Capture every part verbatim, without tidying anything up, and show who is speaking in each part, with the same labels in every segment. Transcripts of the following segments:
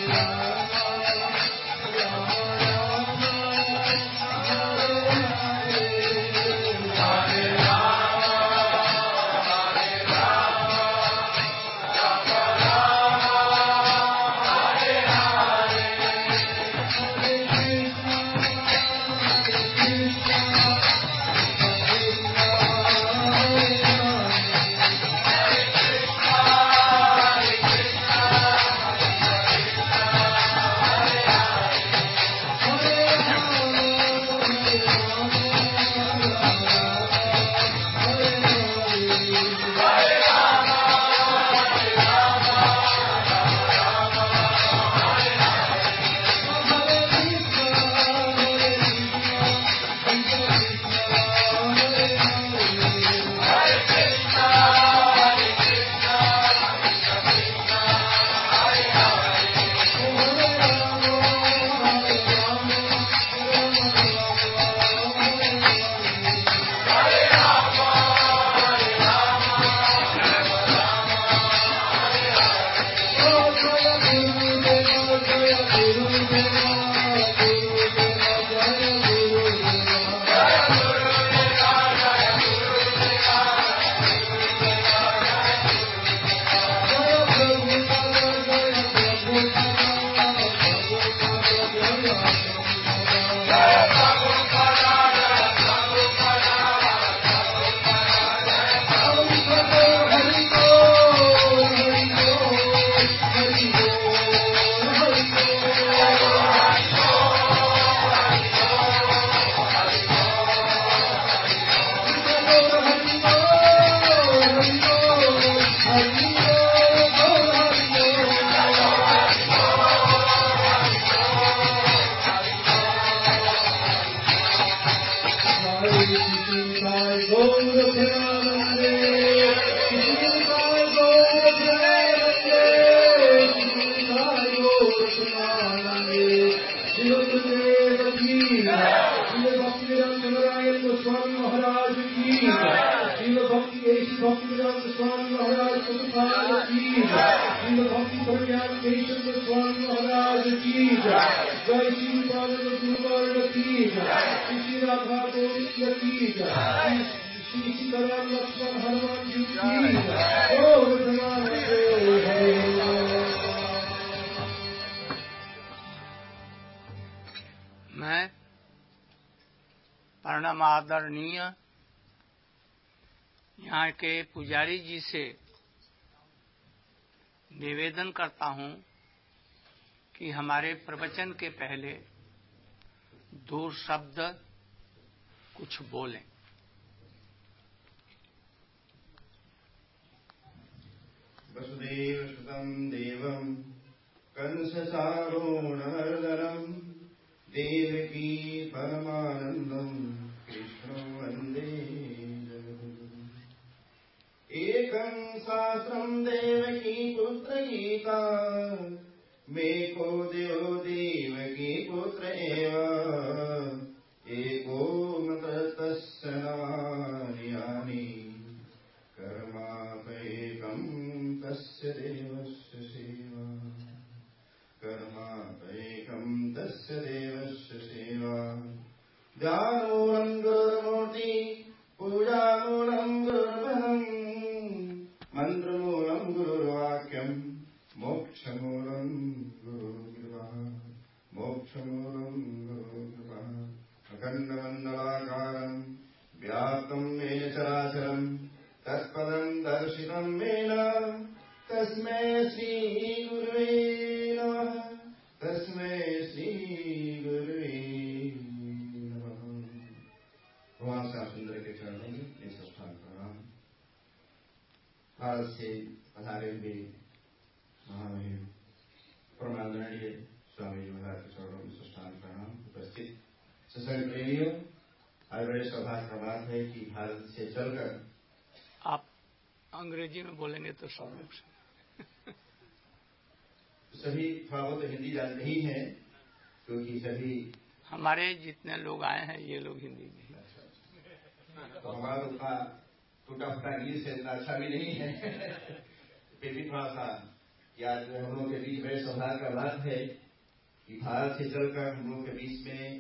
Speaker 1: मैं परम आदरणीय यहाँ के पुजारी जी से निवेदन करता हूँ कि हमारे प्रवचन के पहले दो शब्द कुछ बोलें।
Speaker 2: वसुदेव सुतं देवं कंसचारूणमर्दनं देवकी परमानन्दं कृष्णं वन्दे जगद्गुरुम्। एकं शास्त्रं देवकी पुत्रगीता मेको देवो देवकी पुत्र एव एको मतस्तस्य नवानि यानि कर्मापैकं तस्य देवस्य सेवा कर्मापैकं तस्य देवस्य सेवा ध्यानमूलं गुरुर्मूर्ति पूजामूलं गुरुर्बलम् मन्त्रमूलं गुरुर्वाक्यं मोक्षमूलं गुरुर्कृपा मोक्षमूलं गुरुर्कृपा अखण्डमण्डलाकारं व्याप्तं येन चराचरं तत्पदं दर्शितं येन तस्मै श्रीगुरुवे नमः तस्मै श्रीगुरुवे नमः। भगवान श्याम सुंदर के चरणों में ये साष्टांग प्रणाम। भारत से पधारे हुए महामहिम परमादरणीय स्वामी जी महाराज के चरणों में साष्टांग प्रणाम। उपस्थित सत्संग प्रेमियों, आज बड़े सौभाग्य का बात है कि भारत से चलकर
Speaker 1: आप अंग्रेजी में बोलेंगे तो सब लोग
Speaker 2: सभी थोड़ा बहुत हिंदी जानते ही हैं, क्योंकि सभी
Speaker 1: हमारे जितने लोग आए हैं ये लोग हिंदी में।
Speaker 2: तो हमारा उतना टूटा फूटा इंग्लिश है, इतना अच्छा भी नहीं है, फिर भी थोड़ा सा कि आज हम लोगों के बीच बड़े सौभाग्य का बात है कि भारत से चलकर हम लोगों के बीच में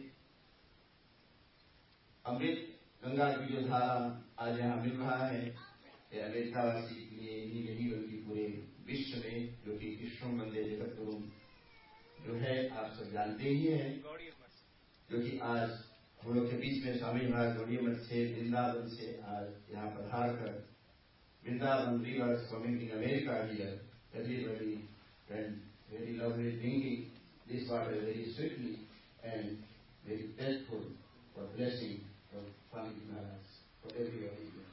Speaker 2: अमृत गंगा की जो धारा आज यहाँ मिल रहा है, ये अमेरिकावासी के लिए ही नहीं बल्कि पूरे विश्व में, जो कि कृष्ण वंदे जगत गुरु जो है आप सब जानते ही हैं, जो कि आज हम लोग के बीच में स्वामी महाराज गौड़ीय मठ से वृंदावन से आज यहाँ पधार कर Vrindavan river swimming in America here, everybody and very lovely drinking this water very sweetly and very thankful for blessing of Swami Maharaj for everybody here.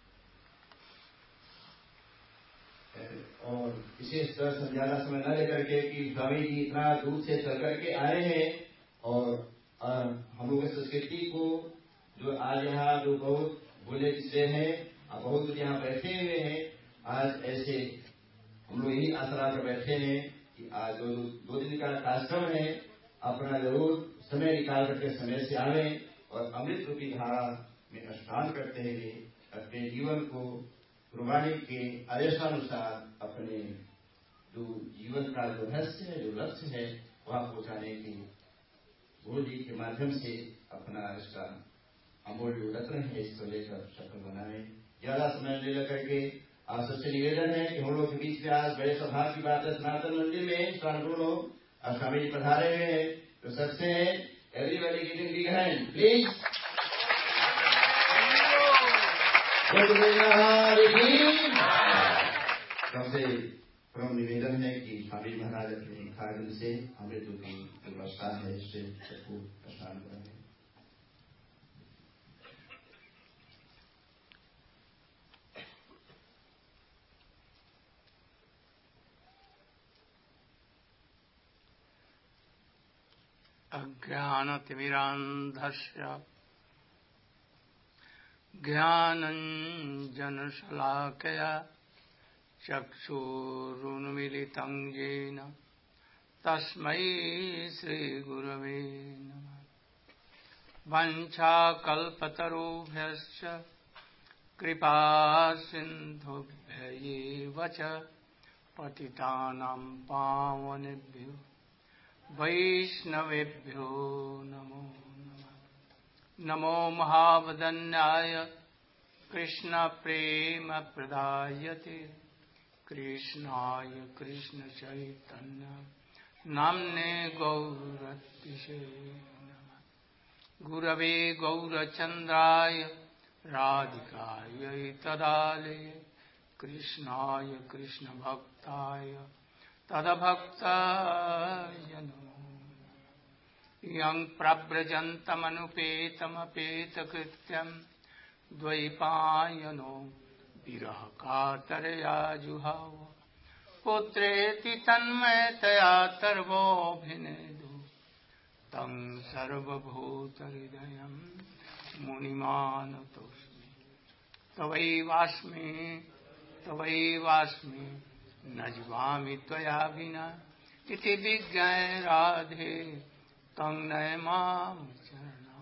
Speaker 2: और विशेष दर्शन ज्यादा समय न लेकर के कि स्वामी जी इतना दूर से चल करके आए हैं और हम लोग संस्कृति को जो आज यहाँ जो बहुत बोले विषय है, आप बहुत कुछ यहाँ बैठे हुए हैं, आज ऐसे हम लोग यही आसरा पर बैठे हैं कि आज जो दो दिन का कार्यक्रम है, अपना जरूर समय निकाल करके समय से आवे और अमृत रूपी धारा में स्नान करते हुए अपने जीवन को गुरुवाणी के आदेशानुसार अपने जो जीवन का जो रहस्य है, जो लक्ष्य है, वहां पहुंचाने के गुरु जी के माध्यम से अपना इसका अमूल्य रत्न है, इसको लेकर सफल बनाए। ज्यादा समय ले लेकर के आप सबसे निवेदन है कि हम लोग के बीच में आज बड़े सौभाग्य की बात है, सनातन मंदिर में स्वामी लोग स्वामी जी पधारे हुए हैं, तो सबसे everybody giving big hand please. सबसे परम निवेदन है कि स्वामी महाराज अपने खागन से हमें जो की व्यवस्था है इससे सबको स्नान कराएं।
Speaker 1: अज्ञानतिमिरान्धस्य ज्ञानञ्जनशलाकया चक्षुरुन्मीलितं येन तस्मै श्रीगुरवे नमः। वञ्चाकल्पतरुभ्यश्च कृपासिन्धुभ्यैव च पतितानां पावनेभ्यो वैष्णवेभ्यो नमो नमः। नमो महावदन्याय कृष्णप्रेमप्रदायते कृष्णाय कृष्णचैतन्य नाम्ने गौरतिशे नमः। गुरवे गौरचन्द्राय राधिकायै तदालये कृष्णाय कृष्णभक्ताय तदभक्ताय नमो। यं प्रव्रजन्तमनुपेतमपेतकृत्यं द्वैपायनो विरहकातरया जुहाव पुत्रेति तन्मयतया तर्वोऽभिनेदु तं सर्वभूतहृदयं मुनिमानतोऽस्मि। तवैवास्मि तवैवास्मि न जीवामि त्वया विना इति विज्ञाय राधे तं नय मां चरणा।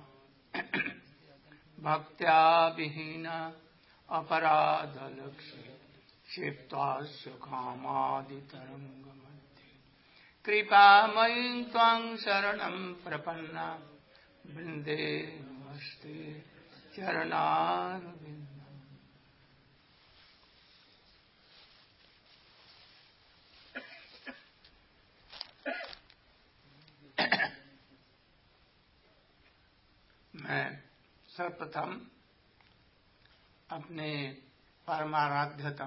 Speaker 1: भक्त्या विहीना अपराधलक्ष्ये क्षिप्तास्य कामादितरङ्गमध्ये कृपामयीं त्वां शरणं प्रपन्ना वृन्दे नमस्ते चरणारविन्दम्। मैं सर्वप्रथम अपने परमाराध्यतम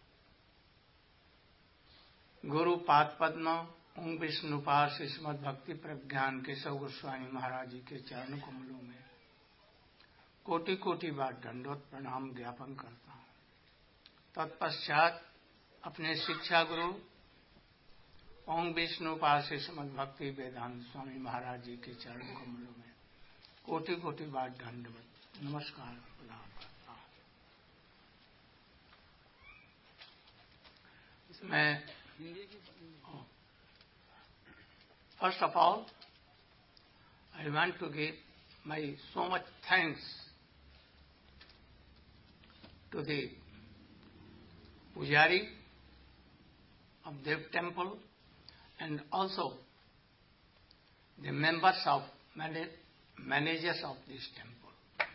Speaker 1: गुरु पाद पद्म ओं विष्णुपाद श्रीमद् भक्ति प्रज्ञान के सौ गोस्वामी महाराज जी के चरण कमलों में कोटि कोटि बार दंडवत प्रणाम ज्ञापन करता हूँ। तत्पश्चात अपने शिक्षा गुरु ओं विष्णुपाद श्रीमद् भक्ति वेदांत स्वामी महाराज जी के चरण कमलों में कोटि कोटि बार दंडवत नमस्कार प्रणाम करता हूँ। इसमें first of all I want to give my so much thanks to the pujari of Dev Temple and also the members of managers of this temple.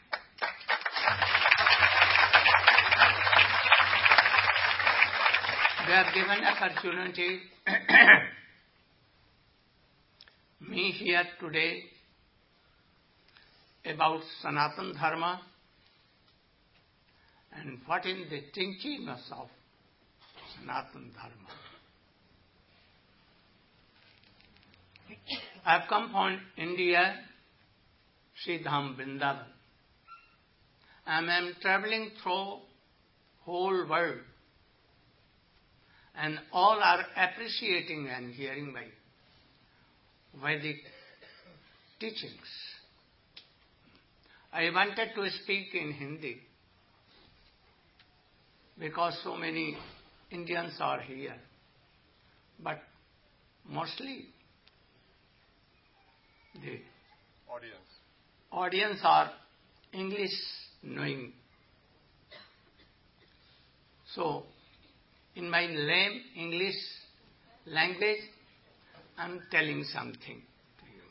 Speaker 1: They have given opportunity me here today about Sanatana Dharma and what is the teachings of Sanatana Dharma. I have come from India, Sridham Vrindavan. I am traveling through whole world, and all are appreciating and hearing my Vedic teachings. I wanted to speak in Hindi because so many Indians are here, but mostly the
Speaker 3: audience
Speaker 1: audience are English knowing. So, in my lame English language, I am telling something to you.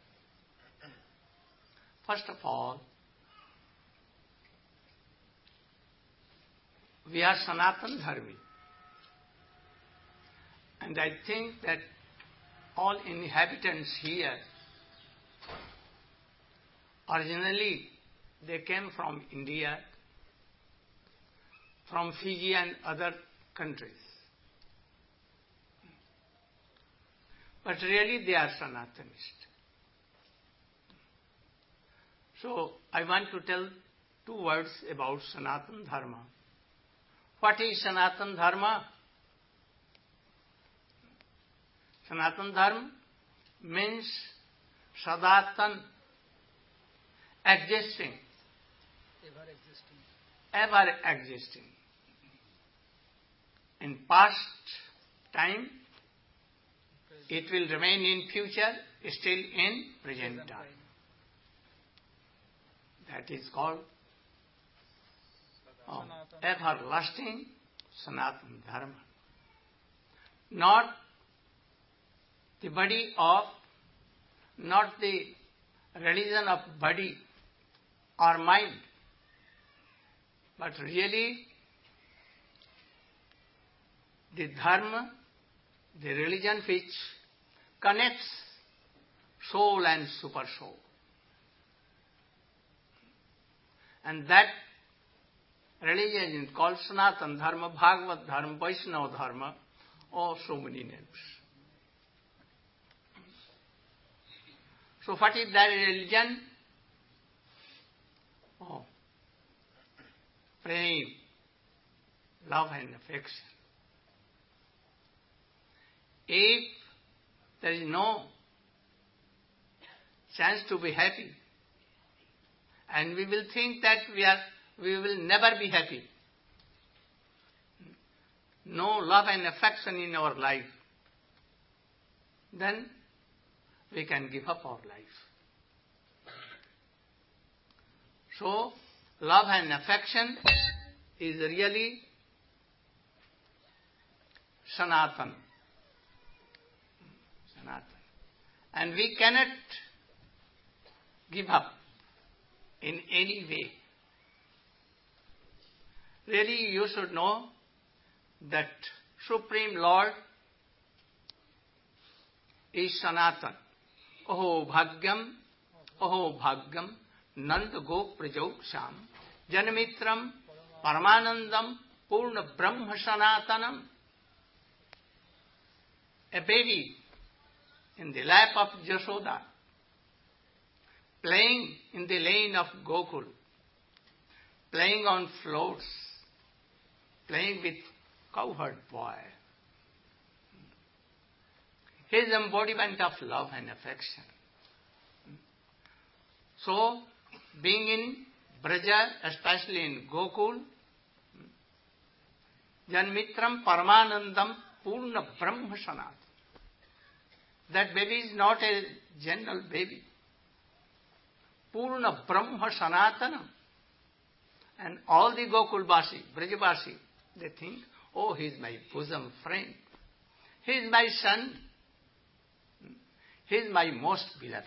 Speaker 1: First of all, we are Sanatana Dharmi. And I think that all inhabitants here, originally they came from India, from Fiji and other countries. But really they are Sanatanists. So I want to tell two words about Sanatana Dharma. What is Sanatana Dharma? Sanatana Dharma means Sadatan, existing,
Speaker 4: ever existing,
Speaker 1: ever existing. In past time, it will remain in future, still in present time. That is called oh, everlasting Sanatana Dharma. Not the body of, not the religion of body or mind, but really the dharma, the religion which connects soul and super soul. And that religion is called Sanatana Dharma, Bhagavad Dharma, Vaishnava Dharma, or so many names. So what is that religion? Oh, prem, love and affection. If there is no chance to be happy, and we will think that we are, we will never be happy, no love and affection in our life, then we can give up our life. So, love and affection is really Sanatana. Sanatana. And we cannot give up in any way. Really, you should know that Supreme Lord is Sanatana. Oho bhagyam, oho bhagyam, nanda go prajoksham, janamitram, paramanandam, purna brahma sanatanam. A baby in the lap of Jashoda, playing in the lane of Gokul, playing on floats, playing with cowherd boy. His embodiment of love and affection. So, being in Braja, especially in Gokul, Janmitram Paramanandam Purna Brahma Sanat. That baby is not a general baby. Purna Brahma Sanatanam. And all the Gokul Basi, Brajabasi, they think, oh, he is my bosom friend. He is my son. He is my most beloved.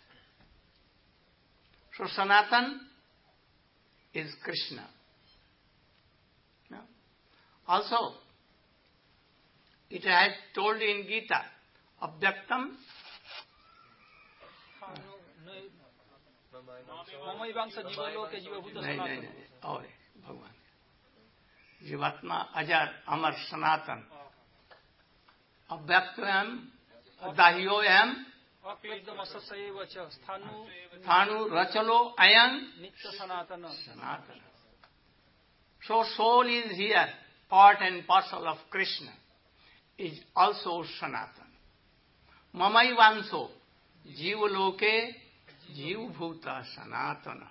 Speaker 1: So Sanatan is Krishna. No? Also, it has told in Gita, Abhyaktam नहीं नहीं नहीं और भगवान जीवात्मा अजर अमर सनातन अव्यक्त M दाह्यो M स्थानु रचलो अयं
Speaker 4: नित्य सनातन
Speaker 1: सनातन. So soul is here, part and parcel of Krishna, is also Sanatan. Mamaivanso jivaloke jivbhuta sanatana.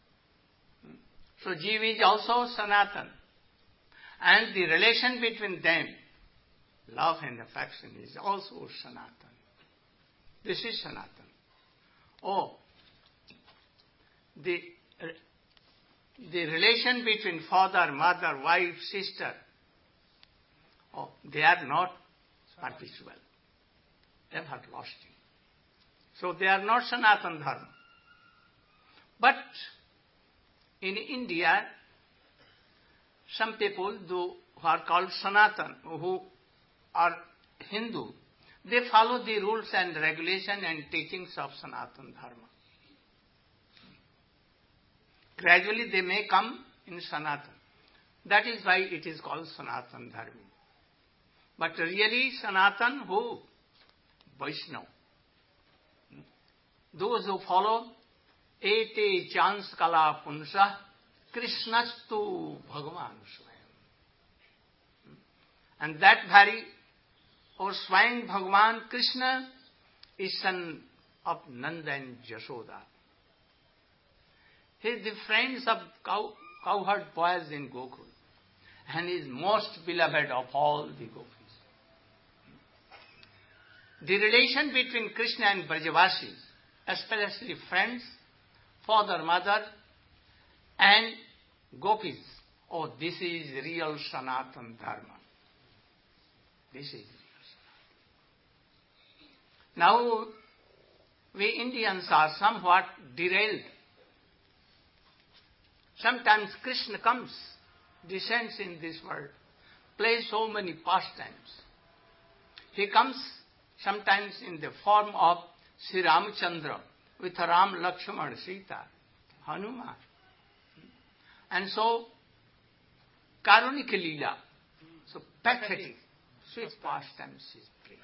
Speaker 1: So Jiv is also Sanatan. And the relation between them, love and affection, is also Sanatan. This is Sanatan. Oh, the, the relation between father, mother, wife, sister, oh, they are not perpetual, everlasting. So they are not Sanatan Dharma. But in India, some people do, who are called Sanatan, who are Hindu, they follow the rules and regulation and teachings of Sanatan Dharma. Gradually they may come in Sanatan. That is why it is called Sanatan Dharma. But really Sanatan who? Vaishnava. Those who follow ete chans kala punsa Krishnastu Bhagavan Swayam. And that very, or Swayam Bhagavan Krishna is son of Nanda and Jashoda. He is the friends of cow, cowherd boys in Gokul and is most beloved of all the gopis. The relation between Krishna and Brajavasis, especially friends, father, mother, and gopis. Oh, this is real Sanatan Dharma. This is real Sanatan. Now, we Indians are somewhat derailed. Sometimes Krishna comes, descends in this world, plays so many pastimes. He comes sometimes in the form of Sri Ramachandra with Ram, Lakshmana, Sita, Hanuman. And so, Karunika Leela, so pathetic, sweet pastimes is praised.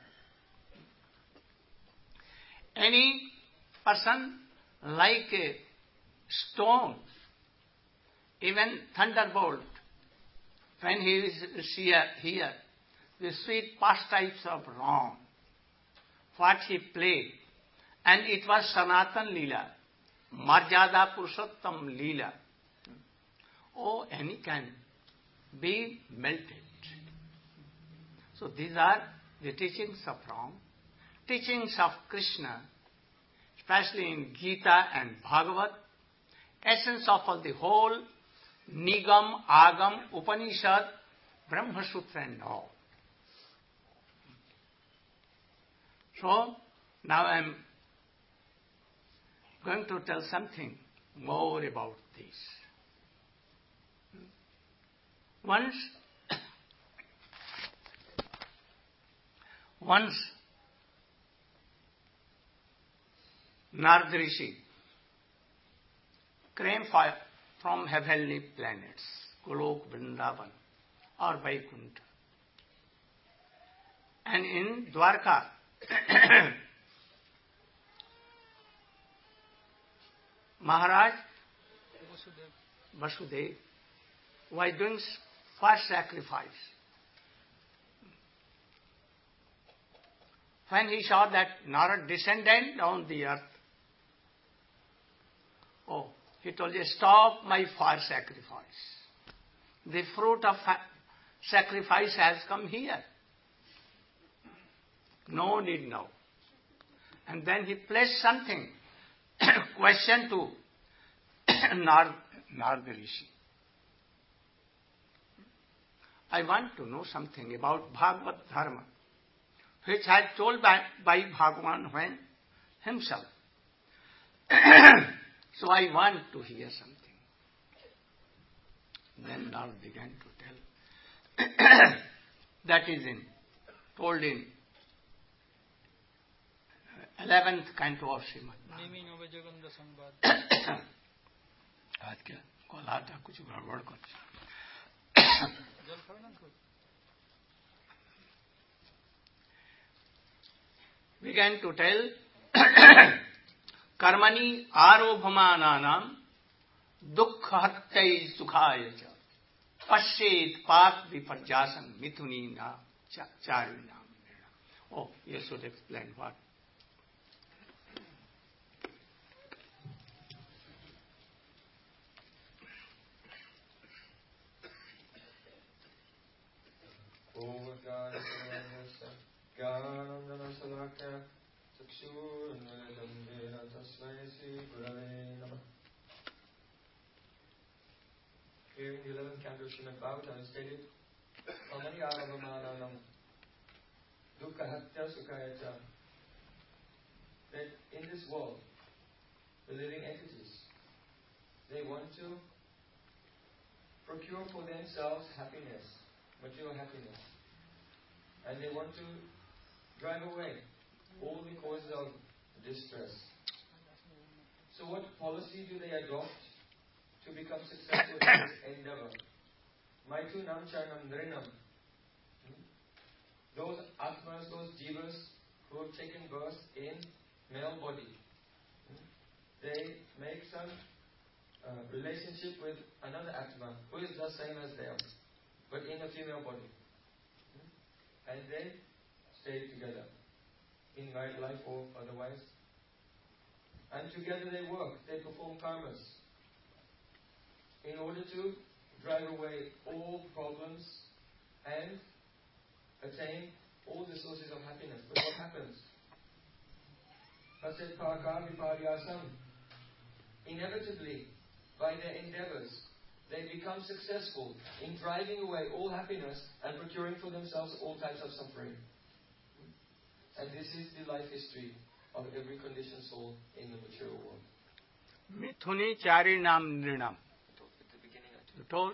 Speaker 1: Any person like a stone, even thunderbolt, when he is here, here the sweet pastimes of Ram, what he played, and it was Sanatan Leela, Marjada Purushottam Leela. Oh, any can be melted. So these are the teachings of Ram, teachings of Krishna, especially in Gita and Bhagavad, essence of all the whole Nigam, Agam, Upanishad, Brahma Sutra and all. So, now I am going to tell something more about this. Once, once Narad Rishi came from heavenly planets, Golok, Vrindavan, or Vaikuntha. And in Dwarka, Maharaj Vasudev was doing first sacrifice. When he saw that Narad descended on the earth, oh, he told you, stop my fire sacrifice. The fruit of sacrifice has come here. No need now. And then he placed something, question to Narad, Narad Rishi. I want to know something about Bhagavad Dharma. which had told by, by Bhagavan when himself. So I want to hear something. Then Lord began to tell. That is in, told in eleventh canto of Srimad Bhagavatam. आज क्या call आता कुछ गड़बड़ कुछ began to tell कर्मणि आरोभमानानां दुख हत्यै सुखाय च पश्येत पाक विपर्यासं मिथुनी ना चारिणाम. Oh, you should explain what.
Speaker 3: Here in the eleventh canto of Srimad Bhagavatam is stated, Kamani Aravamananam Dukkha Hatya Sukhaya Cha, that in this world, the living entities, they want to procure for themselves happiness, material happiness, and they want to drive away all the causes of distress. So what policy do they adopt to become successful in this endeavor? Maitu nam charanam nrinam. Those atmas, those jivas who have taken birth in male body, they make some uh, relationship with another atma who is the same as them, but in a female body. And they stay together in married life or otherwise. And together they work, they perform karmas in order to drive away all problems and attain all the sources of happiness. But what happens? Paset Paka Viparyasam. Inevitably, by their endeavors, they become successful in driving away all happiness and procuring for themselves all types of suffering. And this is the life history of every conditioned soul in the material world.
Speaker 1: Mithuni chari nam nrinam. You told?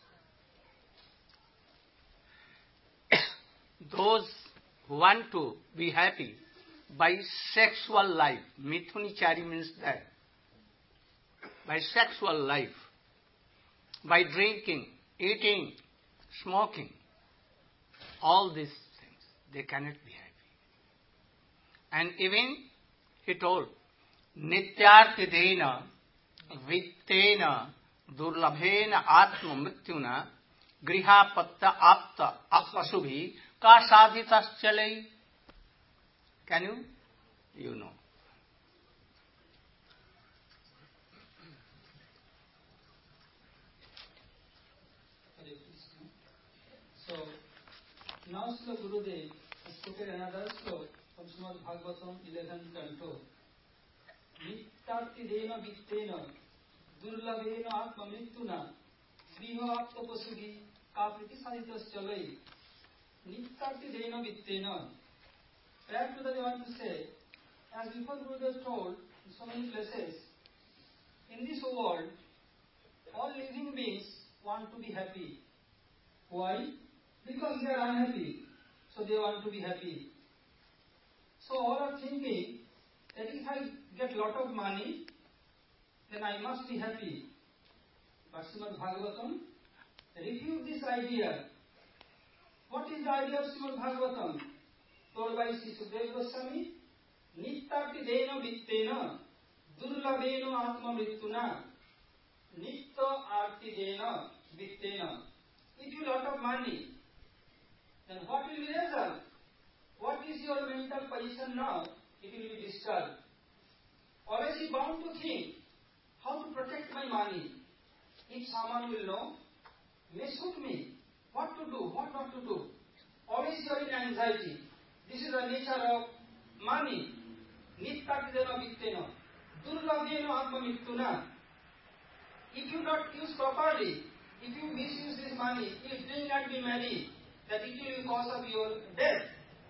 Speaker 1: Those who want to be happy by sexual life, Mithuni chari means that. By sexual life, by drinking, eating, smoking, all these things, they cannot be happy. And even, he told, Nityartidena, Vittena, Durlabhena Atma Mrityuna, Grihapatta Apta Apasubhi, Ka Sadhitas Chalai. Can you? You know.
Speaker 4: So, now Srila Gurudev has quoted another sloka from Srimad Bhagavatam eleventh canto. Nittartidena vittena durlabhena atma mrityuna viho apta pasudhi kapriti sadhitas chalai. Nittartidena vittena. Perhaps they want to say, as before Gurudev told in so many places, in this world, all living beings want to be happy. Why? Because they are unhappy, so they want to be happy. So all are thinking that if I get lot of money, then I must be happy. But Srimad Bhagavatam refutes this idea. What is the idea of Srimad Bhagavatam? Told by Sri Sukadeva Goswami, Nittartidena vittena durlabhena atma mrityuna nitta artidena vittena. If you lot of money, then what will be the result? What is your mental position now? It will be disturbed. Always you bound to think how to protect my money. If someone will know, may shoot me. What to do, what not to do. Always you are in anxiety. This is the nature of money. Nittatidena vittena. Durlabhena atma mrityuna. If you not use properly, if you misuse this money, if drink and be merry, that it will be cause of your death.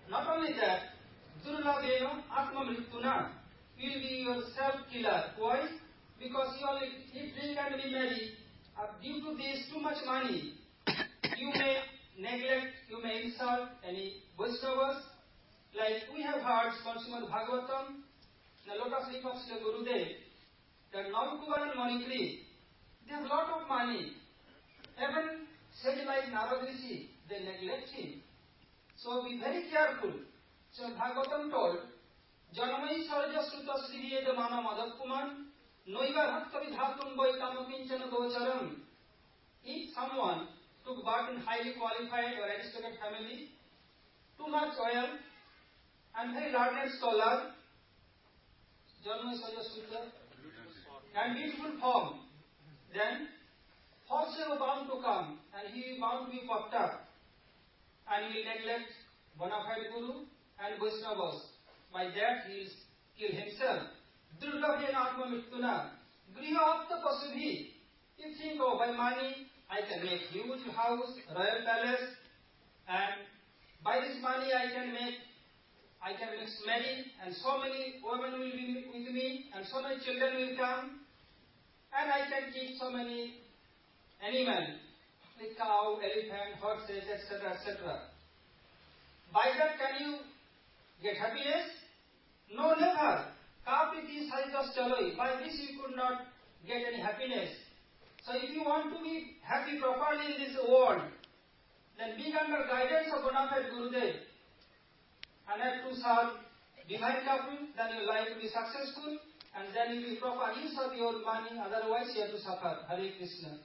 Speaker 4: Not only that, Durlabhena Atma Mrityuna will be your self-killer. Why? Because you only eat, drink and be merry. Uh, due to this too much money, you may neglect, you may insult any Vaishnavas. Like we have heard from Srimad Bhagavatam, the lotus feet of Srila Gurudev, that Navkubar and Manikri, they have a lot of money. Even said like Narad Rishi, they neglect him. So be very careful. So Bhagavatam told, Janamai Sarja Sutta Sri Vedamana Madhakuman, Noiva Hakta Vidhatum Vaitama Pinchana Gocharam. If someone took birth in highly qualified or aristocratic family, too much oil, and very learned scholar, Janamai Sarja Sutta, and beautiful form, then forces are bound to come, and he is bound to be puffed up, and he will neglect bona fide Guru and Vaishnavas. By that he will kill himself. Durlabhena Atma Mrityuna. Griha Apta Pasubhi. You think, oh, by money I can make huge house, royal palace, and by this money I can make, I can mix many, and so many women will be with me, and so many children will come, and I can keep so many animals, like cow, elephant, horses, et cetera, et cetera. By that can you get happiness? No, never. Kapriti Saritas Chaloi. By this you could not get any happiness. So if you want to be happy properly in this world, then be under guidance of bona fide Gurudev and have to serve divine couple, then your life will be successful, and then you will be proper use of your money, otherwise you have to suffer. Hare Krishna.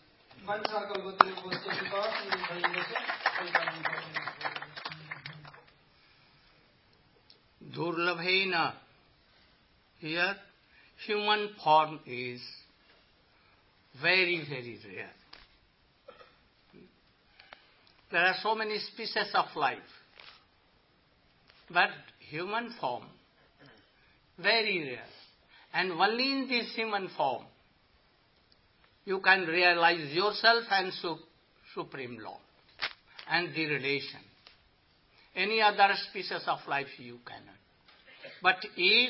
Speaker 1: Durlabhena. Here, human form is very, very rare. There are so many species of life, but human form, very rare. And only in this human form, you can realize yourself and su- Supreme Lord and the relation. Any other species of life you cannot. But if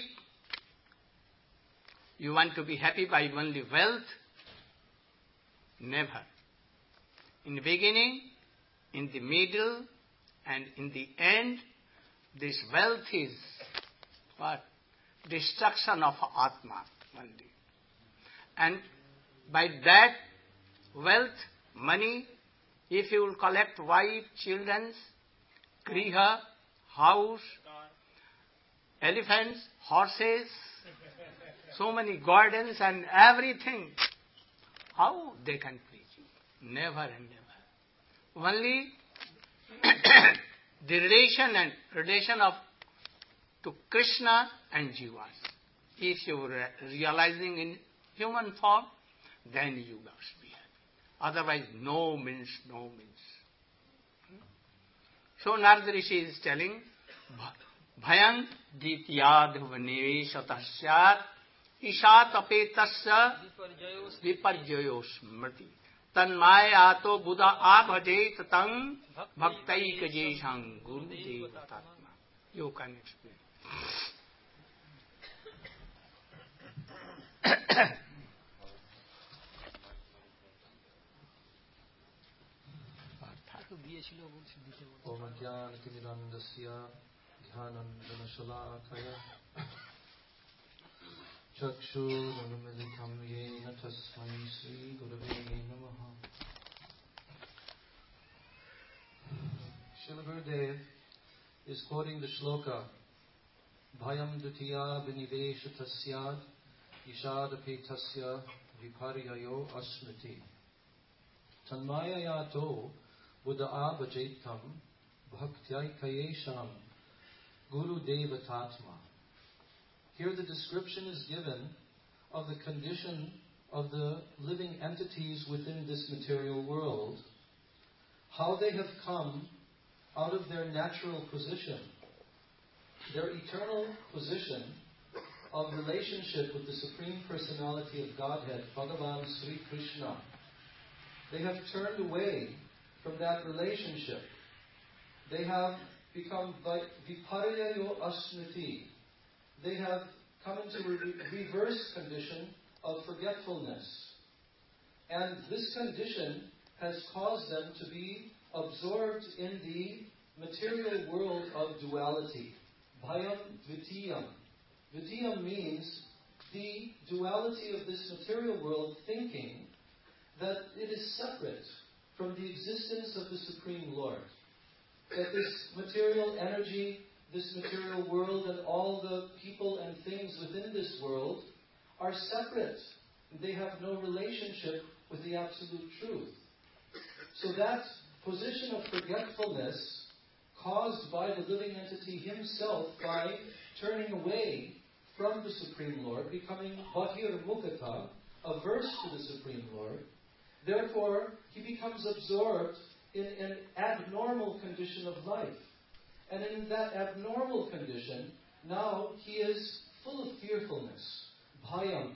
Speaker 1: you want to be happy by only wealth, never. In the beginning, in the middle, and in the end, this wealth is what? Destruction of Atma only. And by that wealth, money, if you will collect wife, children, griha, house, elephants, horses, so many gardens and everything, how they can please you? Never and never. Only the relation and relation of to Krishna and Jivas. If you are realizing in human form, then you must be happy. Otherwise, no means no means. So Narad Rishi is telling, Bhayam dityadhvaneveshatah syat ishat apetasya viparjayo smriti tanmayato buddha abhaje tatang bhaktaika jeshang guru devatatma. You can explain.
Speaker 5: Om Jnana Timirandasya Dhyanandanashalakaya Chakshurunamilitam Yena Tasmai Sri Gurave Namaha. Srila Gurudev is quoting the shloka Bhayam Dutiya Viniveshatasyad Ishadapetasya Viparyayo Asmriti Tanmayayato Buddha Abhajetam Bhaktyayakayesham Guru Devatatma. Here the description is given of the condition of the living entities within this material world, how they have come out of their natural position, their eternal position of relationship with the Supreme Personality of Godhead, Bhagavan Sri Krishna. They have turned away from that relationship. They have become viparyayo asmriti. They have come into a re- reverse condition of forgetfulness. And this condition has caused them to be absorbed in the material world of duality. Bhayam dvitiyam. Dvitiyam means the duality of this material world, thinking that it is separate from the existence of the Supreme Lord. That this material energy, this material world, and all the people and things within this world are separate. They have no relationship with the absolute truth. So that position of forgetfulness caused by the living entity himself by turning away from the Supreme Lord, becoming Bahir Mukata, averse to the Supreme Lord. Therefore, he becomes absorbed in an abnormal condition of life. And in that abnormal condition, now he is full of fearfulness. Bhayam.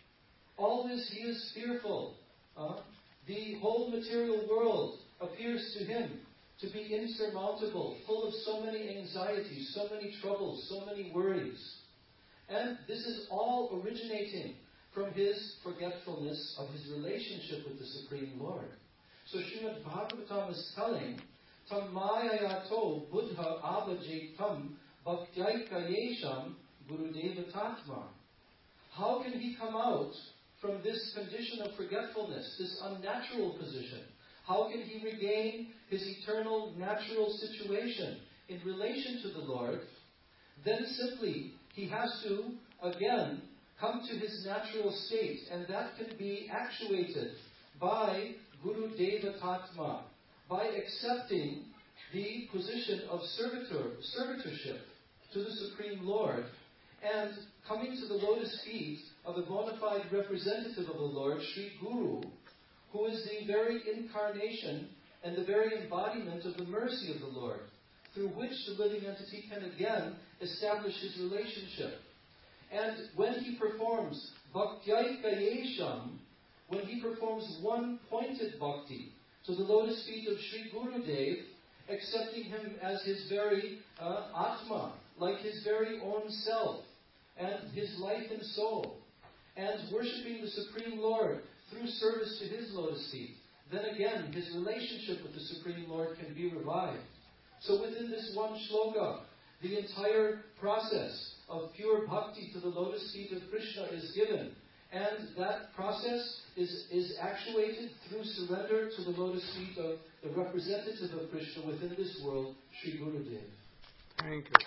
Speaker 5: Always he is fearful. Uh, the whole material world appears to him to be insurmountable, full of so many anxieties, so many troubles, so many worries. And this is all originating from his forgetfulness of his relationship with the Supreme Lord. So Srimad Bhagavatam is telling, Tam mayayato buddha avajetam bhaktyayikayesham gurudeva tatma. How can he come out from this condition of forgetfulness, this unnatural position? How can he regain his eternal natural situation in relation to the Lord? Then simply he has to, again, come to his natural state, and that can be actuated by Guru Deva Tatma, by accepting the position of servitor, servitorship to the Supreme Lord, and coming to the lotus feet of a bona fide representative of the Lord, Sri Guru, who is the very incarnation and the very embodiment of the mercy of the Lord, through which the living entity can again establish his relationship. And when he performs Bhaktyayikayesham, when he performs one pointed bhakti to the lotus feet of Sri Gurudev, accepting him as his very uh, Atma, like his very own self, and his life and soul, and worshipping the Supreme Lord through service to his lotus feet, then again his relationship with the Supreme Lord can be revived. So within this one shloka, the entire process of pure bhakti to the lotus feet of Krishna is given. And that process is, is actuated through surrender to the lotus feet of the representative of Krishna within this world, Sri Gurudev.
Speaker 1: Thank you.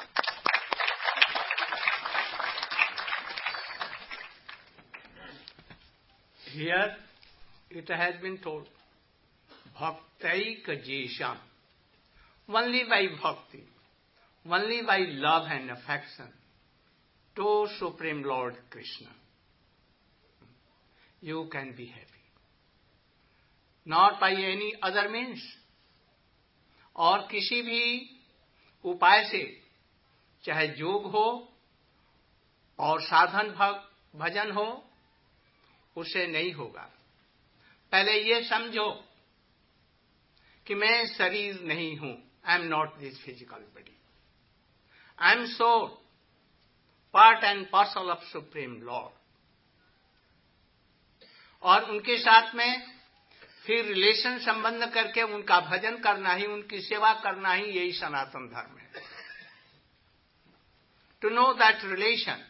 Speaker 1: Here it has been told, Bhaktaika Jesham. Only by bhakti, only by love and affection to Supreme Lord Krishna, you can be happy. Not by any other means. और किसी भी उपाय से, चाहे योग हो और साधन भजन हो, उससे नहीं होगा. पहले ये समझो कि मैं शरीर नहीं हूं. I am not this physical body. I am soul, part and parcel of Supreme Lord. और उनके साथ में फिर रिलेशन संबंध करके उनका भजन करना ही, उनकी सेवा करना ही यही सनातन धर्म है. To know that relation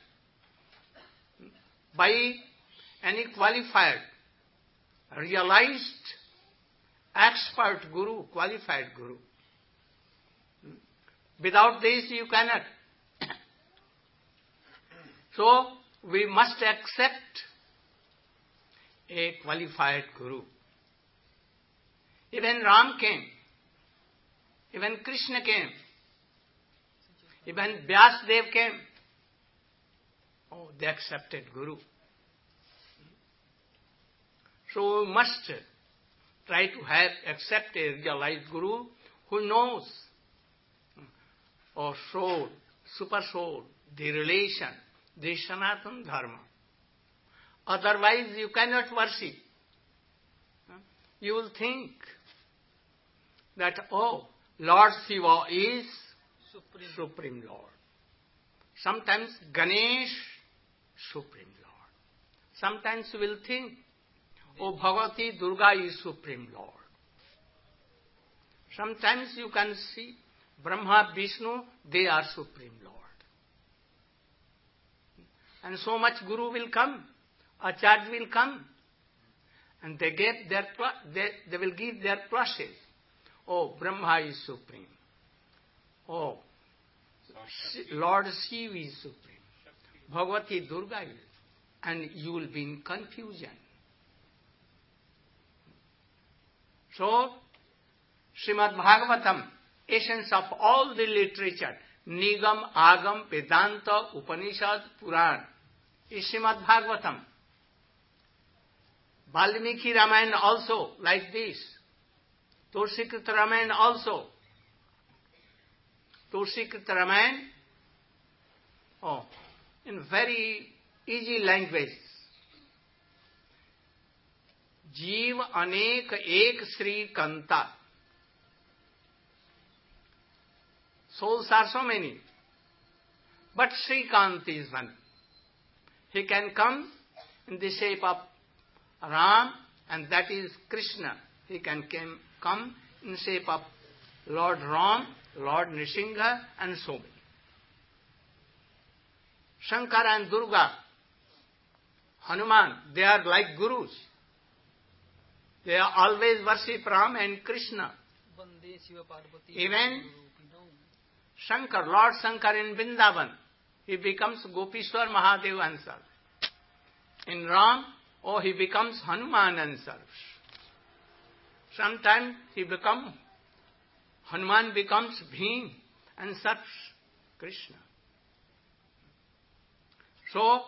Speaker 1: by any qualified, realized, expert guru, qualified guru. Without this you cannot. So we must accept a qualified guru. Even Ram came, even Krishna came, even Vyasdev came. Oh, they accepted guru. So we must try to have accept a realized guru who knows or soul, super soul, the relation, the Sanatana Dharma. Otherwise you cannot worship. You will think that, oh, Lord Shiva is
Speaker 4: Supreme.
Speaker 1: Supreme Lord. Sometimes Ganesh, Supreme Lord. Sometimes you will think, oh, Bhagavati Durga is Supreme Lord. Sometimes you can see Brahma, Vishnu, they are Supreme Lord. And so much Guru will come, Acharya will come, and they give their they, they will give their process. Oh, Brahma is supreme. Oh, Lord Shiva is supreme. Bhagavati Durga is, and you will be in confusion. So, Srimad Bhagavatam, essence of all the literature, Nigam, Agam, Vedanta, Upanishad, Puran, is Srimad Bhagavatam. Valmiki Ramayana also like this. Tulsikrit Ramayana also. Tulsikrit Ramayana, oh, in very easy language. Jeev anek ek Sri Kanta. Souls are so many. But Sri Kanta is one. He can come in the shape of Ram, and that is Krishna. He can came, come in shape of Lord Ram, Lord Nrsimha, and so many. Shankara and Durga, Hanuman, they are like gurus. They are always worship Ram and Krishna. Even Shankar, Lord Shankar in Vrindavan, he becomes Gopishwar Mahadev and serves. In Ram, oh, he becomes Hanuman and serves. Sometimes he becomes, Hanuman becomes Bhim and serves Krishna. So,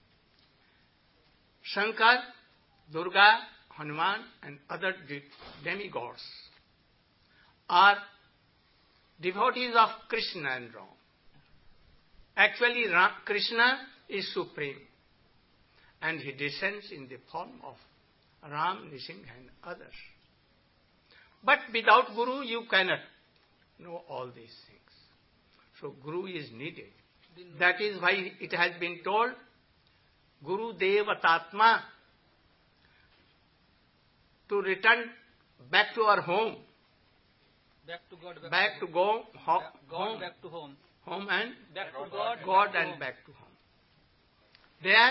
Speaker 1: Shankar, Durga, Hanuman and other demigods are devotees of Krishna and Ram. Actually, Ram, Krishna is supreme, and he descends in the form of Ram, Nrsimha and others. But without Guru, you cannot know all these things. So Guru is needed. That is why it has been told, Guru Devatatma, to return back to our home.
Speaker 4: Back to God. Back,
Speaker 1: back to, go ho-
Speaker 4: God,
Speaker 1: home.
Speaker 4: back to home.
Speaker 1: Home and
Speaker 4: back to God.
Speaker 1: God
Speaker 4: back to
Speaker 1: and
Speaker 4: home.
Speaker 1: back to home. There,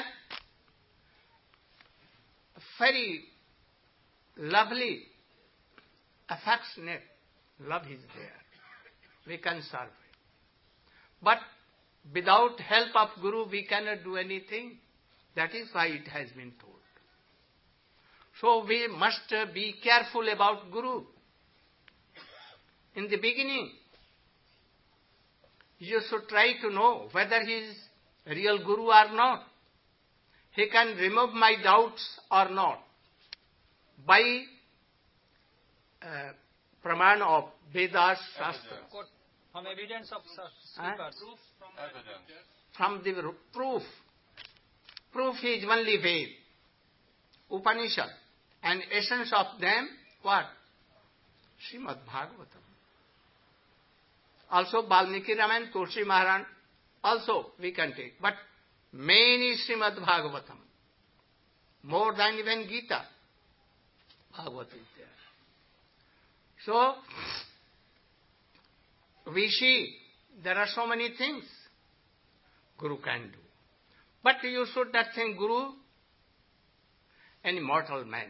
Speaker 1: very lovely, affectionate love is there. We can serve it. But without help of Guru, we cannot do anything. That is why it has been told. So we must be careful about Guru. In the beginning, you should try to know whether he is real Guru or not. He can remove my doubts or not by uh, praman of Vedas, Shastra.
Speaker 4: From evidence of scriptures.
Speaker 1: From the proof. Proof is only Ved, Upanishad, and essence of them, what? Srimad Bhagavatam. Also Valmiki Ramayana, Tulsi Maharana, also we can take. But main is Srimad Bhagavatam. More than even Gita. Bhagavatam is there. So, we see there are so many things Guru can do. But you should not think Guru any mortal man.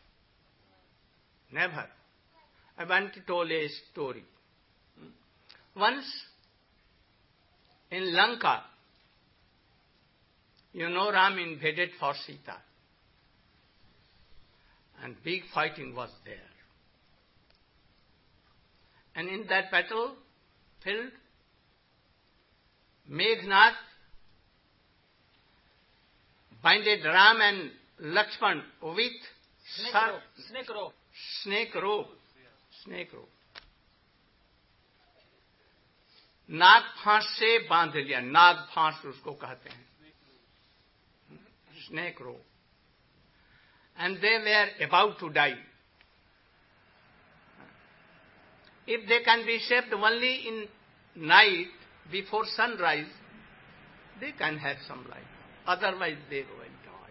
Speaker 1: Never. I want to tell a story. Once in Lanka, you know Ram invaded for Sita. And big fighting was there. And in that battlefield, Meghnad binded Ram and Lakshman with
Speaker 4: Snake
Speaker 1: sar-
Speaker 4: rope. Snake rope.
Speaker 1: snake rope. Snake rope. नाग फांस से बांध लिया. नाग फांस उसको कहते हैं. Snake rope. And they were about to die. If they can be saved only in night before sunrise, they can have some light. Otherwise they will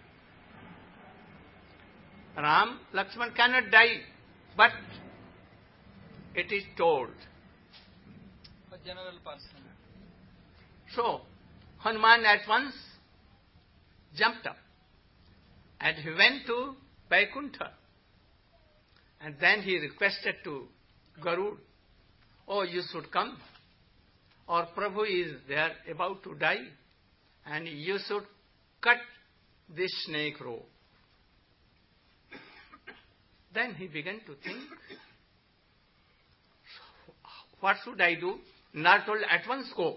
Speaker 1: die. Ram, Lakshman cannot die, but it is told.
Speaker 4: A general person.
Speaker 1: So, Hanuman at once jumped up and he went to Vaikuntha. And then he requested to Garud, oh, you should come. Our Prabhu is there about to die, and you should cut this snake rope. Then he began to think, what should I do? Not told, at once go.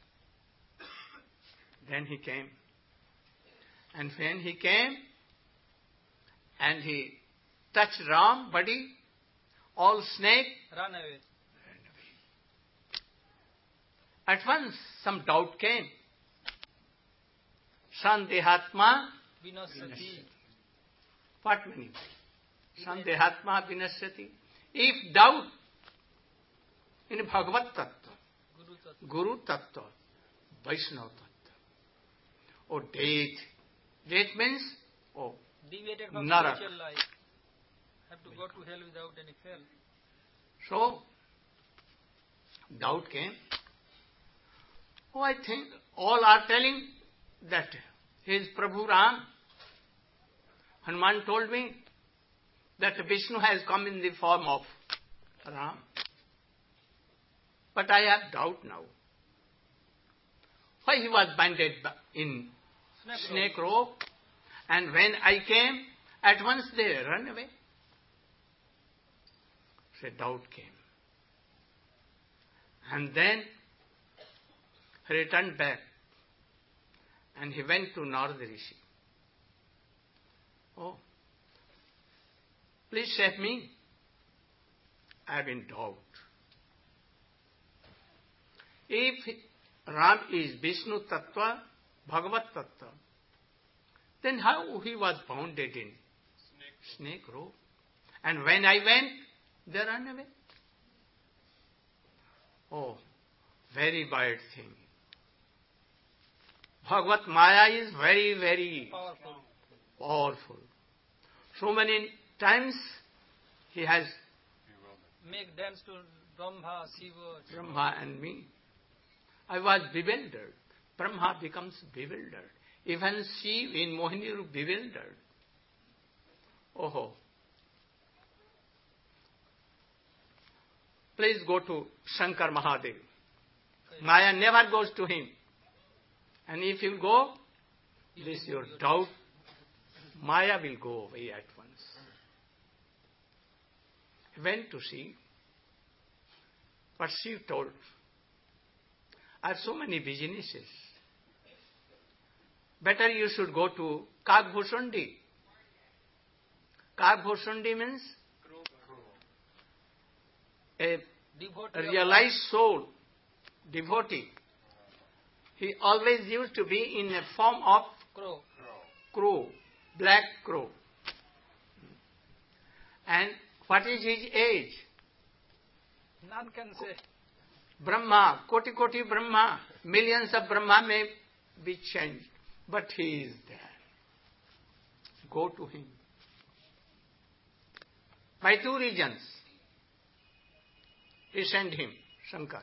Speaker 1: Then he came. And when he came, and he touched Ram, body, all snake
Speaker 4: Run away.
Speaker 1: At once some doubt came. Sandehatma
Speaker 4: Vinasati.
Speaker 1: What meaning? Sandehatma vinasyati. If doubt in Bhagavad Tattva, Guru Tattva, Vaishnava Tattva, or death. Death means, oh,
Speaker 4: Deviated from
Speaker 1: Narak.
Speaker 4: spiritual life. Have to go to hell without any fail.
Speaker 1: So, doubt came. Oh, I think all are telling that he is Prabhu Ram. Hanuman told me that Vishnu has come in the form of Ram. But I have doubt now. Why he was binded in
Speaker 4: Snake
Speaker 1: snake rope, and when I came, at once they ran away. So doubt came. And then he returned back and he went to Narada Rishi. Oh, please save me. I am in doubt. If Ram is Vishnu Tattva, Bhagavad Tattva, then how he was bounded in snake, snake rope? And when I went, they ran away. Oh, very bad thing. Bhagavad Maya is very, very
Speaker 4: Powerful.
Speaker 1: powerful. So many times he has
Speaker 4: Make dance to Brahma, Shiva.
Speaker 1: Brahma and me. I was bewildered. Brahma becomes bewildered. Even Shiva in Mohini Roop bewildered. Oh, please go to Shankar Mahadev. Maya never goes to him. And if you go, this your doubt, Maya will go away at once. He went to see, but she told, I have so many businesses. Better you should go to Kagbhushundi. Kagbhushundi means a
Speaker 4: Devotee.
Speaker 1: realized soul, devotee. He always used to be in a form of
Speaker 4: Crow.
Speaker 1: crow, black crow. And what is his age?
Speaker 4: None can say.
Speaker 1: Brahma, koti koti Brahma, millions of Brahma may be changed, but he is there. Go to him. By two reasons, he sent him, Shankar.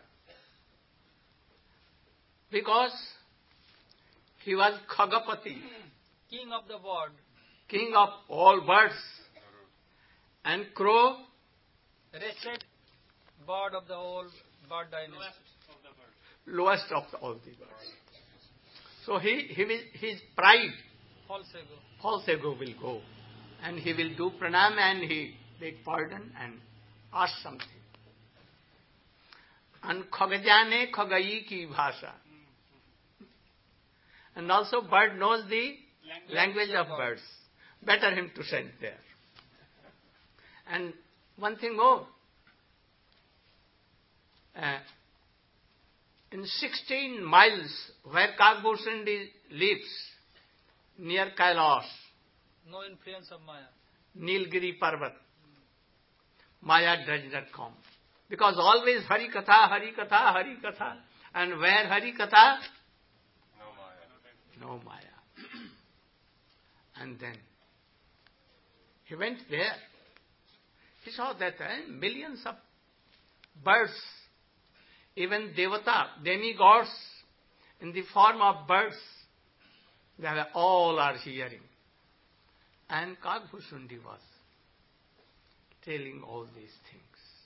Speaker 1: Because he was Khagapati,
Speaker 4: King of the world.
Speaker 1: king of all birds, and crow,
Speaker 4: Wretched bird of the whole bird dynasty.
Speaker 1: lowest of all the birds. So he, he will, his pride,
Speaker 4: False ego.
Speaker 1: false ego will go, and he will do pranam and he beg pardon and ask something. And khagajane khagayi ki bhasha. And also bird knows the language of birds. Better him to send there. And one thing more. Uh, in sixteen miles where Kagbhushundi lives, near Kailash,
Speaker 4: No influence of Maya.
Speaker 1: Nilgiri Parvat, Maya does not come. Because always Hari Katha, Hari Katha, Hari Katha. And where Hari Katha?
Speaker 6: No Maya.
Speaker 1: No Maya. And then he went there. He saw that eh, millions of birds, even Devata, demigods, in the form of birds, they were, all are hearing. And Kagbhushundi was telling all these things.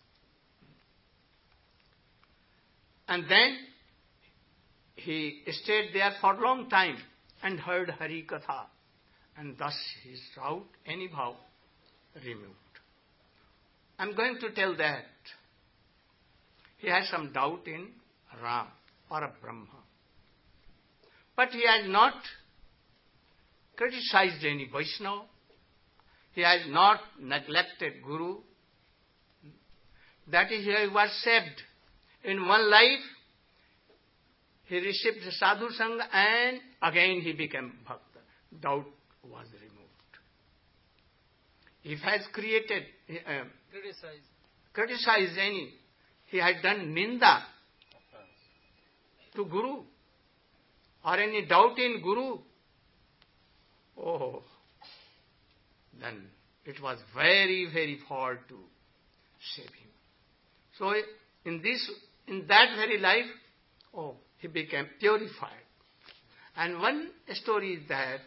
Speaker 1: And then he stayed there for a long time and heard Hari Katha. And thus his doubt anyhow removed. I'm going to tell that he has some doubt in Ram or a Brahma. But he has not criticized any Vaishnava. He has not neglected Guru. That is, he was saved. In one life, he received sadhu sangha and again he became bhakta. Doubt was removed. If he has created, uh,
Speaker 4: Criticize.
Speaker 1: criticized any, he has done ninda to Guru or any doubt in Guru, oh, then it was very, very hard to save him. So in this, in that very life, oh, he became purified. And one story is that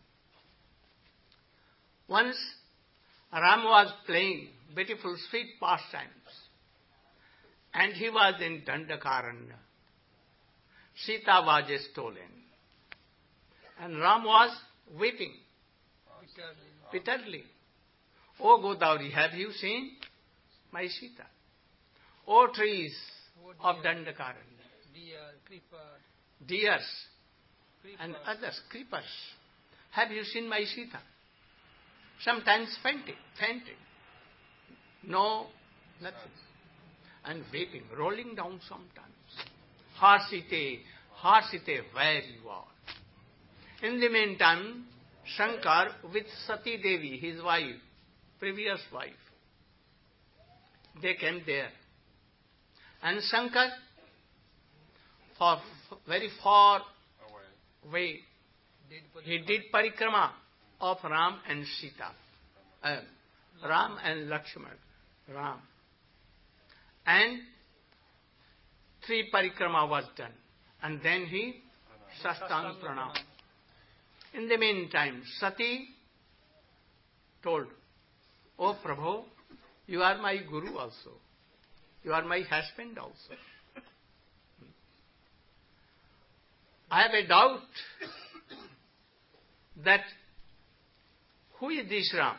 Speaker 1: once Ram was playing beautiful sweet pastimes, and he was in Dandakaranya. Sita was stolen, and Ram was weeping bitterly. Oh Godavari, have you seen my Sita? Oh trees of Dandakaranya,
Speaker 4: Deer, creeper,
Speaker 1: deers
Speaker 4: creeper.
Speaker 1: and others, creepers, have you seen my Sita? Sometimes fainting, fainting. No, nothing. And weeping, rolling down sometimes. Harsite, Harsite, where you are. In the meantime, Shankar with Sati Devi, his wife, previous wife, they came there. And Shankar, for very far away, he did parikrama of Ram and Sita, uh, Ram and Lakshmana, Ram. And three parikrama was done. And then he Sastang Pranam. In the meantime, Sati told, Oh Prabhu, you are my Guru also. You are my husband also. I have a doubt that who is this Ram?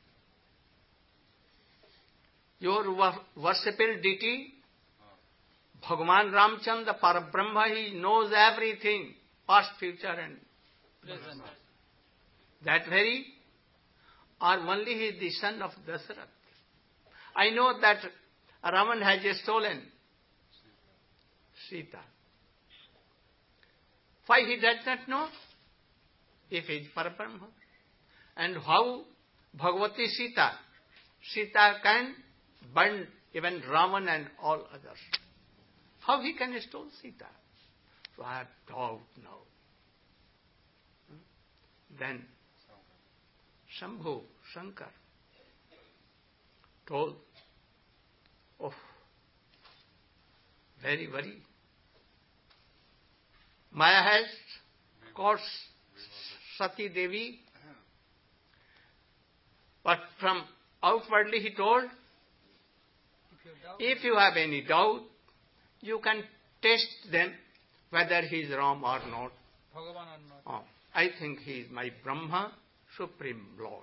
Speaker 1: Your worshipable deity, Bhagavan Ramchandra, Parabrahma, he knows everything, past, future and
Speaker 4: Present.
Speaker 1: that very, or only he is the son of Dasarath. I know that Ravan has stolen Sita. Why he does not know? If he is Parabrahma. And how Bhagavati Sita, Sita can burn even Ravan and all others. How he can stole Sita? So I have doubt now. Then Shambhu, Shankar, told, oh, very worried. Maya has caught Sati Devi, but from outwardly he told,
Speaker 4: If you doubt,
Speaker 1: if you have any doubt, you can test them whether he is Ram or not.
Speaker 4: Bhagavan or not.
Speaker 1: Oh, I think he is my Brahma, Supreme Lord.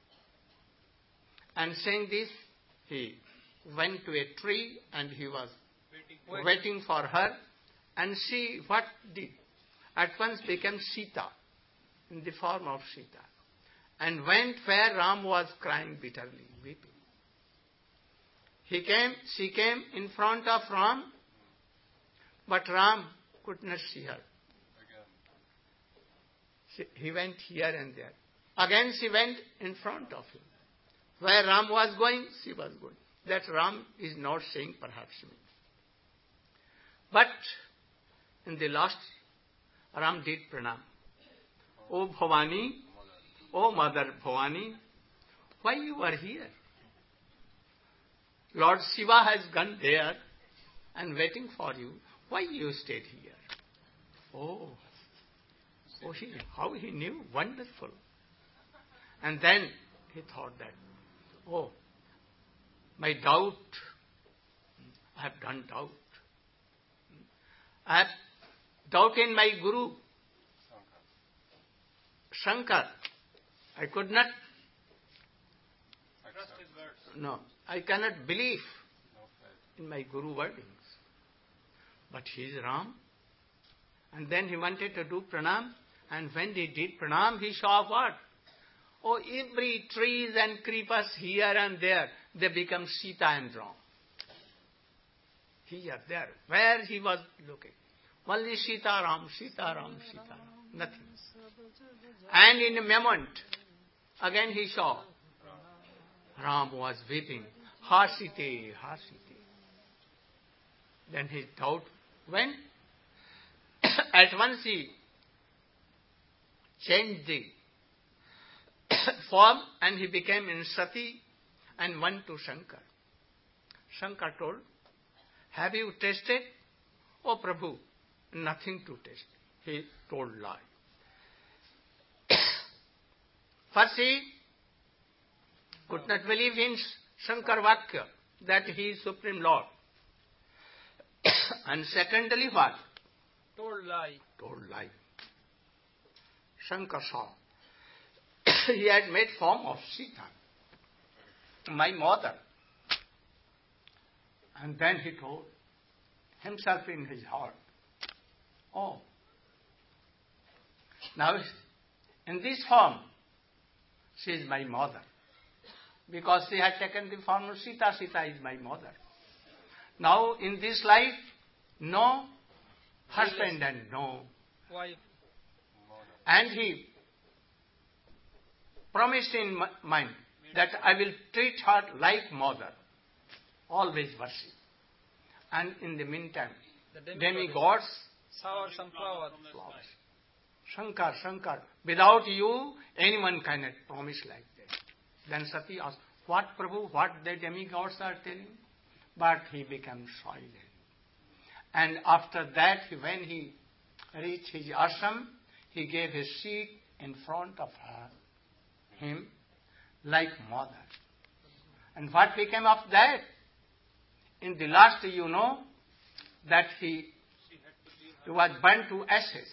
Speaker 1: And saying this, he went to a tree and he was
Speaker 4: Waiting.
Speaker 1: waiting for her, and she what did? At once became Sita, in the form of Sita, and went where Ram was crying bitterly, weeping. He came, she came in front of Ram, but Ram could not see her. She, he went here and there. Again she went in front of him. Where Ram was going, she was going. that Ram is not saying perhaps me. But in the last, Ram did pranam. O Bhavani, O Mother Bhavani, why you are here? Lord Shiva has gone there and waiting for you. Why you stayed here? Oh, oh he, how he knew, wonderful. And then he thought that, oh, my doubt, I have done doubt. I have doubt in my Guru, Shankar. I could not, no, I cannot believe in my Guru wordings. But he is Ram. And then he wanted to do pranam. And when he did pranam, he saw what? Oh, every trees and creepers here and there, they become Sita and Ram. Here, there, where he was looking. Only Sita Ram, Sita Ram, Sita Ram. Nothing. And in a moment, again he saw Ram was weeping. Hasite, Hasite. Then his doubt went. At once he changed the form and he became in Sati and went to Shankar. Shankar told, have you tasted? Oh Prabhu, nothing to taste. He told lie. First he could not believe in Shankar Vakya, that he is Supreme Lord. And secondly what?
Speaker 4: Told lie.
Speaker 1: Told lie. Shankar saw. He had made form of Sita, my mother. And then he told himself in his heart, oh, now in this form, she is my mother. Because she had taken the form of Sita, Sita is my mother. Now in this life, no husband and no
Speaker 4: wife.
Speaker 1: And he promised in mind that I will treat her like mother, always worship. And in the meantime,
Speaker 4: The
Speaker 1: demigods,
Speaker 4: shower some flowers.
Speaker 1: flowers. Shankar, Shankar, without you, anyone cannot promise like that. Then Sati asked, what Prabhu, what the demigods are telling? But he became silent. And after that, when he reached his ashram, he gave his seat in front of her, him, like mother. And what became of that? In the last, you know, that he, he was burnt to ashes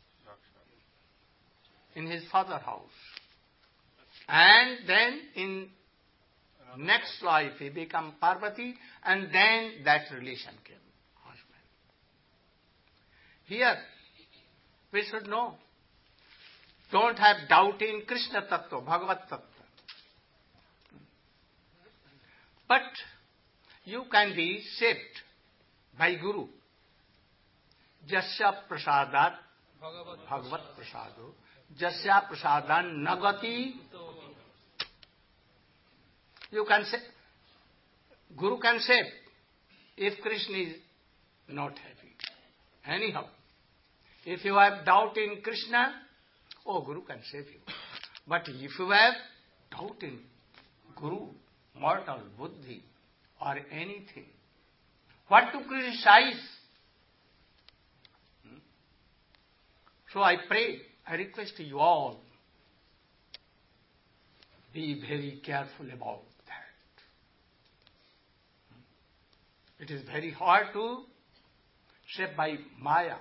Speaker 1: in his father's house. And then in next life he became Parvati, and then that relation came, husband. Here, we should know, don't have doubt in Krishna Tattva, Bhagavat Tattva. But you can be saved by Guru. Jasya prasadat Bhagavat prasado, Jasya prasadan nagati. You can say, Guru can save if Krishna is not happy. Anyhow, if you have doubt in Krishna, oh, Guru can save you. But if you have doubt in Guru, mortal, buddhi, or anything, what to criticize? Hmm? So I pray, I request you all, be very careful about that. It is very hard to shape by Maya.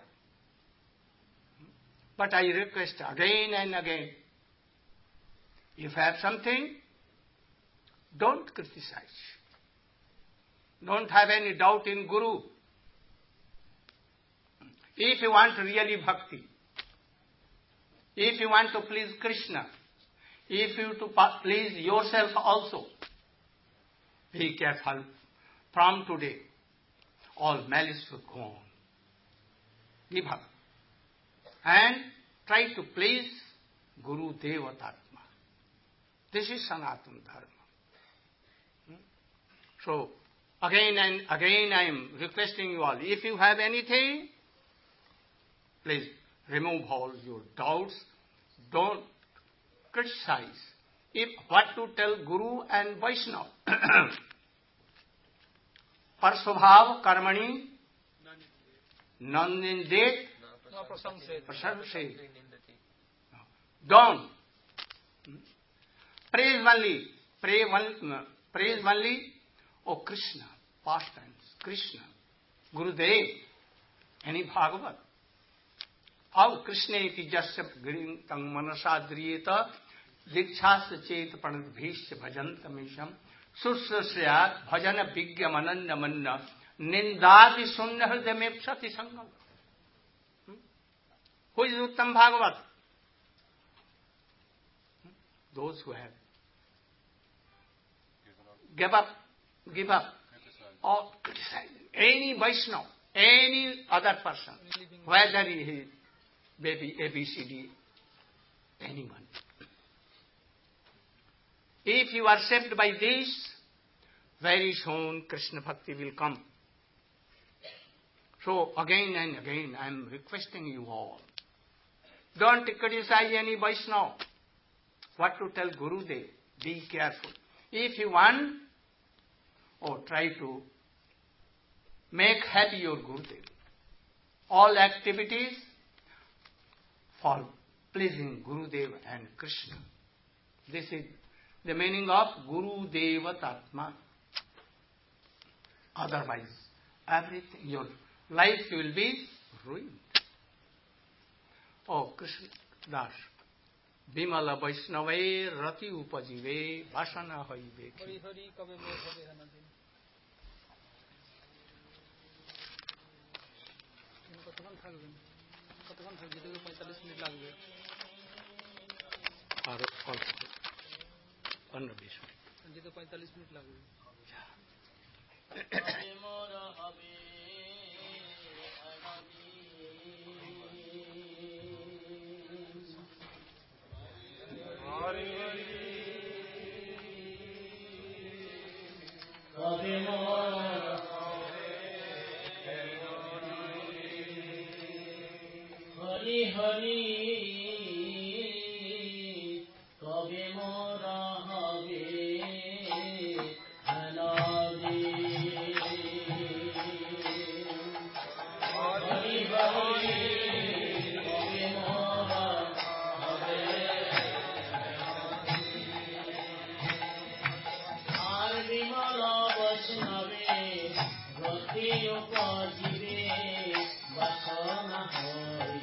Speaker 1: But I request again and again, if you have something, don't criticize. Don't have any doubt in Guru. If you want really bhakti, if you want to please Krishna, if you to please yourself also, be careful. From today, all malice will go on. Give up. And try to please Guru Devatatma. This is Sanatana Dharma. So, again and again I am requesting you all, if you have anything, please remove all your doubts. Don't criticize. If what to tell Guru and Vaishnava. Parsvabhav karmani nandindet prasamse. Don't. Praise only. Pray one, praise only. Oh Krishna, past tense. Krishna. Gurudev. Any Bhagavat. How Krishna iti jasya gring tang manasa driyeta dikshasya chet pranadbhishya bhajantamisham susrasriyat bhajana vigya mananya manna nindadi sunya hridamepshati sangam. Who is Uttam Bhagavat? Those who have give up, give up, or criticize any Vaishnava, any other person, whether he is baby A B C D, anyone. If you are saved by this, very soon Krishna Bhakti will come. So again and again I am requesting you all, don't criticize any Vaishnava. What to tell Gurudev? Be careful. If you want, or try to make happy your Gurudev. All activities for pleasing Gurudev and Krishna. This is the meaning of Gurudeva Tatma. Otherwise, everything, your life will be ruined. Oh, Krishna Das. Bimala Vaishnave Rati Upajive Vasana Haive. আর অল্প পনেরো বিশ minute যেতে পঁয়তাল্লিশ minute লাগবে
Speaker 7: Hari Hari Kabe Mora Habe Hanadi Hari Hari Kabe Mora Habe Ar Vimala Vaishnave Rati Upajive Vasana Hari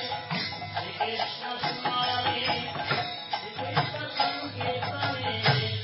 Speaker 7: Krishna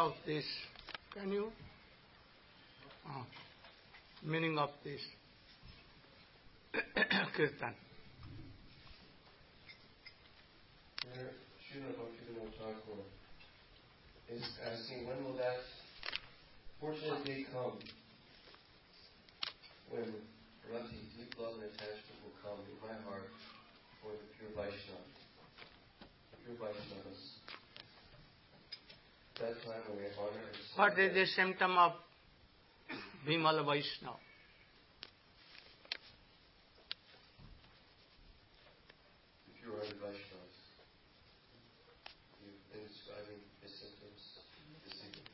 Speaker 1: of this? Can you? Oh, meaning of this kirtan.
Speaker 8: Here, Srila Bhaktivinoda Thakur is asking, when will that fortunate day come when rati, deep love and attachment will come in my heart for the pure Vaishnava, pure Vaishnavas. That time when we honor and
Speaker 1: What is the symptom of Vimal Vaishnava?
Speaker 8: the pure-hearted Vaishnavas. You've been describing his symptoms this evening.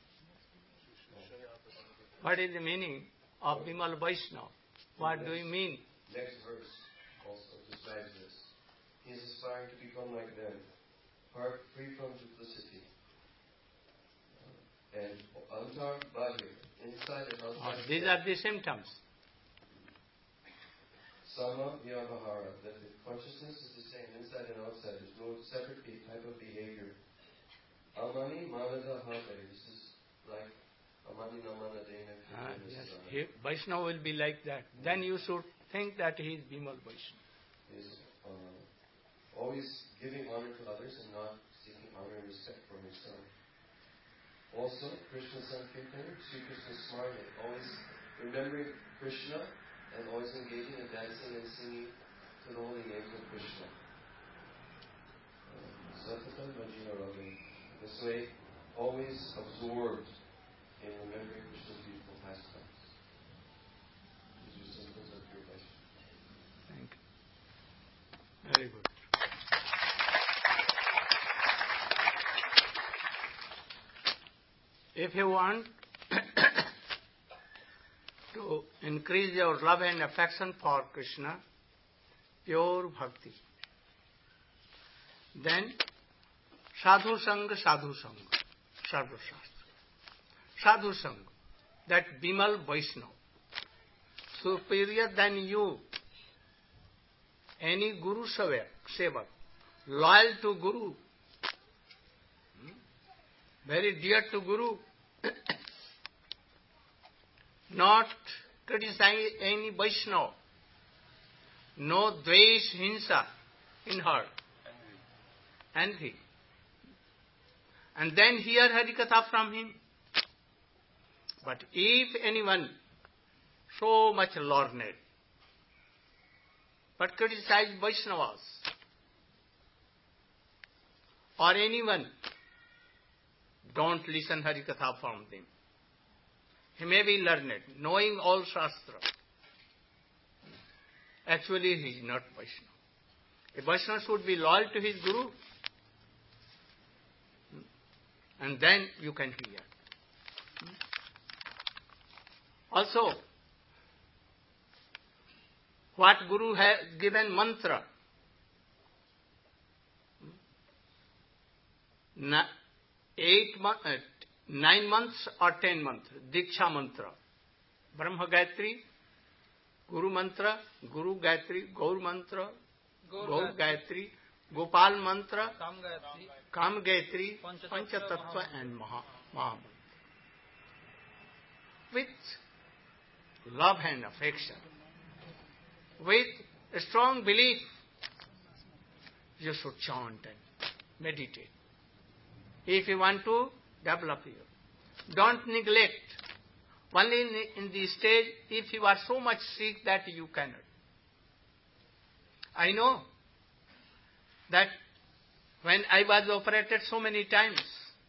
Speaker 1: What is the meaning of Vimal Vaishnava? What do you mean?
Speaker 8: Next verse also describes this. He is aspiring to become like them, heart free from duplicity. Uh, and antar bahir, inside and
Speaker 1: Oh,
Speaker 8: outside.
Speaker 1: these are the symptoms.
Speaker 8: Sama vyavahara, that the consciousness is the same inside and outside. There's no separate type of behavior. Amani manada hare. This is like amani namana dena.
Speaker 1: Ah, yes. He, Vaishnava will be like that. Then you should think that he is Vimal Vaishnava.
Speaker 8: Is uh, always giving honor to others and not seeking honor and respect for himself. Also, Krishna Sankirtan, Sri Krishna Smarna, always remembering Krishna and always engaging in dancing and singing to the holy names of Krishna. Satata Bhajina Ravi. This way, always absorbed in remembering Krishna's beautiful pastimes. These are symptoms of pure Vaishnava.
Speaker 1: Thank you. Very good. If you want to increase your love and affection for Krishna, pure bhakti, then sadhu sangha, sadhu sangha, sadhu shastra. Sadhu sangha, that Vimal Vaishnava, superior than you, any Guru Sevak, Sevak, loyal to Guru, very dear to Guru, not criticize any Vaishnava, no dvesh, hinsa in her, envy. And then hear Harikatha from him. But if anyone so much learned, but criticize Vaishnavas, or anyone, don't listen Harikatha from them. He may be learned, knowing all Shastra. Actually, he is not Vaishnava. A Vaishnava should be loyal to his Guru, and then you can hear. Also, what Guru has given mantra, eight months, nine months or ten months, Diksha mantra, Brahma Gayatri, Guru mantra, Guru Gayatri, Gaur mantra, Gaur Gayatri, Gopal mantra, Kam Gayatri, Panchatattva and Maha, Maha mantra. With love and affection, with a strong belief, you should chant and meditate. If you want to develop your, don't neglect. Only in the, in the stage, if you are so much sick that you cannot. I know that when I was operated so many times,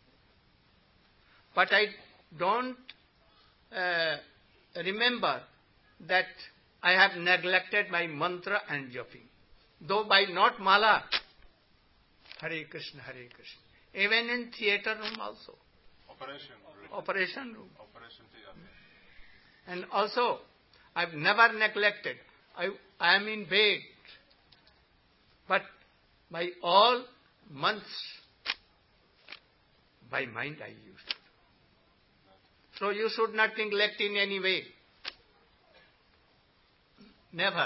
Speaker 1: but I don't uh, remember that I have neglected my mantra and japing. Though by not mala, Hare Krishna, Hare Krishna. Even in theater room also.
Speaker 6: Operation room.
Speaker 1: Operation room.
Speaker 6: Operation theater.
Speaker 1: And also, I've never neglected. I, I am in bed. But by all months, by mind I used to do. So you should not neglect in any way. Never.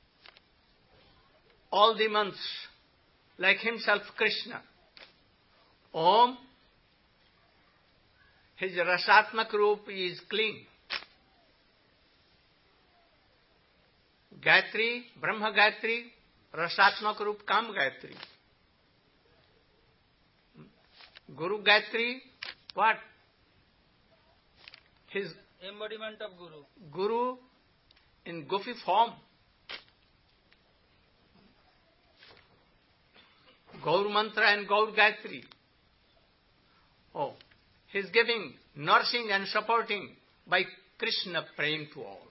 Speaker 1: All the months, like himself Krishna, Om, his Rasatmak Roop is clean. Gayatri, Brahma Gayatri, Rasatmak Roop Kam Gayatri. Guru Gayatri, what? His
Speaker 4: embodiment of Guru.
Speaker 1: Guru in gopi form. Gaur Mantra and Gaur Gayatri. Oh, he is giving, nourishing and supporting by Krishna praying to all.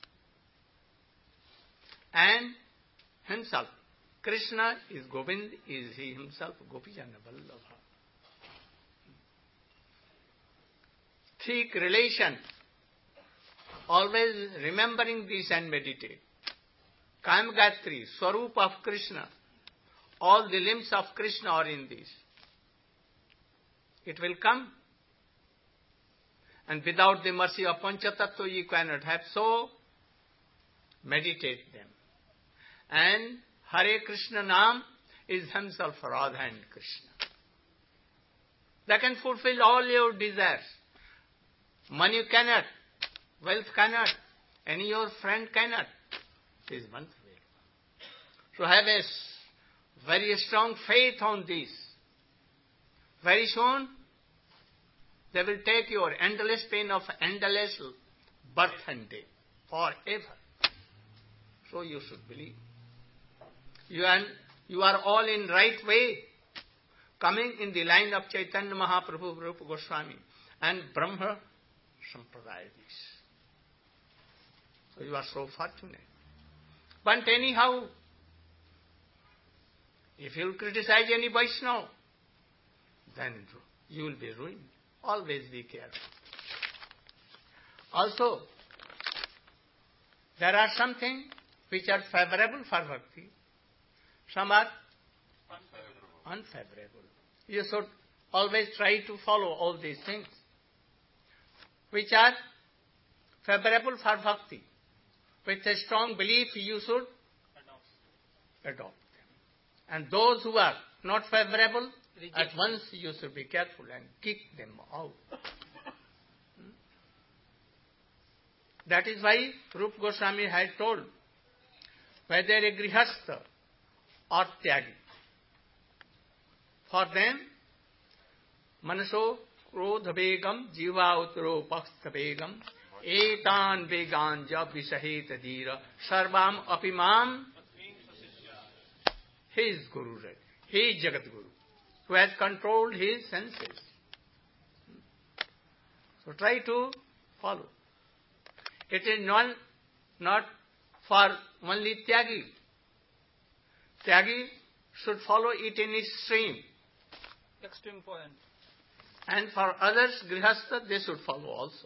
Speaker 1: And himself, Krishna is Govind, is he himself Gopijana Vallabha. Thick relation, always remembering this and meditate. Kayam Gayatri, Swarup of Krishna, all the limbs of Krishna are in this. It will come. And without the mercy of Panchatattva you cannot have, so meditate them. And Hare Krishna Naam is himself Radha and Krishna. They can fulfill all your desires. Money cannot, wealth cannot, any your friend cannot. It is one way. So have a very strong faith on this. Very soon, they will take your endless pain of endless birth and death forever. So you should believe. You are, you are all in right way, coming in the line of Chaitanya Mahaprabhu, Rupa Goswami, and Brahma Sampradayas. So you are so fortunate. But anyhow, if you criticize any Vaishnava, then you will be ruined. Always be careful. Also, there are some things which are favorable for bhakti, some are unfavorable. unfavorable. You should always try to follow all these things which are favorable for bhakti. With a strong belief, you should adopt, adopt them. And those who are not favorable, Reject. At once you should be careful and kick them out. hmm? That is why Rupa Goswami had told, whether a grihastha or tyagi, for them, manaso krodha begam jiva utro pakstha begam etan vegan ja visaheta dhira sarvam apimam. He is Guru, he is Jagat Guru, who has controlled his senses. So try to follow. It is not, not for only Tyagi. Tyagi should follow it in its stream.
Speaker 4: Extreme point.
Speaker 1: And for others, Grihastha, they should follow also.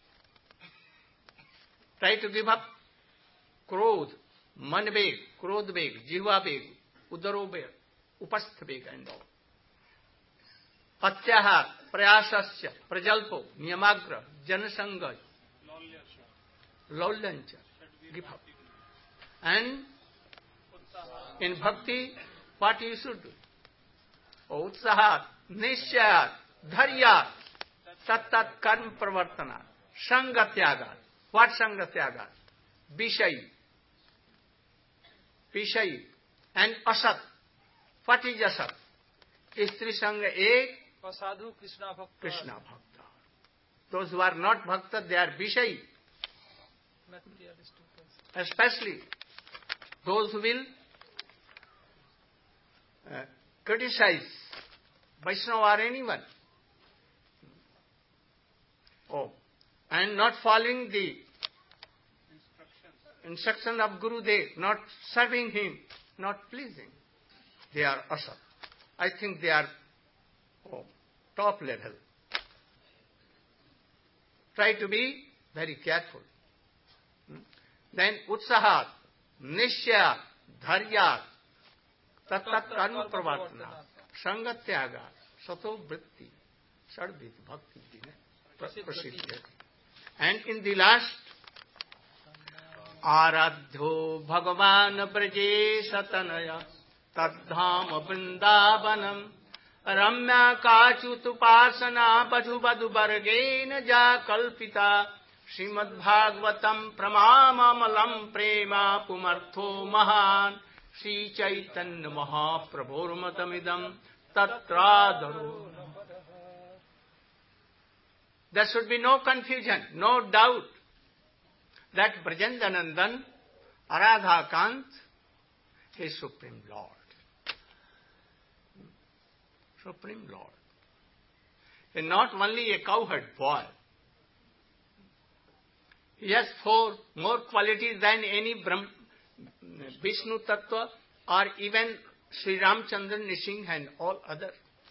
Speaker 1: Try to give up Krodh, Manbeg, Krodhbeg, Jihvabeg, Udarobeg, Upasthbeg and all. Patyahar, Prayasasya, Prajalpo, Niyamagra, Janasangaj, Laulyancha, give up. And in bhakti, what you should do? Utsahat, Nishayat, Dharyat, Tattat Karma Pravartanat, Sangatyagat. What Sangatyagat? Vishay, Vishay, and Asat. What is Asat? Istri Sangha Ek,
Speaker 4: Sadhu Krishna Bhakta.
Speaker 1: Krishna Bhakta. Those who are not Bhakta, they are Vishay. Especially those who will uh, criticize Vaishnava or anyone. Oh, and not following the instruction of Guru Dev, not serving him, not pleasing. They are asat. I think they are oh, top level. Try to be very careful. Hmm? Then utsahat, nishya, dharyat, tattat karma pravartana, sangatyaga, sato vritti, sadvit bhakti, prasiddhi. And in the last, Aradho Bhagavan Braje Satanaya Tadham Vrindavanam Ramya Kachutupasana Badhu Badhu Vargena Ja Kalpita Srimad Bhagavatam Pramamamalam Prema Pumartho Mahan Sri Chaitanya Mahaprabhurmatamidam Tatradharo. There should be no confusion, no doubt that Brajendanandan, Aradha Kant, is Supreme Lord. Supreme Lord. And not only a cowherd boy. He has four more qualities than any Brahm, Vishnu Tattva or even Sri Ramchandra, Nisingh and all other.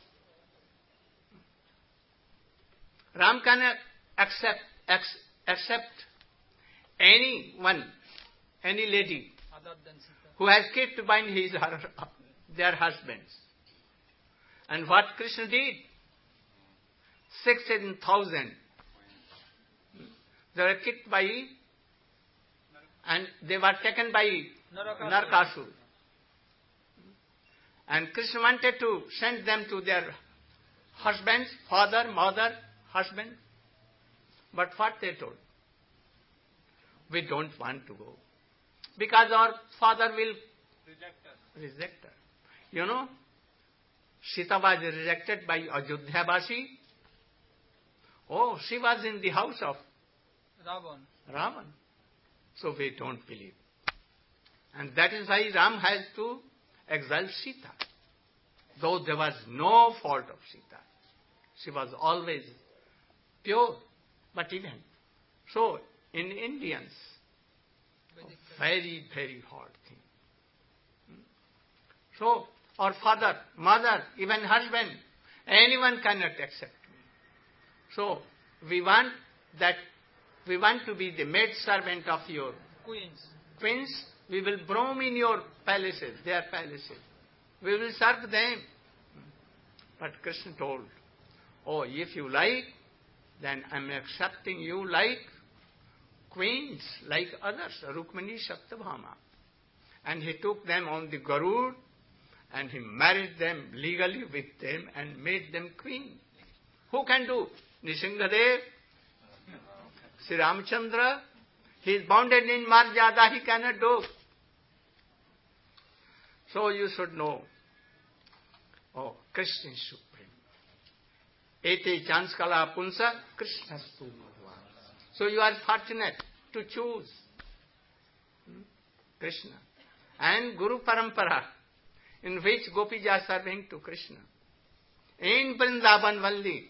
Speaker 1: Ram can accept, accept anyone, any lady who has kept by his her, their husbands. And what Krishna did? Sixteen thousand. They were kicked by, and they were taken by Narakasur. And Krishna wanted to send them to their husbands, father, mother, husband. But what they told? We don't want to go. Because our father will reject us. Reject us. You know, Sita was rejected by Ajodhyavasi. Oh, she was in the house of
Speaker 4: Ravan.
Speaker 1: Ravan. So we don't believe. And that is why Ram has to exile Sita. Though there was no fault of Sita. She was always pure. But even so, in Indians, very, very hard thing. So, our father, mother, even husband, anyone cannot accept me. So, we want that, we want to be the maid servant of your
Speaker 4: Queens.
Speaker 1: Queens. We will roam in your palaces, their palaces. We will serve them. But Krishna told, oh, if you like, then I am accepting you like queens, like others, Rukmini Satyabhama. And he took them on the Garud, and he married them legally with them and made them queen. Who can do? Nisinghadev, Sri Ramchandra, he is bounded in Marjada, he cannot do. So you should know, oh, Krishna is supreme. Ete Chanskala Punsa, Krishna Stu Bhagavan. So you are fortunate to choose hmm? Krishna. And Guru Parampara, in which gopis are serving to Krishna. In Vrindavan Valli.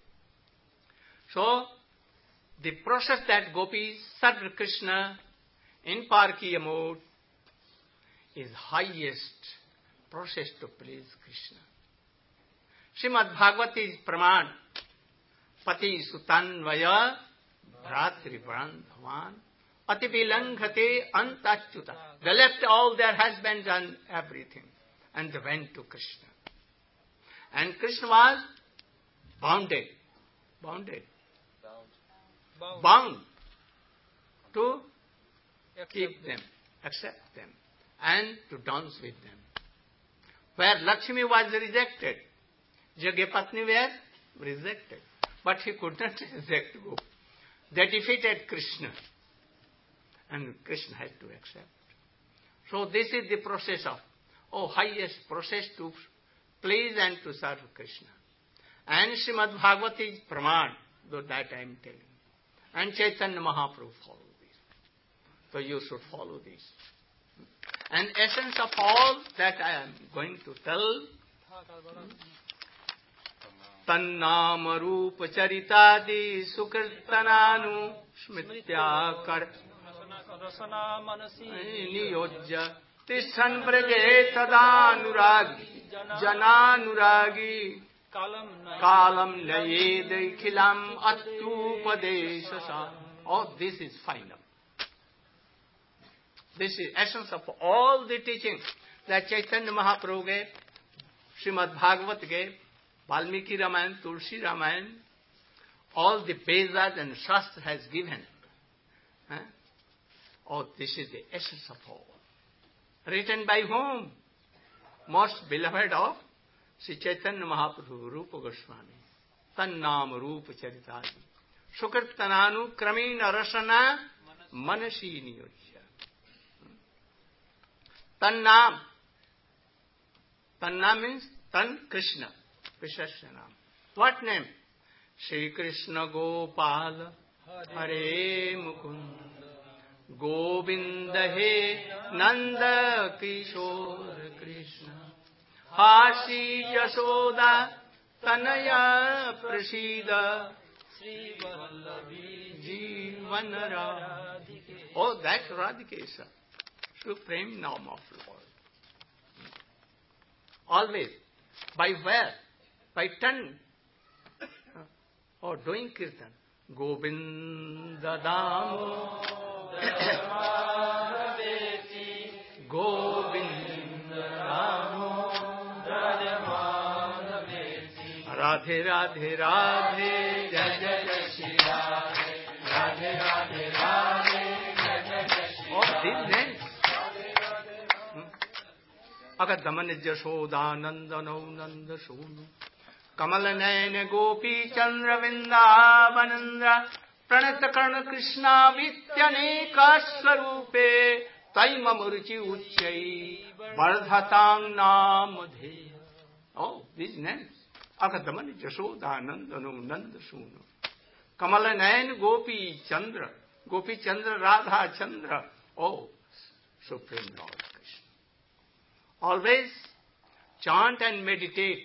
Speaker 1: So, the process that gopis serve Krishna in Parkiya mode is highest process to please Krishna. Srimad Bhagavati is Praman. Pati Sutanvaya Bhratri Brandhavan Ati Vilanghate Antachyuta. They left all their husbands and everything and they went to Krishna. And Krishna was bounded. Bounded.
Speaker 4: Bound.
Speaker 1: Bound to
Speaker 4: Accept
Speaker 1: keep
Speaker 4: them.
Speaker 1: them, accept them, and to dance with them. Where Lakshmi was rejected, Jagyapatni were rejected. But he could not reject Gopi. They defeated Krishna. And Krishna had to accept. So this is the process of, oh, highest process to please and to serve Krishna. And Srimad Bhagavati is Praman, though that I am telling. And Chaitanya Mahaprabhu follow this. So you should follow this. And essence of all that I am going to tell, Tannama Rupa Charitadi Sukirtananu Smritya Kar Niyojya Tishan Braje Tadanuragi Jananuragi Kalam Nayed Khilam Attupadeshasa. Oh, this is final. This is essence of all the teachings that Chaitanya Mahaprabhu gave, Srimad Bhagavat gave, Valmiki Ramayana, Tulsi Ramayana, all the Vedas and Shastra has given. Huh? Oh, this is the essence of all. Written by whom? Most beloved of Shri Chaitanya Mahaprabhu रूप गोस्वामी तन्नाम रूप चरितादि सुकृतनानुक्रमेण रसना मनसी नियोज्य तन्नाम तन्नाम means तन कृष्ण कृष्ण नाम. What name? Shri Krishna Gopal Hare Mukund Govinda He Nanda Kishore Krishna Hasi Yasoda Tanaya Prasida Sri Vallavi Jivan Radhike. Oh, that Radhikesa, supreme name of Lord. Always. By where? By tongue. Or doing kirtan. Govinda Damo Govinda Damo Radhe Radhe Radhe Jai Jai Shri Radhe Radhe Radhe Radhe Jai Jai Shri. All these names. Agadaman Jashodanandano Nanda Sonu Kamal Nayan Gopi Chandra Vindavanandra Pranata Karna Krishna Vityaneka Swarupe Taima Murchi Uchai Vardhatang Namadhe. Oh, these names. Agadaman Jashodanandano Nanda Sonu Kamal Nayan Gopi Chandra Gopi Chandra Radha Chandra. Oh, Supreme Lord. Always chant and meditate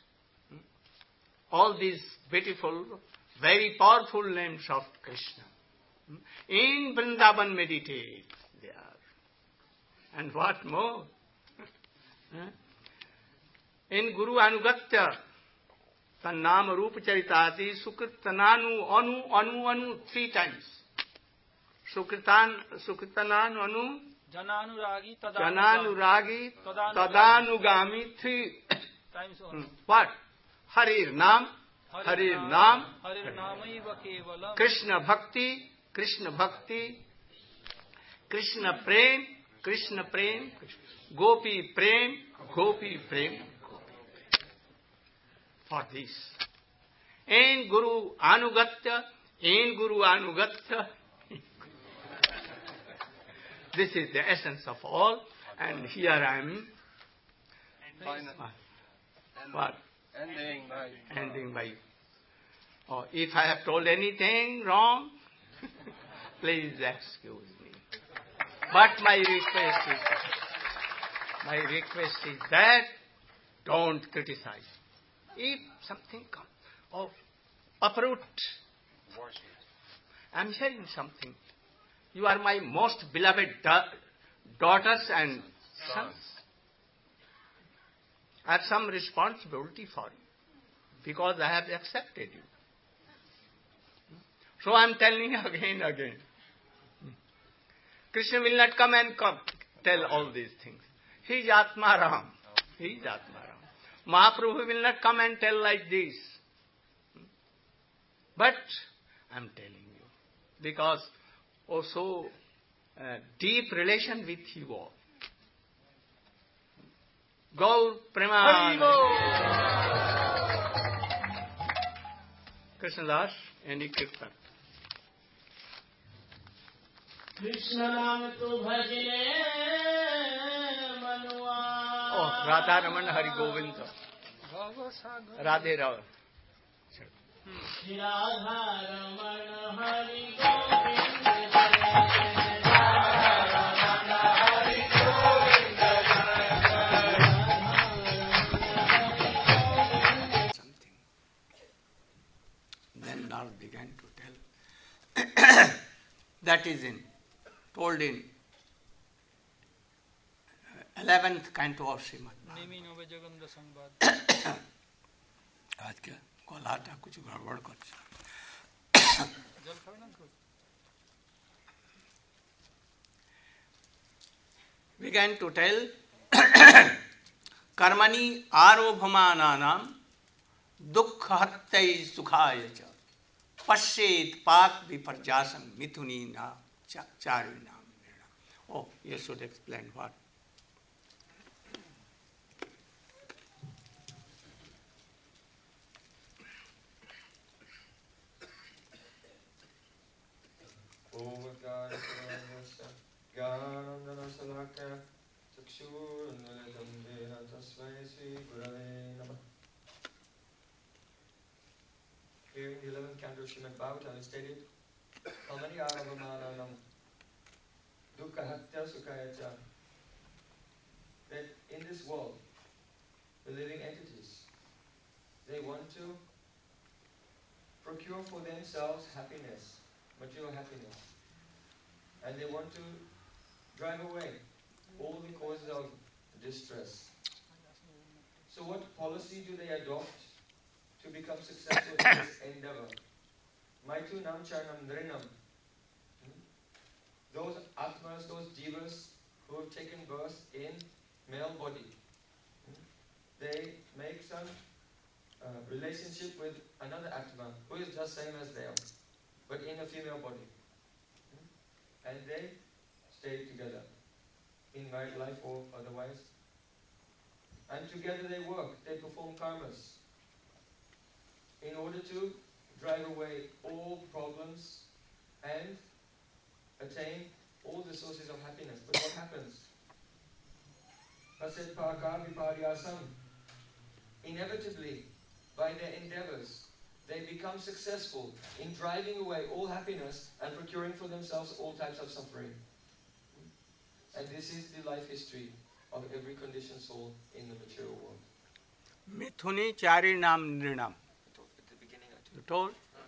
Speaker 1: all these beautiful, very powerful names of Krishna. In Vrindavan meditate they are. And what more? In Guru Anugatya, Tannam Rupa Charitati, Sukritananu Anu Anu Anu three times. Sukritan Sukritananu Anu
Speaker 4: Jananuragi,
Speaker 1: Jananuragi, Tadanugami, three
Speaker 4: times on.
Speaker 1: What? Harir Nam, Harir Nam,
Speaker 4: Harir Namaiva Kevalam.
Speaker 1: Krishna Bhakti, Krishna Bhakti, Krishna Prem, Krishna Prem, Gopi Prem, Gopi Prem. For this. In Guru Anugatya, in Guru Anugatya. This is the essence of all, and here I am. What?
Speaker 6: Ending by.
Speaker 1: Ending by. Oh, if I have told anything wrong, please excuse me. But my request is, my request is that don't criticize. If something comes, oh, uproot. I'm hearing something. You are my most beloved da- daughters and sons. I have some responsibility for you because I have accepted you. So I am telling you again and again. Krishna will not come and come tell all these things. He is Atma Ram. He is Atma Ram. Mahaprabhu will not come and tell like this. But I am telling you because also uh, deep relation with you all. Gaur Preman. Krishna Das, any kirtan?
Speaker 7: Krishna Nam Tu Bhajne Manuwa.
Speaker 1: Oh, Radha Raman Hari Govinda. Radhe Rava.
Speaker 7: Radha Raman Hari Govinda.
Speaker 1: Then Narad began to tell. That is in, told in eleventh canto of Srimad Bhagavatam. आज क्या Cola था कुछ गड़बड़ कर began to tell कर्मणि आरोभमानानां दुःख हत्यै सुखाय च पश्येत पाक विपर्यासं मिथुनीना चारिणाम. Oh, you should explain what.
Speaker 3: Gurave Namah. Here in the eleventh canto of Srimad Bhagavatam is stated, Amani Aravamananam Dukkha Hatya Sukhayacha, that in this world, the living entities, they want to procure for themselves happiness, material happiness, and they want to drive away all the causes of distress. So what policy do they adopt to become successful in this endeavor? Maitu nam charnam nrinam. Those atmas, those jivas who have taken birth in male body, they make some uh, relationship with another atma who is just same as them, but in a female body. And they stay together in married life or otherwise. And together they work, they perform karmas in order to drive away all problems and attain all the sources of happiness. But what happens? Paset paka viparyasam. Inevitably, by their endeavors, they become successful in driving away all happiness and procuring for themselves all types of suffering. And this is the life history of every conditioned soul in the material world.
Speaker 1: Mithuni chari nam nrinam.
Speaker 3: At the beginning, I
Speaker 1: You told?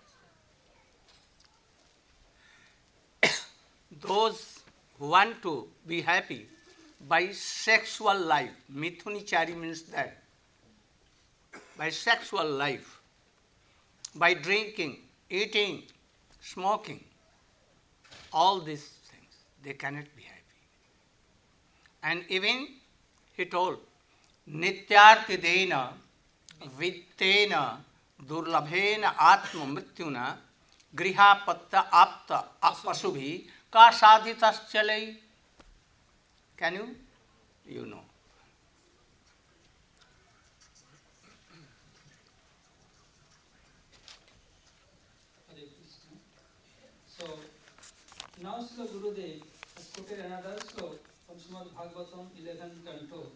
Speaker 1: Those who want to be happy by sexual life, Mithuni chari means that. By sexual life, by drinking, eating, smoking, all these things, they cannot be happy. And even he told, Nityartidena vittena durlabhena atma mrityuna grihapatta apta apasubhi ka sadhitas chalai. Can you? You know.
Speaker 4: Hare Krishna. So, now Srila Gurudev has quoted another slok from Srimad Bhagavatam eleventh canto.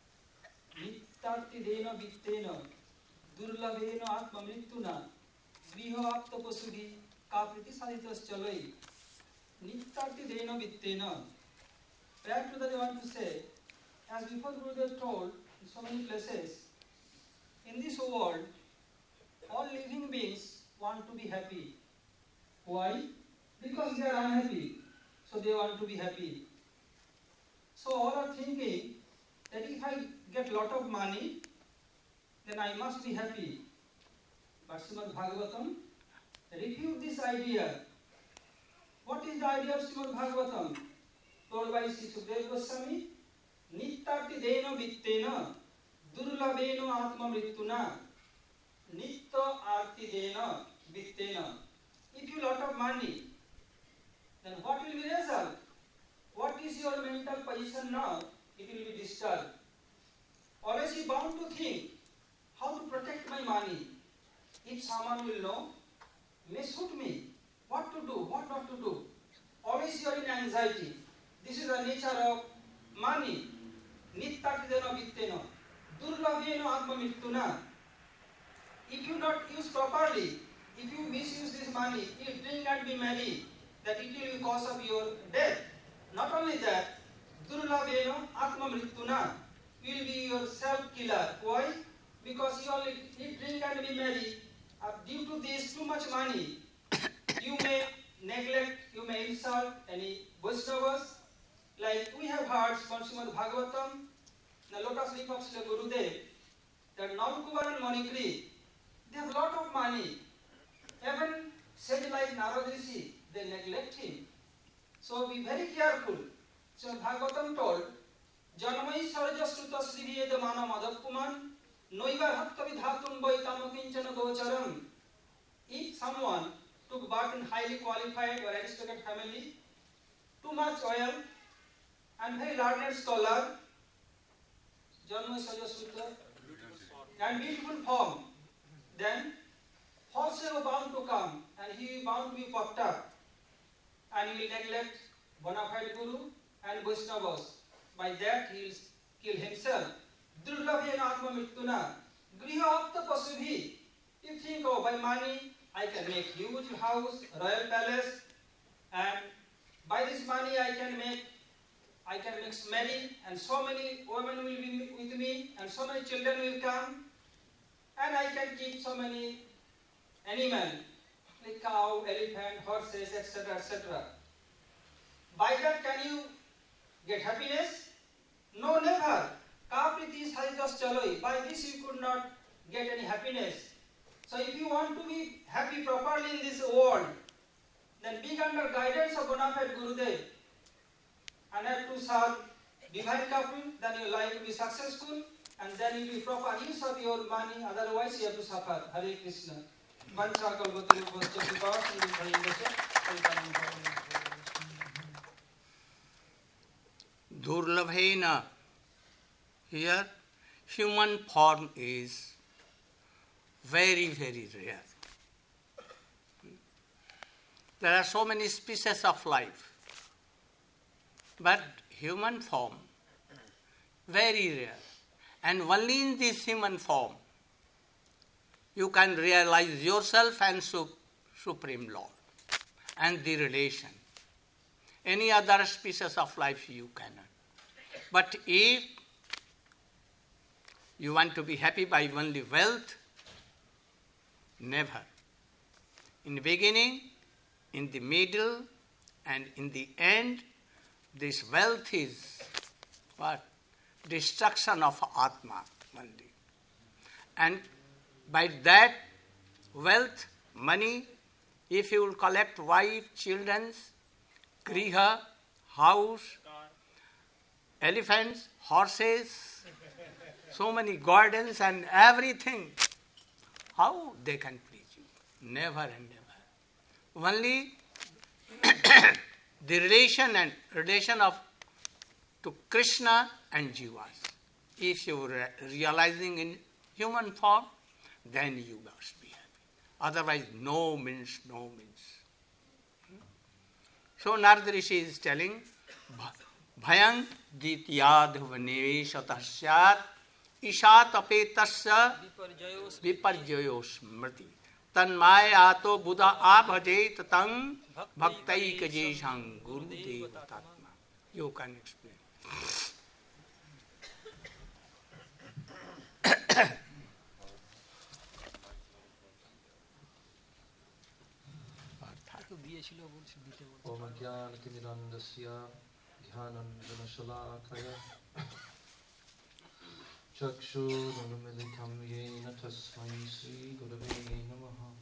Speaker 4: Nittarti dena vittena durlabhena atma mrityuna griha apta pasubhi kapriti sadhitas chalai. Nittarti dena vittena. Back to that I want to say, as before Gurudev told in so many places, in this world, all living beings want to be happy. Why? Because they are unhappy. So they want to be happy. So all are thinking that if I get lot of money, then I must be happy. But Srimad Bhagavatam refute this idea. What is the idea of Srimad Bhagavatam? Told by Sri Sukadeva Goswami, Nittati dena vittena durlabhena atma mrityuna nitta arti dena vittena. If you lot of money, then what will be the result? What is your mental position now? It will be disturbed. Always you bound to think how to protect my money. If someone will know, may shoot me. What to do, what not to do. Always you are in anxiety. This is the nature of money. Nittatidena vittena. Durlabhena atma mrityuna. If you not use properly, if you misuse this money, you drink and be merry, that it will be cause of your death. Not only that, Durlabhena atma mrityuna will be your self-killer. Why? Because you only eat, drink and be merry. Uh, due to this too much money, you may neglect, you may insult any Vaishnavas. Like we have heard from Srimad Bhagavatam, the lotus leaf of Srila Gurudev, that Nalkubar and Manikri, they have a lot of money. Even said like Narad Rishi, they neglect him. So be very careful. So Bhagavatam told, Janamai Sarja Sruta Sriviyeda Mana Madhapuman, Noiva Hakta Vidhatum Vaitama Kinchana Gocharam. If someone took birth in highly qualified or aristocratic family, too much oil, and very learned scholar, Janamai Sarja Sruta, and beautiful form, then forces are bound to come, and he is bound to be puffed up, and he will neglect bona fide Guru and Vaishnavas. By that he will kill himself. दुर्लभेन आत्ममृत्युना गृहाप्त पशुभि. You think, oh, by money I can make huge house, royal palace, and by this money I can make, I can make marry, and so many women will be with me, and so many children will come, and I can keep so many animals like cow, elephant, horses, et cetera, et cetera. By that, can you get happiness? No, never. Kapriti saritas chaloi. By this you could not get any happiness. So if you want to be happy properly in this world, then be under guidance of bona fide Gurudev and have to serve divine couple, then your life will be successful, and then you will be proper use of your money, otherwise you have to suffer. Hare Krishna. Vanchakalpatarubhascha kripa sindhubhaindasya kalpanam.
Speaker 1: Durlabhena. Here, human form is very, very rare. There are so many species of life, but human form, very rare. And only in this human form, you can realize yourself and su- Supreme Lord and the relation. Any other species of life you cannot. But if you want to be happy by only wealth, never. In the beginning, in the middle, and in the end, this wealth is what? Destruction of Atma only. And by that wealth, money, if you will collect wife, children, griha, house, elephants, horses, so many gardens and everything, how they can please you? Never and never. Only the relation and relation of to Krishna and Jivas. If you are realizing in human form, then you must be happy. Otherwise, no means no means. So Narada Rishi is telling, Bhayang dityadhvaneveshatah syat ishat apetasya viparjayos smriti tanmayato buddha abhajet tang bhaktaikajeshang guru devatatma. You can explain.
Speaker 5: Om Gyan Timirandasya Dhyanandana Shalakaya Chakshurunamilitam Yena Tasmai Sri Gurave Namaha.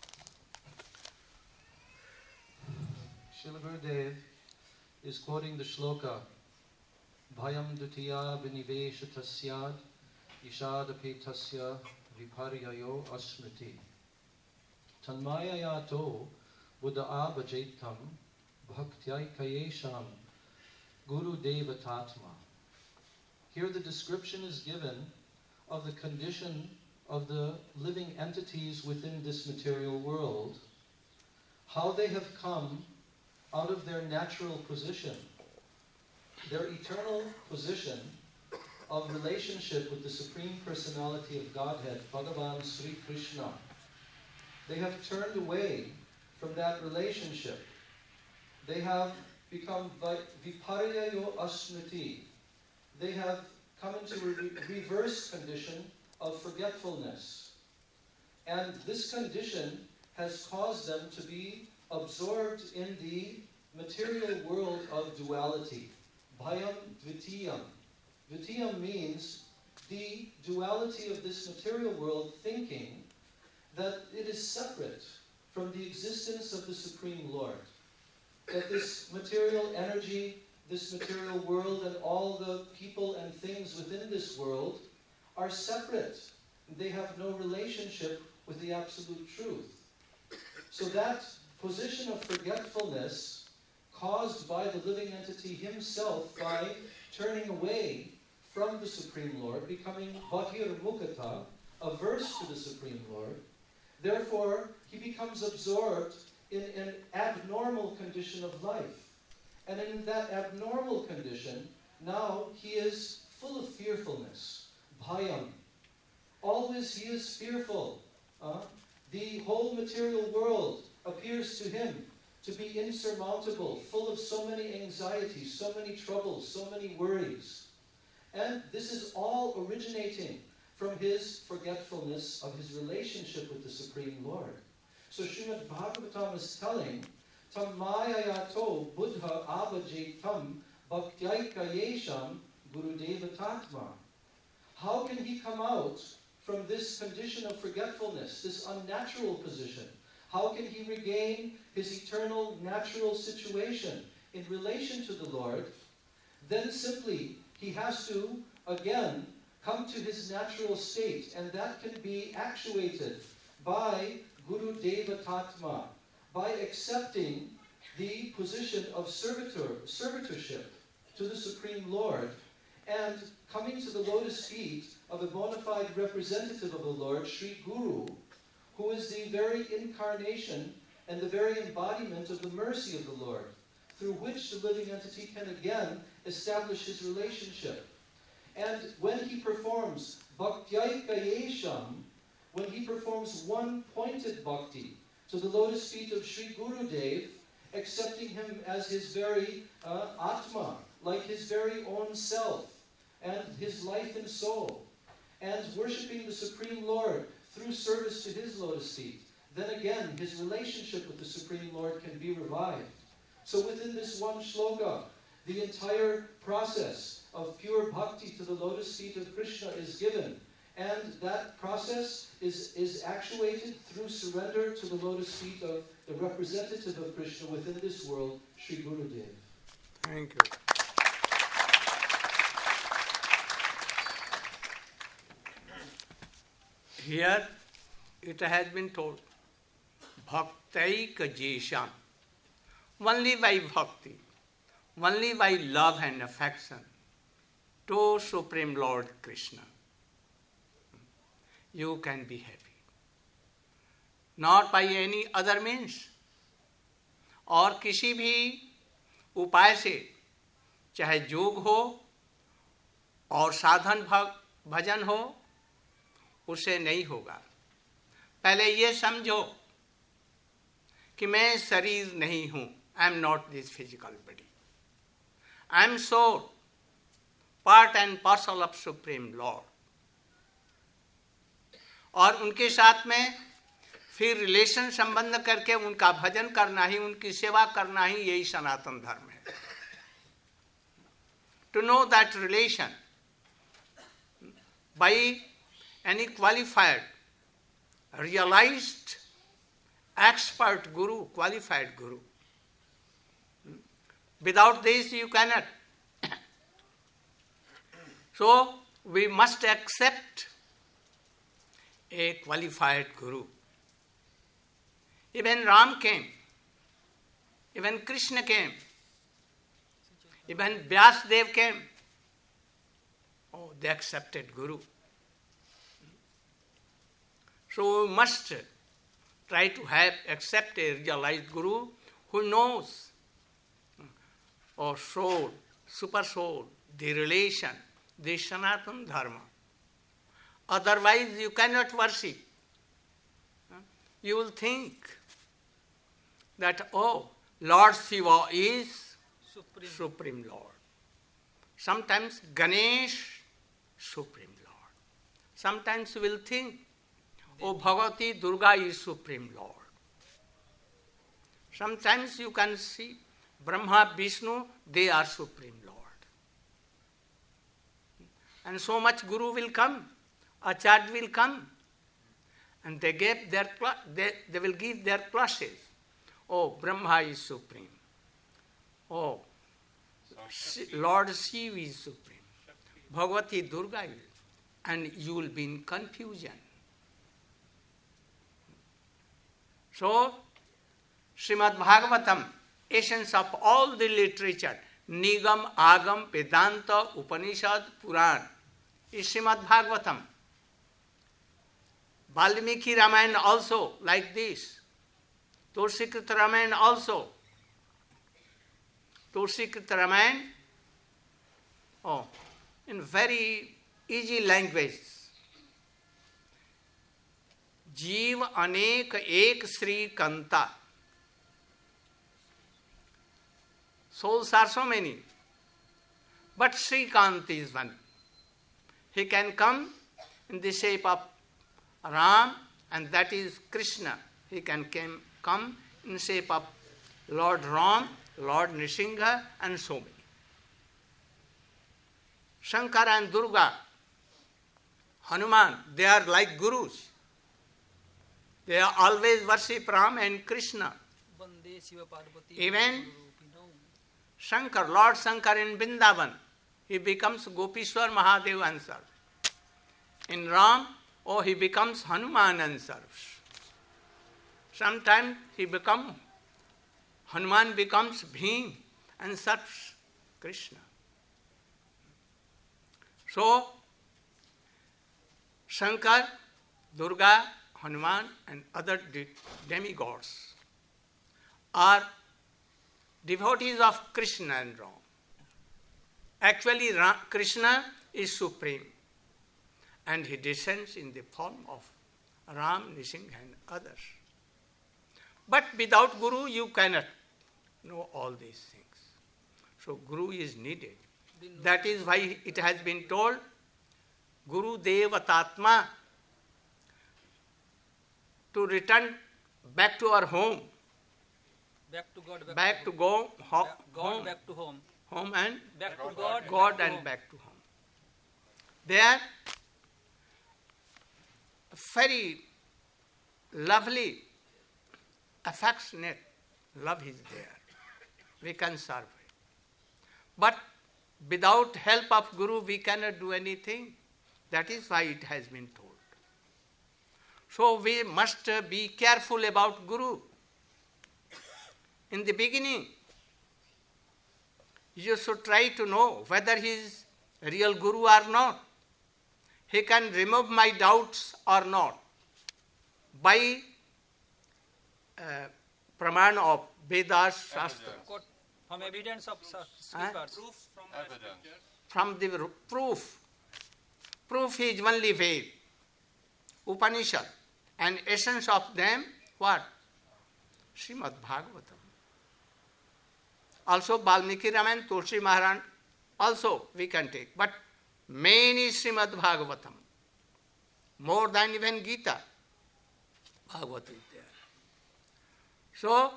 Speaker 5: Srila Gurudev is quoting the shloka Bhayam Dutiya Viniveshatasyad Ishadapetasya Viparyayo Asmriti Tanmayayato Buddha Abhajetam Bhaktyai Guru Deva Tatma. Here the description is given of the condition of the living entities within this material world, how they have come out of their natural position, their eternal position of relationship with the Supreme Personality of Godhead, Bhagavan Sri Krishna. They have turned away from that relationship. They have become viparyayo asmriti. They have come into a re- reverse condition of forgetfulness. And this condition has caused them to be absorbed in the material world of duality. Bhayam dvitiyam. Dvitiyam means the duality of this material world, thinking that it is separate from the existence of the Supreme Lord. That this material energy, this material world, and all the people and things within this world are separate. They have no relationship with the absolute truth. So that position of forgetfulness caused by the living entity himself by turning away from the Supreme Lord, becoming Bahir Mukata, averse to the Supreme Lord, therefore he becomes absorbed in an abnormal condition of life. And in that abnormal condition, now he is full of fearfulness. bhayam. Always he is fearful. Uh, the whole material world appears to him to be insurmountable, full of so many anxieties, so many troubles, so many worries. And this is all originating from his forgetfulness of his relationship with the Supreme Lord. So Srimad Bhagavatam is telling, tam mayayato buddha avajetam bhaktyayikayesham gurudeva tatma. How can he come out from this condition of forgetfulness, this unnatural position? How can he regain his eternal natural situation in relation to the Lord? Then simply he has to, again, come to his natural state, and that can be actuated by Guru Deva Tatma, by accepting the position of servitor, servitorship to the Supreme Lord, and coming to the lotus feet of a bona fide representative of the Lord, Sri Guru, who is the very incarnation and the very embodiment of the mercy of the Lord, through which the living entity can again establish his relationship. And when he performs bhaktyayikayesham, when he performs one-pointed bhakti to the lotus feet of Sri Gurudev, accepting him as his very uh, atma, like his very own self, and his life and soul, and worshipping the Supreme Lord through service to his lotus feet, then again his relationship with the Supreme Lord can be revived. So within this one shloka, the entire process of pure bhakti to the lotus feet of Krishna is given. And that process is, is actuated through surrender to the lotus feet of the representative of Krishna within this world, Sri Gurudev.
Speaker 1: Thank you. Here it has been told, Bhaktaika Jesham, only by bhakti, only by love and affection to Supreme Lord Krishna, you can be happy. Not by any other means. और किसी भी उपाय से, चाहे योग हो और साधन भजन हो, उसे नहीं होगा. पहले ये समझो कि मैं शरीर नहीं हूं. I am not this physical body. I am soul, part and parcel of Supreme Lord. और उनके साथ में फिर रिलेशन संबंध करके उनका भजन करना ही, उनकी सेवा करना ही, यही सनातन धर्म है. To know that relation by any qualified, realized, expert guru, qualified guru. Without this you cannot. So we must accept a qualified guru. Even Ram came, even Krishna came, even Vyasdev came. Oh, they accepted guru. So we must try to have accept a realized guru who knows or soul, super soul, the relation, the Sanatana Dharma. Otherwise you cannot worship. You will think that, oh, Lord Shiva is Supreme, Supreme Lord. Sometimes Ganesh, Supreme Lord. Sometimes you will think, oh, Bhagavati Durga is Supreme Lord. Sometimes you can see Brahma, Vishnu, they are Supreme Lord. And so much Guru will come, Acharya will come, and they gave their they, they will give their classes. Oh, Brahma is Supreme. Oh, Lord Shiva is Supreme. Bhagavati Durga is. And you will be in confusion. So, Srimad Bhagavatam, essence of all the literature, Nigam, Agam, Vedanta, Upanishad, Puran, is Srimad Bhagavatam. Valmiki Ramayana also like this. Tulsikrita Ramayana also. Tulsikrita Ramayana, oh, in very easy language. जीव अनेक एक श्रीकंता. Souls are so many, but Srikant is one. He can come in the shape of Ram, and that is Krishna. He can came, come in shape of Lord Ram, Lord Nrsimha, and so many. Shankar and Durga, Hanuman, they are like gurus. They are always worship Ram and Krishna. Even Shankar, Lord Shankar in Vrindavan, he becomes Gopishwar Mahadev and serves. In Ram, oh, he becomes Hanuman and serves. Sometimes he becomes, Hanuman becomes Bhim and serves Krishna. So, Shankar, Durga, Hanuman and other demigods are devotees of Krishna and Ram. Actually, Ram, Krishna is supreme, and he descends in the form of Ram, Nrsimha and others. But without Guru, you cannot know all these things. So Guru is needed. That is why it has been told, Guru Devatatma, to return back to our home.
Speaker 4: Back to God. Back,
Speaker 1: back
Speaker 4: to
Speaker 1: to go ho-
Speaker 4: God,
Speaker 1: home.
Speaker 4: back to home.
Speaker 1: Home and
Speaker 4: Back to God.
Speaker 1: God
Speaker 4: back to
Speaker 1: and
Speaker 4: home.
Speaker 1: back to home. There, very lovely, affectionate love is there. We can serve it. But without help of Guru, we cannot do anything. That is why it has been told. So we must be careful about Guru. In the beginning, you should try to know whether he is a real Guru or not. He can remove my doubts or not by uh, praman of Vedas, Shastra.
Speaker 4: From evidence of scriptures.
Speaker 6: Proof from evidence.
Speaker 1: From the proof. Proof is only Ved, Upanishad, and essence of them, what? Srimad Bhagavatam. Also Valmiki Ramayana, Tulsi Maharaj, also we can take. But main is Srimad Bhagavatam. More than even Gita, Bhagavatam is there. So,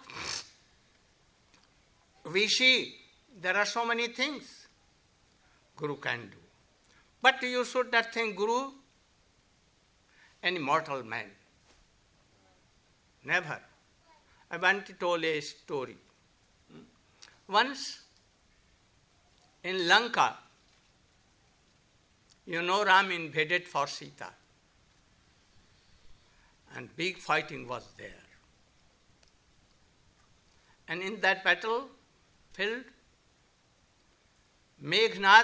Speaker 1: we see there are so many things Guru can do. But you should not think Guru any mortal man. Never. I want to tell a story. Once in Lanka, you know, Ram invaded for Sita, and big fighting was there. And in that battlefield, Meghnad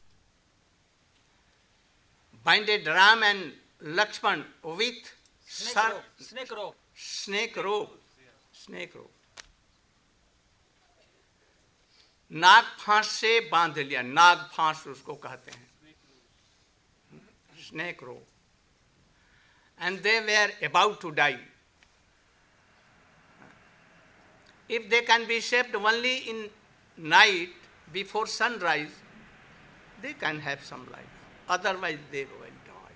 Speaker 1: binded Ram and Lakshman with
Speaker 4: Snake
Speaker 1: sar-
Speaker 4: rope. Snake rope.
Speaker 1: snake rope. Snake rope. नाग फांस से बांध लिया. नाग फांस उसको कहते हैं. Snake rope. And they were about to die. If they can be saved only in night before sunrise, they can have some life. Otherwise they will die.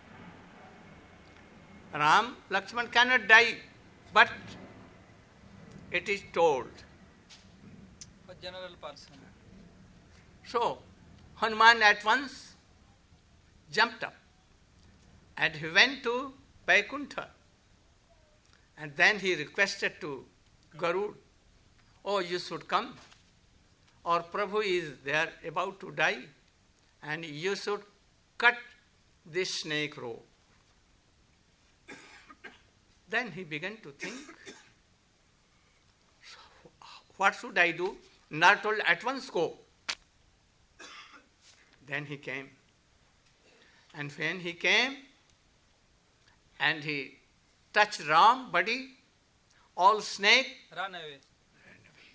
Speaker 1: Ram, Lakshman cannot die, but it is told.
Speaker 4: A general person.
Speaker 1: So, Hanuman at once jumped up and he went to Vaikuntha. And then he requested to Garud, oh, you should come. Our Prabhu is there about to die, and you should cut this snake rope. Then he began to think, what should I do? Nar told, at once go. Then he came. And when he came, and he touched Ram, body, all snake,
Speaker 4: Run away.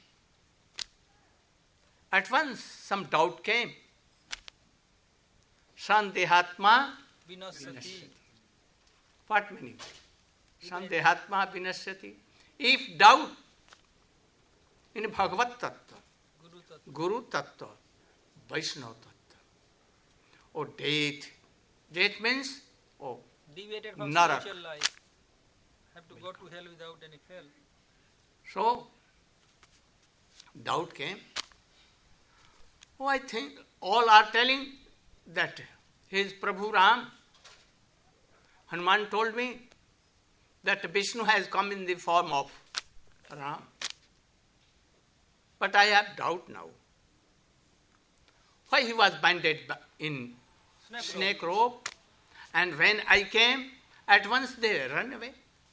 Speaker 1: at once some doubt came. Sandehatma
Speaker 4: Vinasati.
Speaker 1: vinashyati. What meaning? Sandehatma vinashyati. If doubt in Bhagavat Tattva,
Speaker 4: Guru Tattva.
Speaker 1: Guru Tattva, Vaishnava Tattva, or death. Death means, oh,
Speaker 4: Deviated from
Speaker 1: Narak.
Speaker 4: spiritual life. Have to go to hell without any hell.
Speaker 1: So, doubt came. Oh, I think all are telling that he is Prabhu Ram. Hanuman told me that Vishnu has come in the form of Ram. But I have doubt now. Why he was banded in
Speaker 4: Snake
Speaker 1: snake rope, and when I came, at once they ran away.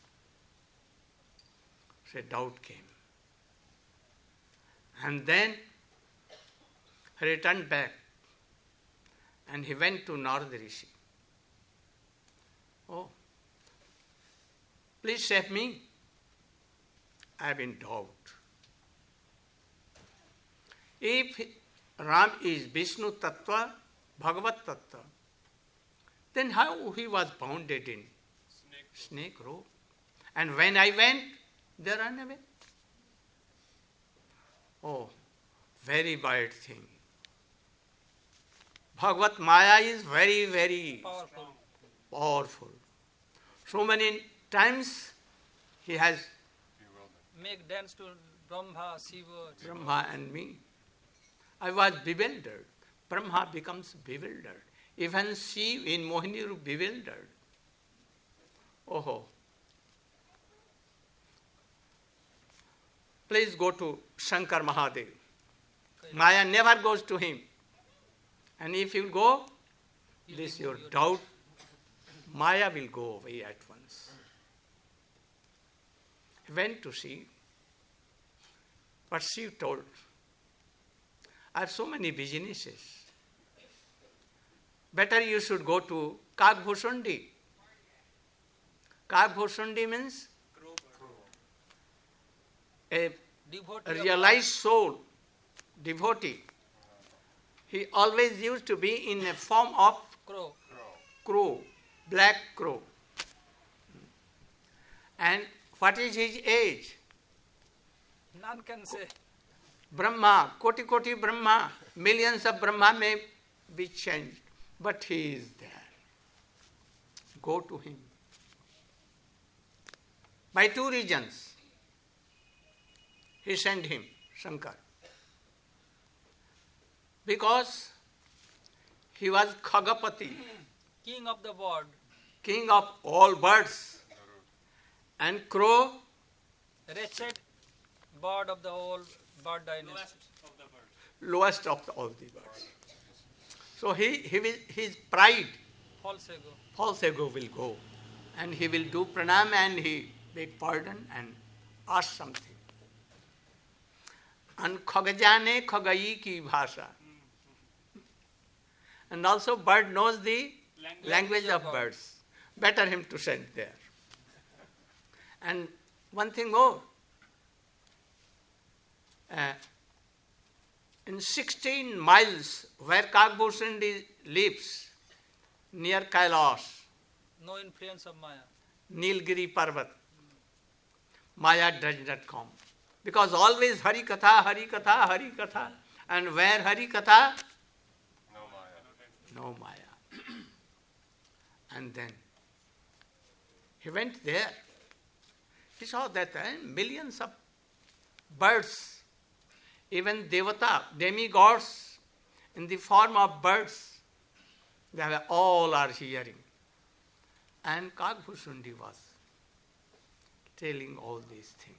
Speaker 1: So doubt came. And then he returned back and he went to Narada Rishi. Oh, please save me. I am in doubt. If Ram is Vishnu Tattva, Bhagavat Tattva, then how he was bounded in snake, snake rope? And when I went, they ran away. Oh, very bad thing. Bhagavat Maya is very, very
Speaker 4: Powerful.
Speaker 1: powerful. So many times he has
Speaker 4: Make dance to Brahma, Shiva.
Speaker 1: Brahma and me. I was bewildered. Brahma becomes bewildered. Even Shiva in Mohini Roop bewildered. Oh, please go to Shankar Mahadev. Maya never goes to him. And if you go, this your doubt, Maya will go away at once. He went to Shiva. But Shiva told, I have so many businesses. Better you should go to Kagbhusundi. Kagbhusundi means a
Speaker 4: Devotee of
Speaker 1: realized soul, devotee. He always used to be in a form of
Speaker 4: crow.
Speaker 1: crow, black crow. And what is his age?
Speaker 4: None can say.
Speaker 1: Brahma, koti koti Brahma, millions of Brahma may be changed, but he is there. Go to him. By two reasons, he sent him, Shankar. Because he was Khagapati,
Speaker 4: King of the bird.
Speaker 1: king of all birds, and crow,
Speaker 4: Wretched bird of the whole bird dynasty.
Speaker 1: lowest of all the birds. So he, he will, his pride,
Speaker 4: False ego.
Speaker 1: false ego will go, and he will do pranam and he beg pardon and ask something. And khagajane khagayi ki bhasha. And also bird knows the language, language of birds. Better him to send there. And one thing more. Uh, in sixteen miles where Kagbhusundi lives, near Kailash,
Speaker 4: No influence of Maya.
Speaker 1: Nilgiri Parvat, Maya does not come. Because always Hari Katha, Hari Katha, Hari Katha. And where Hari Katha?
Speaker 6: No Maya.
Speaker 1: No Maya. And then he went there. He saw that eh, millions of birds, even Devata, demigods, in the form of birds, they were, all are hearing. And Kagbhusundi was telling all these things.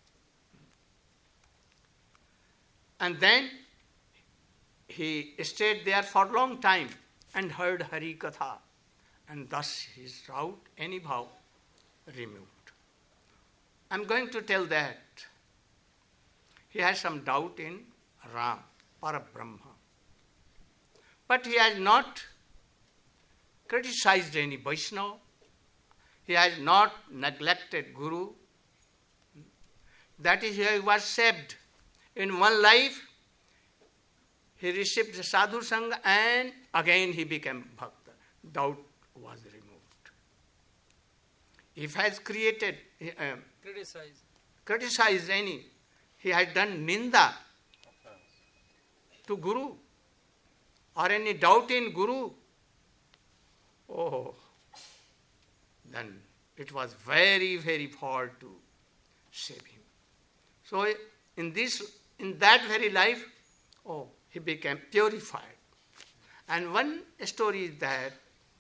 Speaker 1: And then he stayed there for a long time and heard Hari Katha, and thus his doubt anyhow removed. I'm going to tell that he has some doubt in Ram, Parabrahma. But he has not criticized any Vaishnava. He has not neglected Guru. That is why he was saved. In one life, he received the sadhu sangha and again he became bhakta. Doubt was removed. If he has created, uh,
Speaker 4: Criticize.
Speaker 1: criticized any, he had done ninda to Guru or any doubt in Guru, oh, then it was very, very hard to save him. So in this, in that very life, oh, he became purified. And one story is that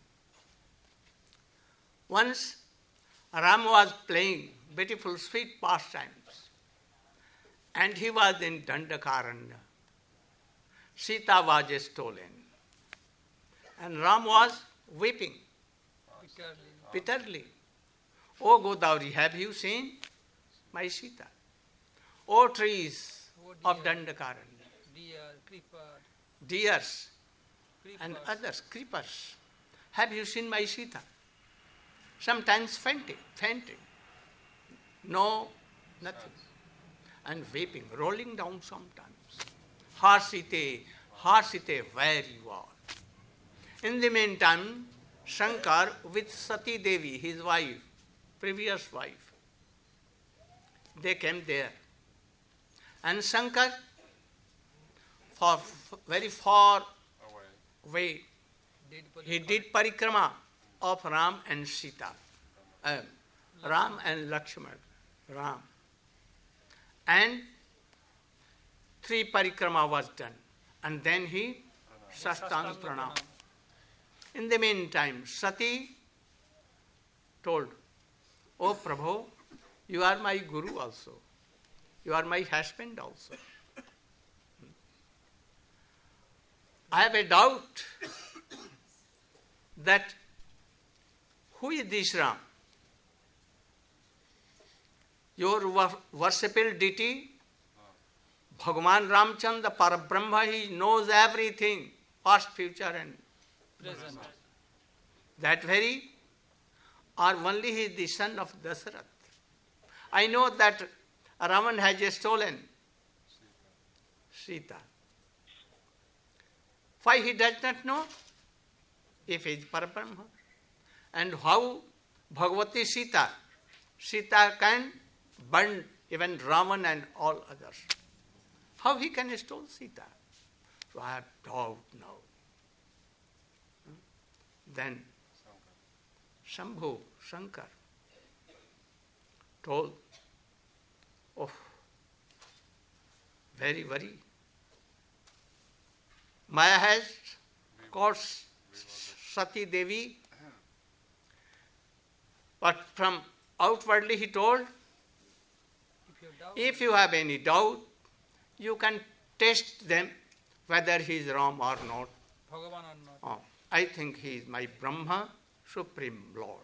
Speaker 1: once Ram was playing beautiful sweet pastimes and he was in Dandakaranya. Sita was stolen and Ram was weeping bitterly. Oh Godavari, have you seen my Sita? Oh trees
Speaker 4: Oh,
Speaker 1: of Dandakaranya,
Speaker 4: Deer, creeper,
Speaker 1: deers
Speaker 4: creepers.
Speaker 1: and others, creepers, have you seen my Sita? Sometimes fainting, fainting. No, nothing. And weeping, rolling down sometimes. Harsite, harsite, where you are. In the meantime, Shankar with Sati Devi, his wife, previous wife, they came there. And Shankar, for f- very far away,
Speaker 4: Did
Speaker 1: he did parikrama of Ram and Sita. Uh, Ram and Lakshman. Ram. And three parikrama was done. And then he Sastang Pranam. In the meantime, Sati told, Oh Prabhu, you are my Guru also. You are my husband also. I have a doubt that who is this Ram? Your worshipable deity, Bhagavan Ramchandra, Parabrahma, he knows everything, past, future and
Speaker 4: present.
Speaker 1: that very, or only he is the son of Dasarath. I know that Ravan has stolen Sita. Why he does not know? If he is Parabrahma. And how Bhagavati Sita, Sita can burn even Ravan and all others. How he can steal Sita? So I have doubt now. Then Shambhu, Shankar, told, oh, very worry. Maya has caught Sati Devi, but from outwardly he told,
Speaker 4: If you doubt,
Speaker 1: if you have any doubt, you can test them whether he is Ram or not.
Speaker 4: Bhagavan or not.
Speaker 1: Oh, I think he is my Brahma, Supreme Lord.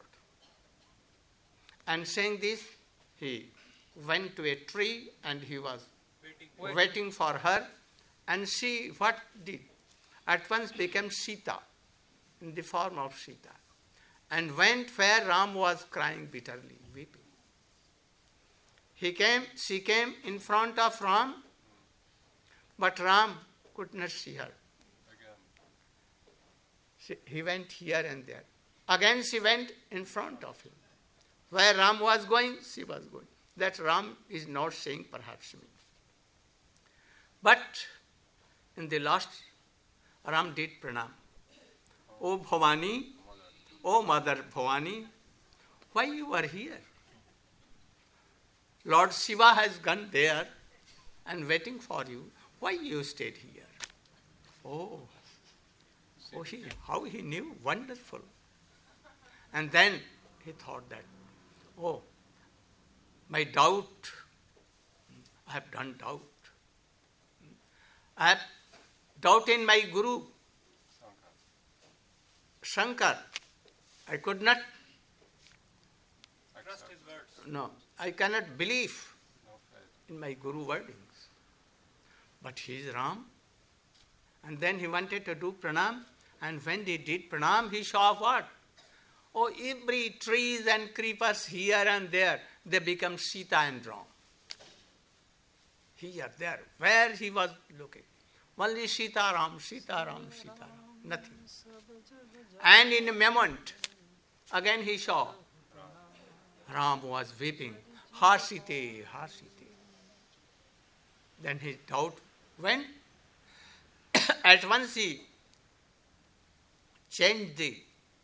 Speaker 1: And saying this, he went to a tree and he was waiting, waiting for her. And she, what did? At once became Sita, in the form of Sita. And went where Ram was crying bitterly, weeping. He came, she came in front of Ram, but Ram could not see her. She, he went here and there. Again she went in front of him. Where Ram was going, she was going. That Ram is not saying perhaps me. But in the last, Ram did pranam. O Bhavani, O Mother Bhavani, why you are here? Lord Shiva has gone there and waiting for you. Why you stayed here? Oh, oh he, how he knew? Wonderful. And then he thought that, oh, my doubt, I have done doubt. I have doubt in my Guru, Shankar. I could not,
Speaker 6: Trust his words.
Speaker 1: no, I cannot believe in my Guru wordings. But he is Ram. And then he wanted to do pranam. And when he did pranam, he saw what? Oh, every trees and creepers here and there, they become Sita and Ram. Here, there, where he was looking. Only Sita Ram, Sita Ram, Sita Ram, nothing. And in a moment, again he saw Ram was weeping, Ha Sita, Ha Sita. Then his doubt went. At once he changed the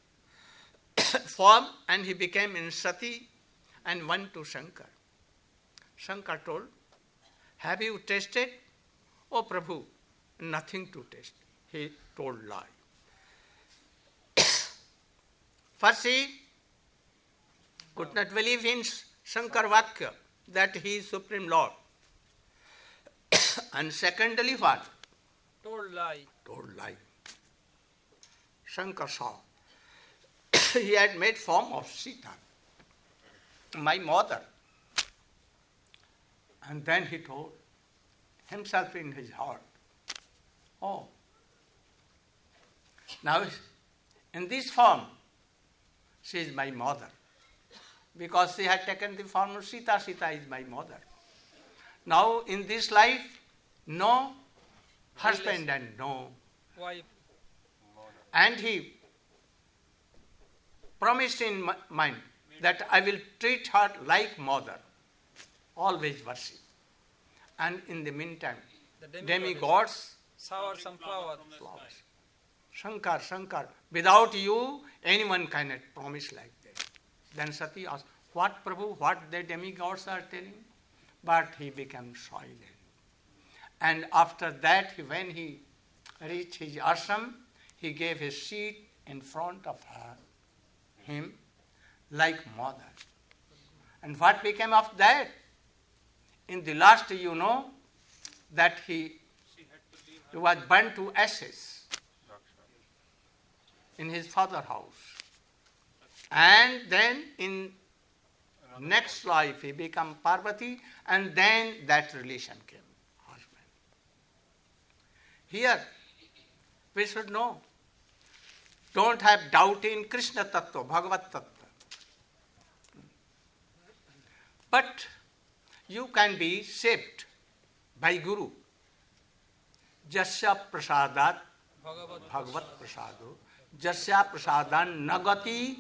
Speaker 1: form and he became in Sati and went to Shankar. Shankar told, have you tasted? Oh Prabhu, nothing to taste. He told lie. First he could not believe in Shankar Vakya, that he is Supreme Lord. And secondly what?
Speaker 4: Told lie.
Speaker 1: Told lie. Shankar saw. He had made form of Sita, my mother. And then he told himself in his heart, oh, now in this form, she is my mother. Because she had taken the form of Sita, Sita is my mother. Now in this life, no husband and no
Speaker 4: Wife.
Speaker 1: And he promised in mind that I will treat her like mother, always worship. And in the meantime,
Speaker 4: The
Speaker 1: demigods,
Speaker 4: shower some flowers.
Speaker 1: flowers. Shankar, Shankar, without you, anyone cannot promise like that. Then Sati asked, what Prabhu, what the demigods are telling? But he became silent. And after that, when he reached his ashram, he gave his seat in front of her, him, like mother. And what became of that? In the last, you know, that he, he was burnt to ashes in his father's house. And then in next life he became Parvati, and then that relation came, husband. Here, we should know, don't have doubt in Krishna Tattva, Bhagavat Tattva. But you can be shaped by Guru. Jasya prasadat Bhagavat prasado, jasya prasadan nagati.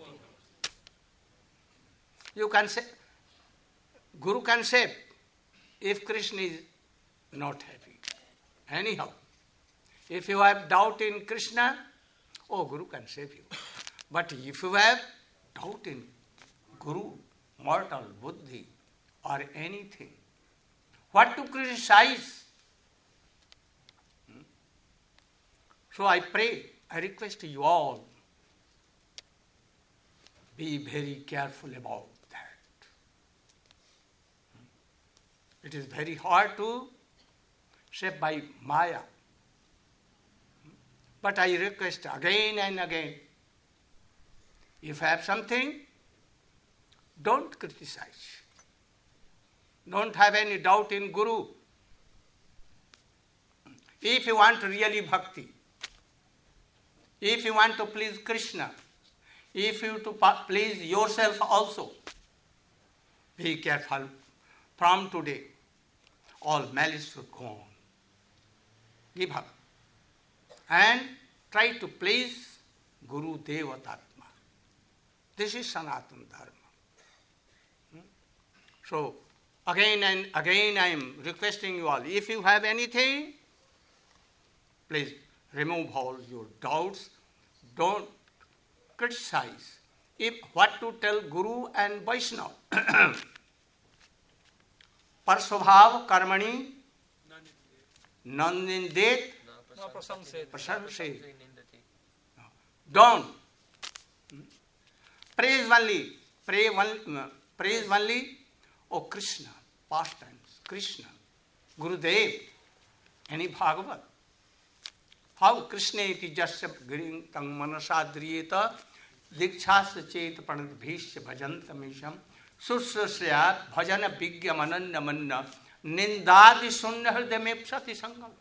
Speaker 1: You can say, Guru can save if Krishna is not happy. Anyhow, if you have doubt in Krishna, oh, Guru can save you. But if you have doubt in Guru, mortal, buddhi, or anything, what to criticize? Hmm? So I pray, I request you all, be very careful about that. It is very hard to shape by Maya. But I request again and again, if you have something, don't criticize. Don't have any doubt in Guru. If you want really bhakti, if you want to please Krishna, if you to please yourself also, be careful. From today, all malice should go on. Give up. And try to please Guru Devatatma. This is Sanatana Dharma. Hmm? So, again and again I am requesting you all, if you have anything, please remove all your doubts. Don't criticize. If what to tell Guru and Vaishnava. Parsvabhav karmani nannindet prasanset. Don't. Praise only. Pray only. Praise only. Oh Krishna. Past tense. Krishna. Gurudev. Any Bhagavat. How Krishna iti jasya giring tang manasadriyeta dikshas chet pranadbhishya bhajantamisham susrasya bhajana vigya mananya manna nindadi sunya hridamepsati sangam.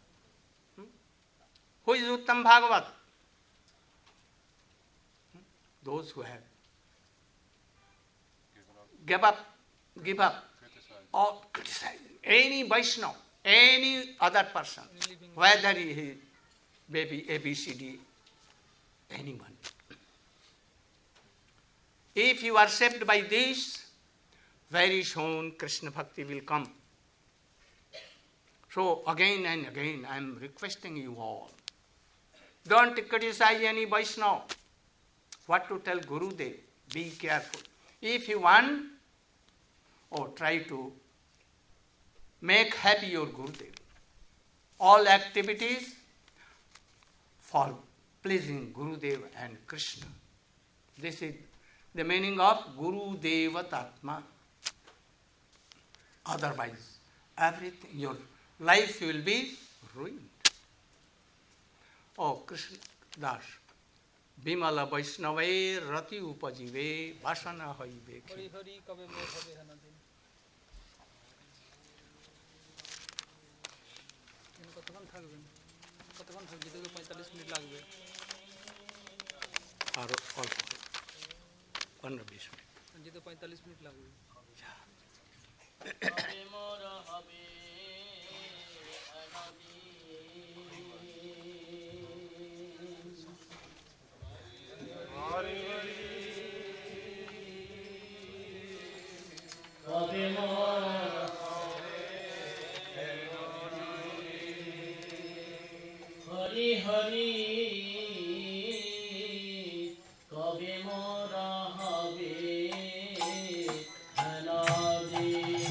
Speaker 1: Who is Uttam Bhagavat? Those who have give up, give up, or criticize any Vaishnava, any other person, whether he is baby A B C D, anyone. If you are shaped by this, very soon Krishna Bhakti will come. So again and again I am requesting you all, don't criticize any Vaishnava. What to tell Gurudev? Be careful. If you want, or try to make happy your Gurudev. All activities for pleasing Gurudev and Krishna. This is the meaning of Guru Devatatma. Otherwise, everything, your life will be ruined. Oh, Krishna Das. Bimala Vaishnave Rati Upajive Vasana Haive.
Speaker 4: Hari Hari কবে মোর হবে হানাদিন কতক্ষণ থাকবেন কতক্ষণ থাকবে যেতে পঁয়তাল্লিশ minute লাগবে
Speaker 1: আর অল্প পনেরো বিশ মিনিট
Speaker 4: যেতে পঁয়তাল্লিশ মিনিট লাগবে
Speaker 7: কবে মোর হবে কবে মোর হরি হরি কবে মোর হবে হরি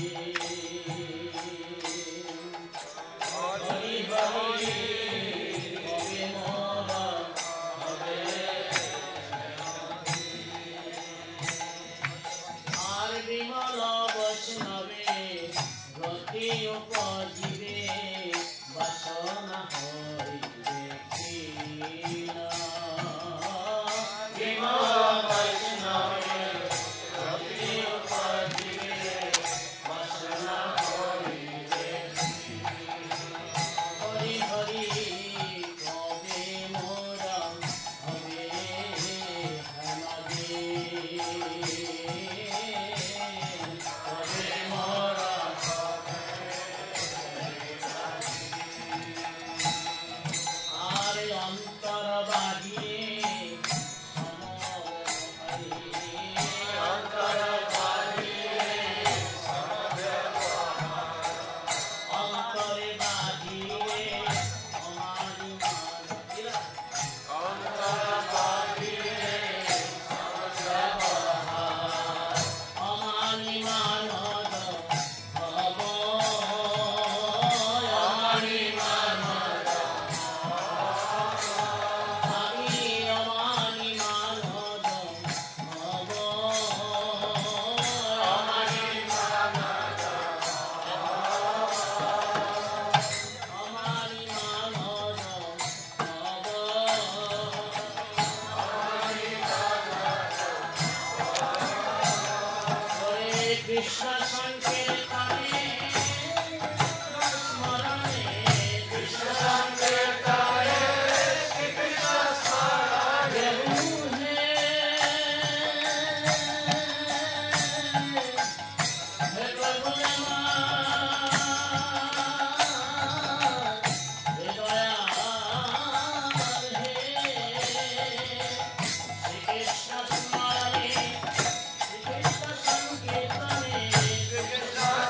Speaker 7: হরি কবে মোর হবে আর বিমল বৈষ্ণবে রতি উপজিবে বাসনা হইবে ক্ষীণ বিমল বৈষ্ণবে রতি উপজিবে বাসনা হইবে হরি হরি কবে মোর হবে হরি কবে মোর আর অন্তর বাহিরে সমবেত হরি অন্তর বাহিরে অন্তরে বাহিরে আমারি মান অন্তর বাহিরে ব্যবহার আমারি মানদ ভব আমারি মানদ আমি আমারি মানদ ভব আমারি মানদ আমারি মানদ ভব হরে কৃষ্ণ সংকীর্তনে স্মরণে কৃষ্ণ সংকীর্তনে শ্রীকৃষ্ণ স্মরণে প্রভু হে হে প্রভু আমার হে দয়াল হে শ্রীকৃষ্ণ স্মরণে Shrikrishna সংকীর্তনে Shrikrishna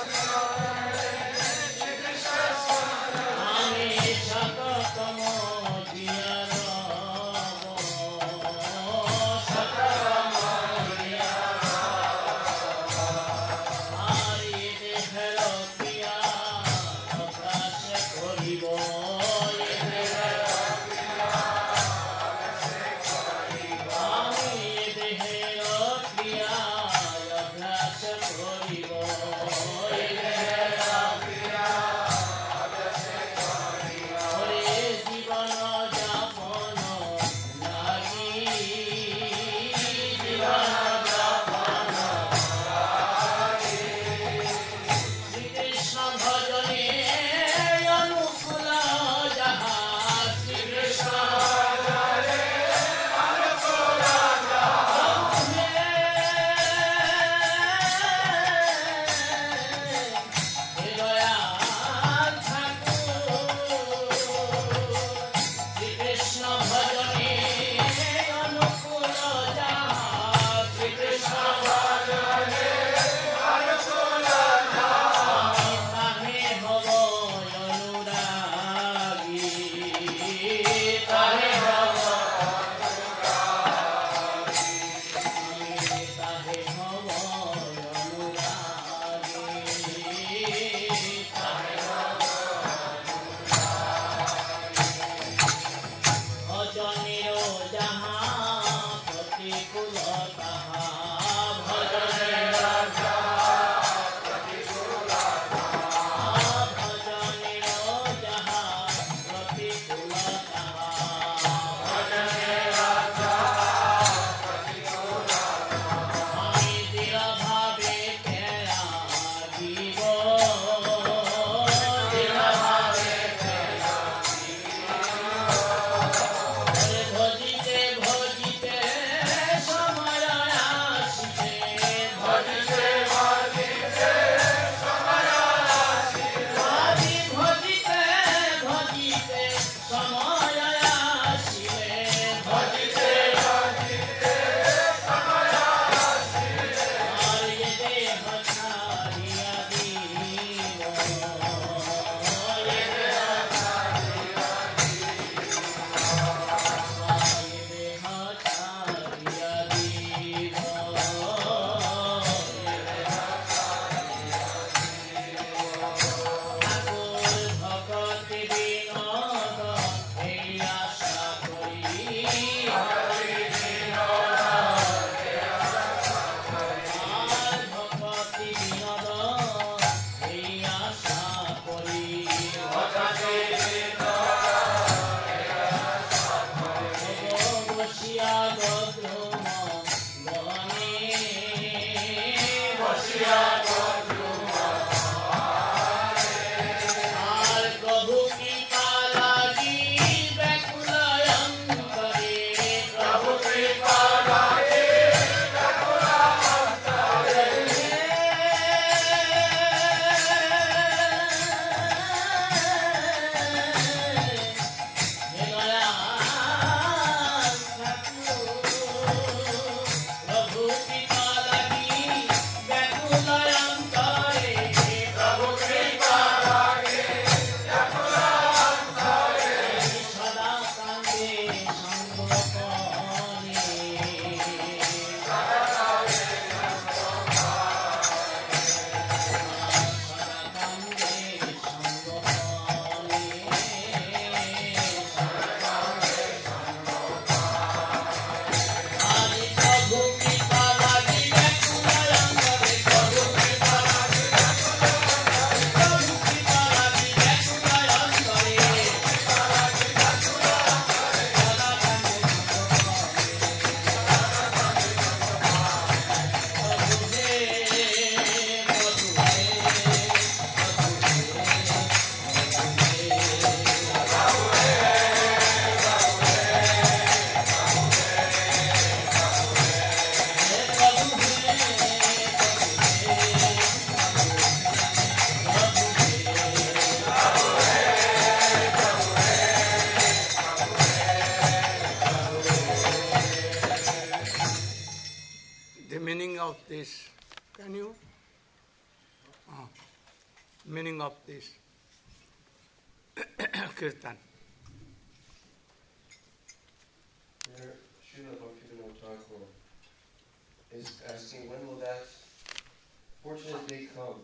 Speaker 1: Can you? Ah, meaning of this kirtan.
Speaker 8: Here, Srila Bhaktivinoda Thakur is asking, when will that fortunate day come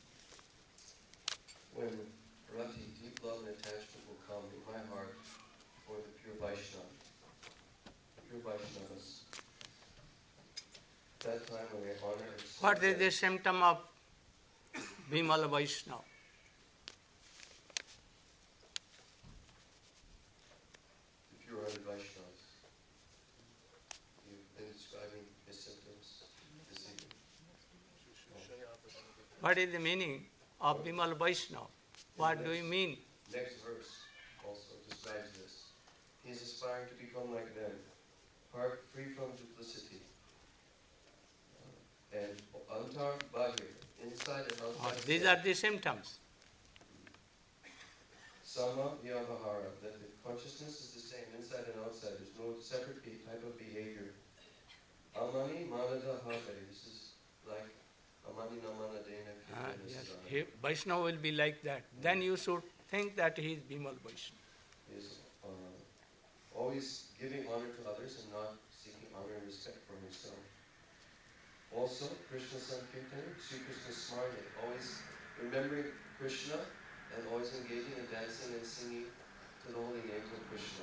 Speaker 8: when rati, deep love and attachment, will come in my heart for the pure Vaishnava, the pure Vaishnavas. That time when I honor and serve
Speaker 1: What is
Speaker 8: them,
Speaker 1: the symptom of Bimal Vaishnava?
Speaker 8: the pure-hearted Vaishnavas. You've been describing his symptoms this evening.
Speaker 1: What is the meaning of Bimal Vaishnava? What do you mean?
Speaker 8: Next verse also describes this. He is aspiring to become like them, heart free from duplicity. Uh, and antar bahir, inside and
Speaker 1: Oh,
Speaker 8: outside.
Speaker 1: these
Speaker 8: sin.
Speaker 1: are the symptoms.
Speaker 8: Sama vyavahara, that the consciousness is the same inside and outside. There's no separate be- type of behavior. Amani manada hare. This is like amani namana dena
Speaker 1: Ah,
Speaker 8: kirtana
Speaker 1: yes,
Speaker 8: sadhana.
Speaker 1: he, Vaishnava will be like that. Then you should think that he is Bimal Vaishnava.
Speaker 8: He is uh, always giving honor to others and not seeking honor and respect for himself. Also, Krishna Sankirtan, Sri Krishna Smarne, always remembering Krishna and always engaging in dancing and singing to the holy names of Krishna.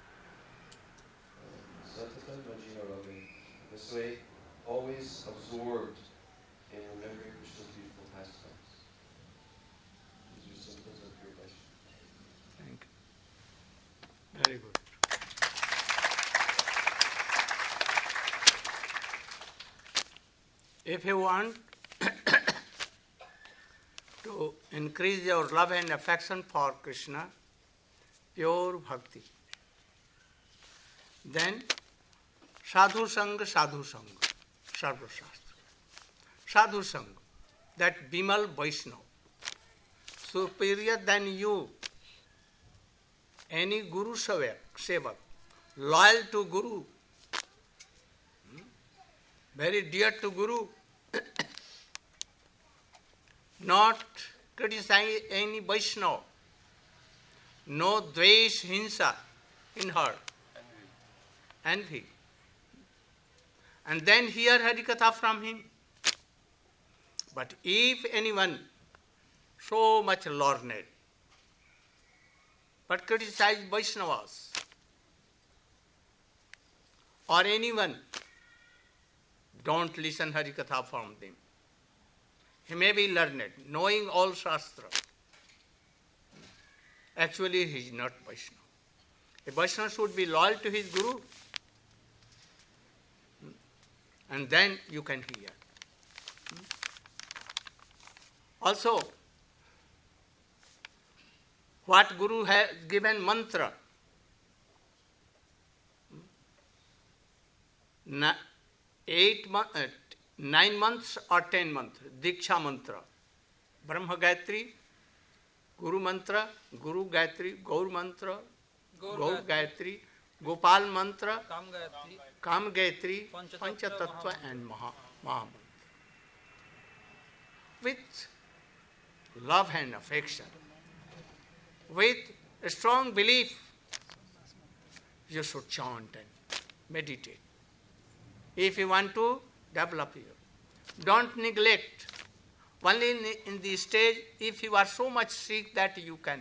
Speaker 8: Satata Majina Ravi. This way, always absorbed in remembering Krishna's beautiful pastimes. These are symptoms of pure Vaishnava.
Speaker 1: Thank you. Very good. If you want to increase your love and affection for Krishna, pure bhakti, then sadhu sangha, sadhu sangha, sarva shastra. Sadhu sangha, that Bimal Vaishnava, superior than you, any Guru Sevak, Sevak, loyal to Guru, very dear to Guru, not criticize any Vaishnava, no dvesh, hinsa in her, envy. And then hear Harikatha from him. But if anyone so much learned, but criticize Vaishnavas, or anyone, don't listen Harikatha from them. He may be learned, knowing all Shastra. Actually, he is not Vaishnava. A Vaishnava should be loyal to his Guru, and then you can hear. Also, what Guru has given mantra, eight months, uh, nine months or ten months, Diksha mantra, Brahma Gayatri, Guru mantra, Guru Gayatri, Gaur mantra, Gaur Gayatri, Gopal mantra,
Speaker 4: Kam Gayatri,
Speaker 1: Kam Gayatri,
Speaker 4: Panchatattva,
Speaker 1: Panchatattva and Maha, Maha mantra. With love and affection, with a strong belief, you should chant and meditate. If you want to develop your, don't neglect. Only in, in the stage, if you are so much sick that you cannot.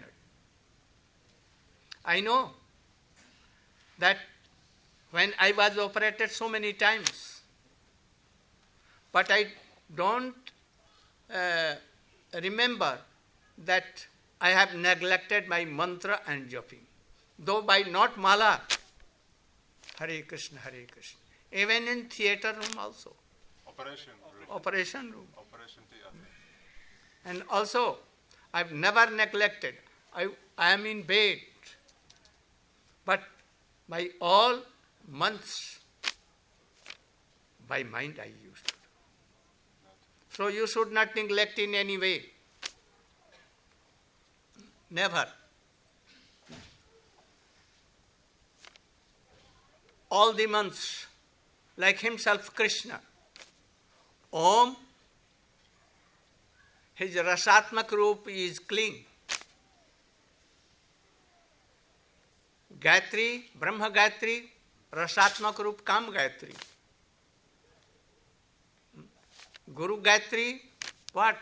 Speaker 1: I know that when I was operated so many times, but I don't uh, remember that I have neglected my mantra and joping. Though by not mala, Hare Krishna, Hare Krishna. Even in theater room also,
Speaker 6: Operation room.
Speaker 1: operation room.
Speaker 6: Operation theater.
Speaker 1: And also, I've never neglected. I, I am in bed. But by all months, by mind I used to do. So you should not neglect in any way. Never. All the months, like himself Krishna, Om his Rasatmak Roop is clean. Gayatri, Brahma Gayatri, Rasatmak Roop Kam Gayatri. Guru Gayatri, what?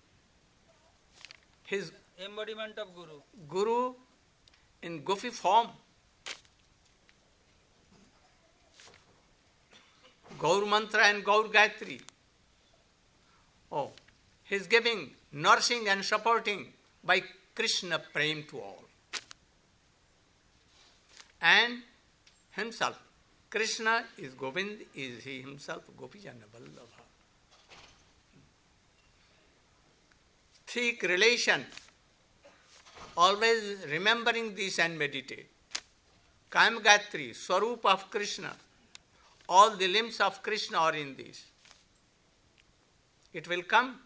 Speaker 1: His
Speaker 4: embodiment of Guru.
Speaker 1: Guru in goofy form. Gaur Mantra and Gaur Gayatri. Oh, he is giving, nourishing and supporting by Krishna Prem to all. And himself, Krishna is Govind, is he himself Gopijana Vallabha. Thick relation, always remembering this and meditate. Kayam Gayatri, Swarup of Krishna, all the limbs of Krishna are in this. It will come.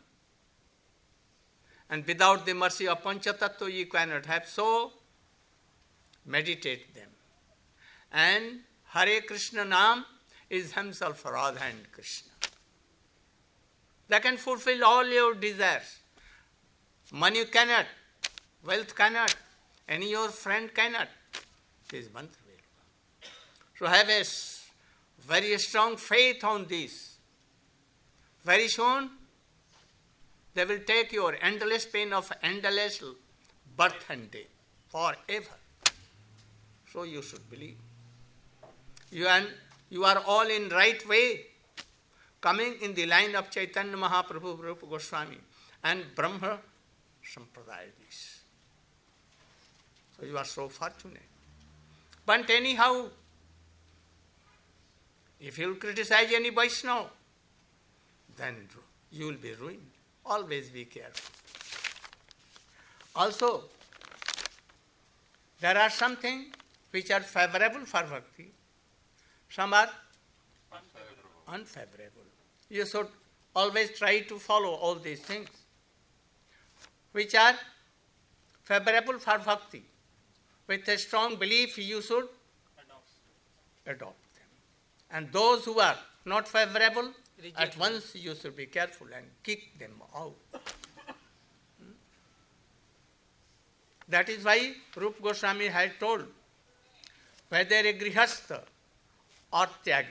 Speaker 1: And without the mercy of Panchatattva you cannot have, so meditate them. And Hare Krishna Naam is himself Radha and Krishna. They can fulfill all your desires. Money cannot, wealth cannot, any your friend cannot. This mantra will. So have a very strong faith on this. Very soon, they will take your endless pain of endless birth and death forever. So you should believe. You are, you are all in right way, coming in the line of Chaitanya Mahaprabhu, Rupa Goswami, and Brahma Sampradaya. So you are so fortunate. But anyhow, if you criticize any Vaishnava, then you will be ruined. Always be careful. Also, there are some things which are favorable for bhakti, some are unfavorable. unfavorable. You should always try to follow all these things which are favorable for bhakti. With a strong belief, you should adopt them. And those who are not favorable, Reject at them. Once you should be careful and kick them out. Hmm? That is why Rupa Goswami had told, whether a grihastha or tyagi,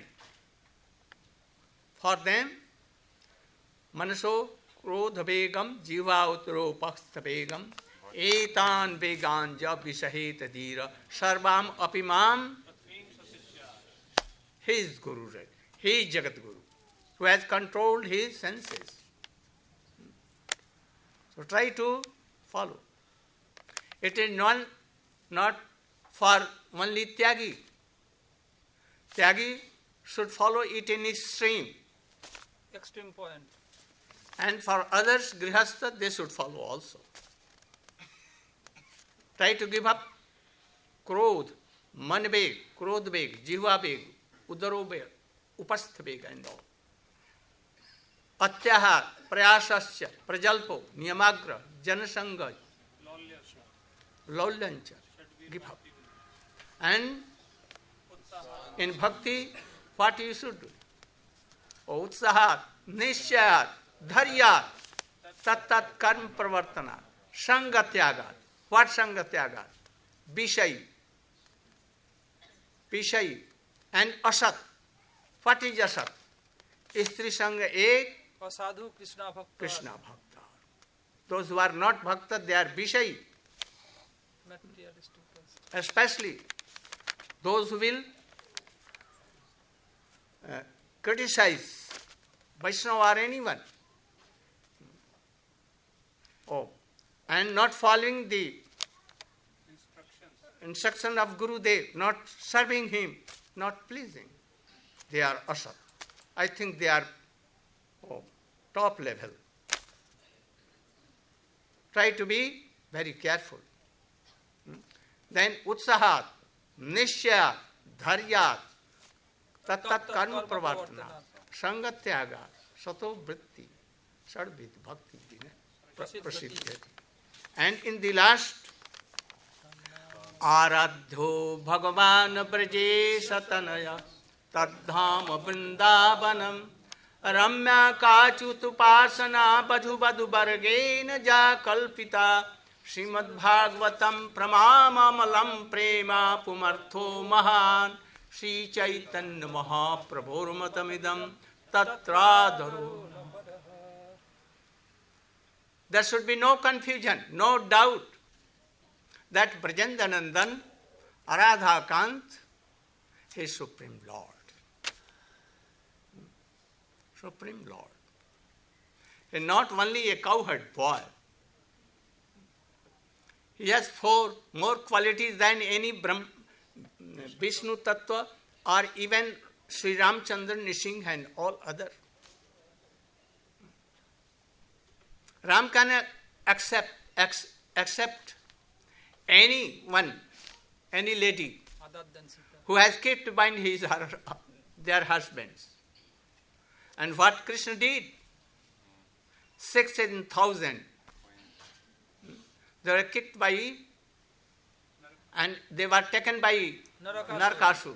Speaker 1: for them, manaso krodha begam jiva utro pakstha begam etan vegan ja visaheta dhira sarvam apimam. He is Guru, he is Jagat Guru, who has controlled his senses. So try to follow. It is not, not for only Tyagi. Tyagi should follow it in its stream.
Speaker 4: Extreme point.
Speaker 1: And for others, Grihastha, they should follow also. Try to give up Krodh, Manbeg, Krodhbeg, Jihvabeg, Udarobeg, Upasthbeg and all. Atyahar, Prayasasya, Prajalpo, Niyamagra, Janasanga, Laulyancha, give up. And in bhakti, what you should do? Utsahat, Nishayat, Dharyat, Tat Tat Karma Pravartana, Sangatyagat. What Sangatyagat? Bishai, Bishai, and Asat. What is Asat? Istri Sangha Ek,
Speaker 4: Sadhu Krishna Bhakta.
Speaker 1: Krishna Bhakta. Those who are not Bhakta, they are Bishai.
Speaker 4: Materialistic person.
Speaker 1: Especially those who will uh, criticize Vaishnava or anyone. Oh, and not following the instruction of Guru Dev, not serving him, not pleasing. They are asat. I think they are oh, top level. Try to be very careful. Hmm? Then utsahat, nishya, dharyat, tat tat karma pravartana, sangatyaga, sato vritti, sadvid bhakti prasiddhyati. And in the last, Aradho Bhagavan Braje Satanaya Tadham Vrindavanam रम्या काच्युतुपासना बधु बधु वर्गेन जा कल्पिता श्रीमद्भागवतम प्रमामलम प्रेमा पुमर्थो महान Shri Chaitanya महाप्रभुर्मतमिदं तत्रादरो. There should be no confusion, no doubt that Brajendanandan, Aradhakant, is Supreme Lord. Supreme Lord. And not only a cowherd boy. He has four more qualities than any Brahm, Vishnu Tattva or even Sri Ramchandra, Nishing and all other. Ram can accept, ex, accept anyone, any lady who has kept behind his her, their husbands. And what Krishna did? Sixteen thousand. They were kicked by, and they were taken by Narakasur.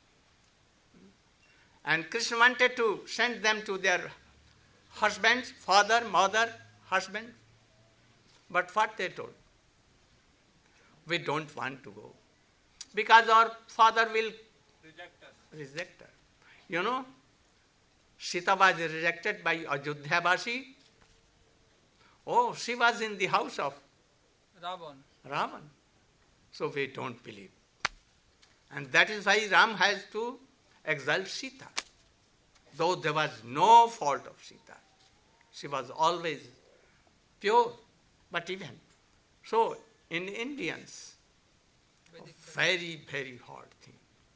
Speaker 1: And Krishna wanted to send them to their husbands, father, mother, husband. But what they told? We don't want to go. Because our father will reject us. Reject us. You know, Sita was rejected by Ajodhyavasi. Oh, she was in the house of
Speaker 4: Ravan.
Speaker 1: Ravan. So we don't believe. And that is why Ram has to exile Sita. Though there was no fault of Sita. She was always pure. But even so, in Indians, very, very hard thing.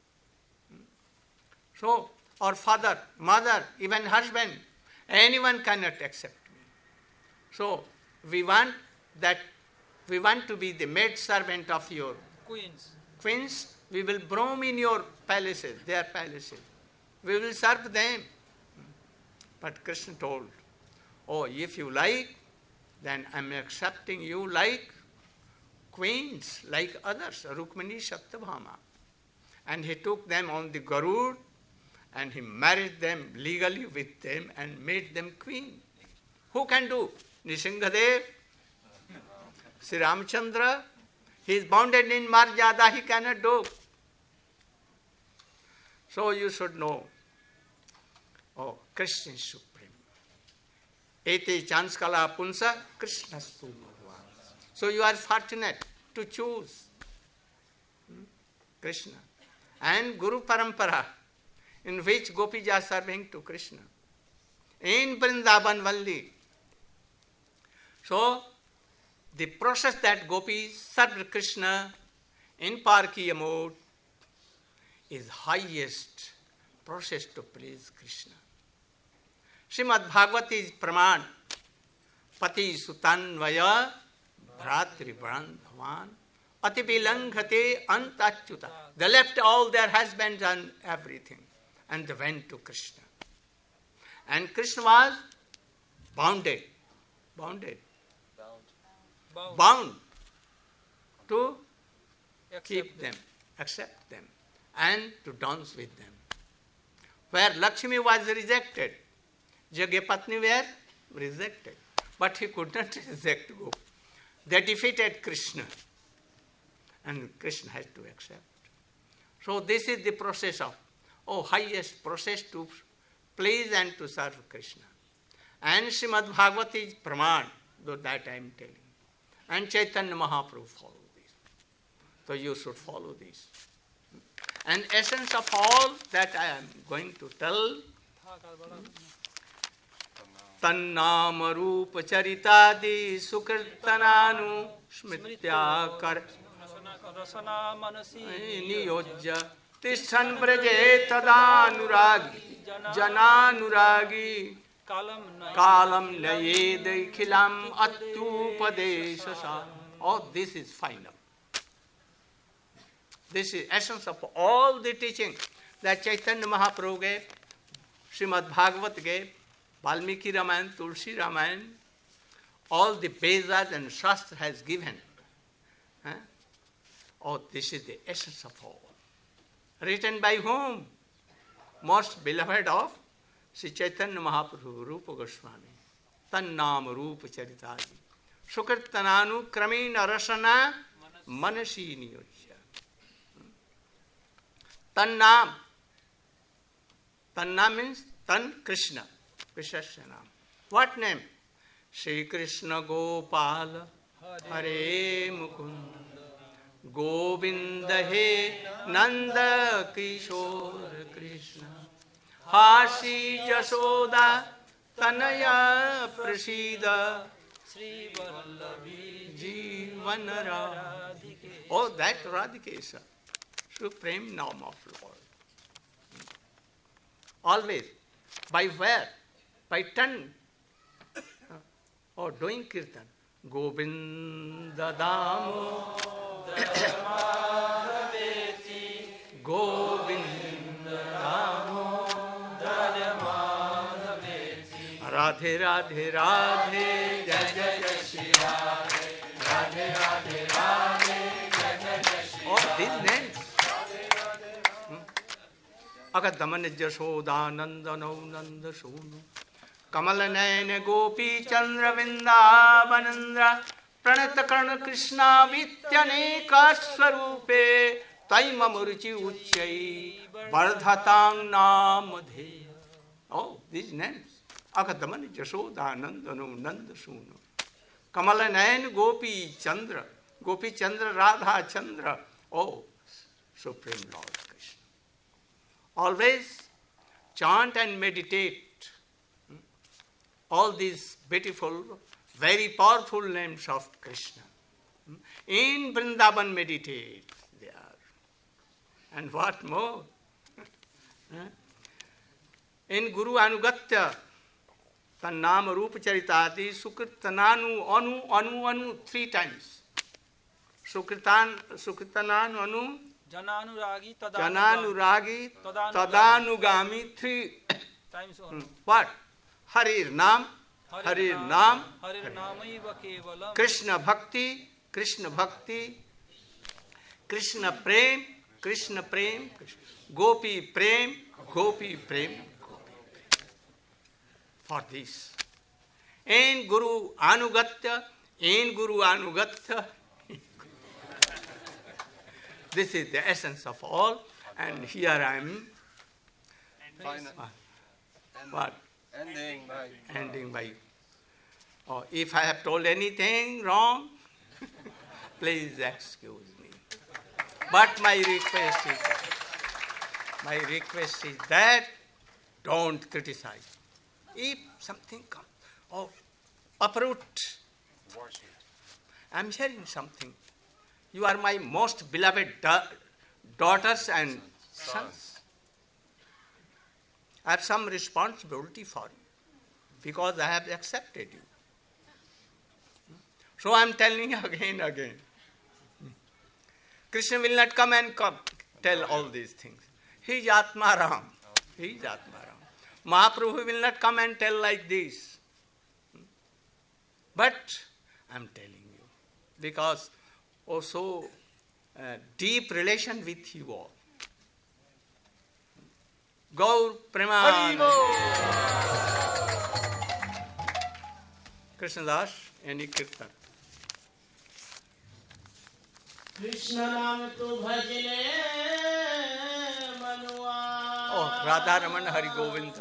Speaker 1: So, our father, mother, even husband, anyone cannot accept me. So, we want that, we want to be the maid servant of your
Speaker 4: Queens.
Speaker 1: queens. We will roam in your palaces, their palaces. We will serve them. But Krishna told, oh, if you like, then I am accepting you like queens, like others, Rukmini, Satyabhama. And he took them on the Garud and he married them legally with them and made them queen. Who can do? Nishingadev, Sri Ramchandra, he is bounded in Marjada, he cannot do. So you should know, oh, Krishna is supreme. Ete chanskala punsa Krishnastu Bhagavan. So you are fortunate to choose hmm? Krishna. And Guru Parampara, in which gopis are serving to Krishna. In Vrindavan Valli. So, the process that gopis serve Krishna in Parkiya mode is highest process to please Krishna. Srimad Bhagavati is Praman, Pati Sutanvaya Bhratri Brandhavan Ati Bilanghate Antachyuta. They left all their husbands and everything and they went to Krishna. And Krishna was bounded, bounded,
Speaker 4: Bound.
Speaker 1: bound to
Speaker 4: Accept
Speaker 1: keep
Speaker 4: them.
Speaker 1: them, accept them and to dance with them. Where Lakshmi was rejected, Jagyapatni were rejected. But he could not reject Gopi. They defeated Krishna. And Krishna has to accept. So this is the process of, oh, highest process to please and to serve Krishna. And Srimad Bhagavati is Praman, though that I am telling. And Chaitanya Mahaprabhu follow this. So you should follow this. And essence of all that I am going to tell, Tannama Rupa Charitadi Sukirtananu Smrityakar
Speaker 4: Rasana Manasi
Speaker 1: Niyojya Tishtan Braje Tadanuragi Jananuragi
Speaker 4: Kalam Nai
Speaker 1: Kalam Nayed Khilam Attupadeshasa. Oh, this is final. This is essence of all the teaching that Chaitanya Mahaprabhu gave, Srimad Bhagavat gave, Valmiki Ramayana, Tulsi Ramayana, all the Vedas and Shastra has given. Huh? Oh, this is the essence of all. Written by whom? Most beloved of Shri Chaitanya Mahaprabhu रूप गोस्वामी तन्नाम रूप चरितादि सुकृतनानुक्रमेण रसना मनसी नियोज्य तन्नाम तन्नाम means तन कृष्ण कृष्ण नाम what name Shri Krishna Gopal Hare Mukund Govind हे नंद किशोर कृष्ण हासी यशोदा तनया प्रसीद श्री वल्लभी जीवन राधिके. Oh, that Radhikesa, supreme name of Lord. Always. By where? By tongue. Or doing kirtan. Govinda Damo Govinda Damo Radhe Radhe Radhe Jai Jai Shri Radhe Radhe Radhe Radhe Jai Jai Shri. All these names. Akadaman Jashodanandano Nanda Sonu Kamal Nayan Gopi Chandra Vrindavanandra Pranata Karna Krishna Vityane Swarupe Taimamurchi Uchai Vardhatang Namadhe. Oh, these names. Akadaman Jashodanandano Nanda Sonu Kamal Nayan Gopi Chandra Gopi Chandra Radha Chandra. Oh, Supreme Lord Krishna. Always chant and meditate all these beautiful, very powerful names of Krishna. In Vrindavan meditate there. And what more? In Guru Anugatya, Tannam Rupa Charitati, Sukritananu Anu Anu Anu three times. Sukritan Sukritananu Anu
Speaker 9: Jananuragi
Speaker 1: Jananuragi Tadanugami three times. What? Harir Nam, Harir Nam,
Speaker 9: Harir Namaiva Kevalam.
Speaker 1: Krishna Bhakti, Krishna Bhakti, Krishna Prem, Krishna Prem, Gopi Prem, Gopi Prem, Gopi Prem. For this. In Guru Anugatya, in Guru Anugatya. This is the essence of all. And here I am.
Speaker 8: Final.
Speaker 1: What?
Speaker 8: Ending by.
Speaker 1: Ending by. Oh, if I have told anything wrong, please excuse me. But my request is, my request is that don't criticize. If something comes, oh, uproot. I'm hearing something. You are my most beloved da- daughters and sons. I have some responsibility for you because I have accepted you. So I am telling you again and again. Krishna will not come and come, tell all these things. He is Atma Ram. He is Atma Ram. Mahaprabhu will not come and tell like this. But I am telling you because also uh, deep relation with you all. Gaur Premanand. Krishna Das, any kirtan.
Speaker 7: Krishna नाम तो भजले मनुआ.
Speaker 1: Oh, Radha Raman Hari Govind.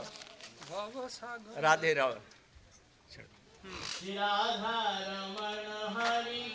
Speaker 1: Radhe Raman.
Speaker 7: Shri Radha Raman Hari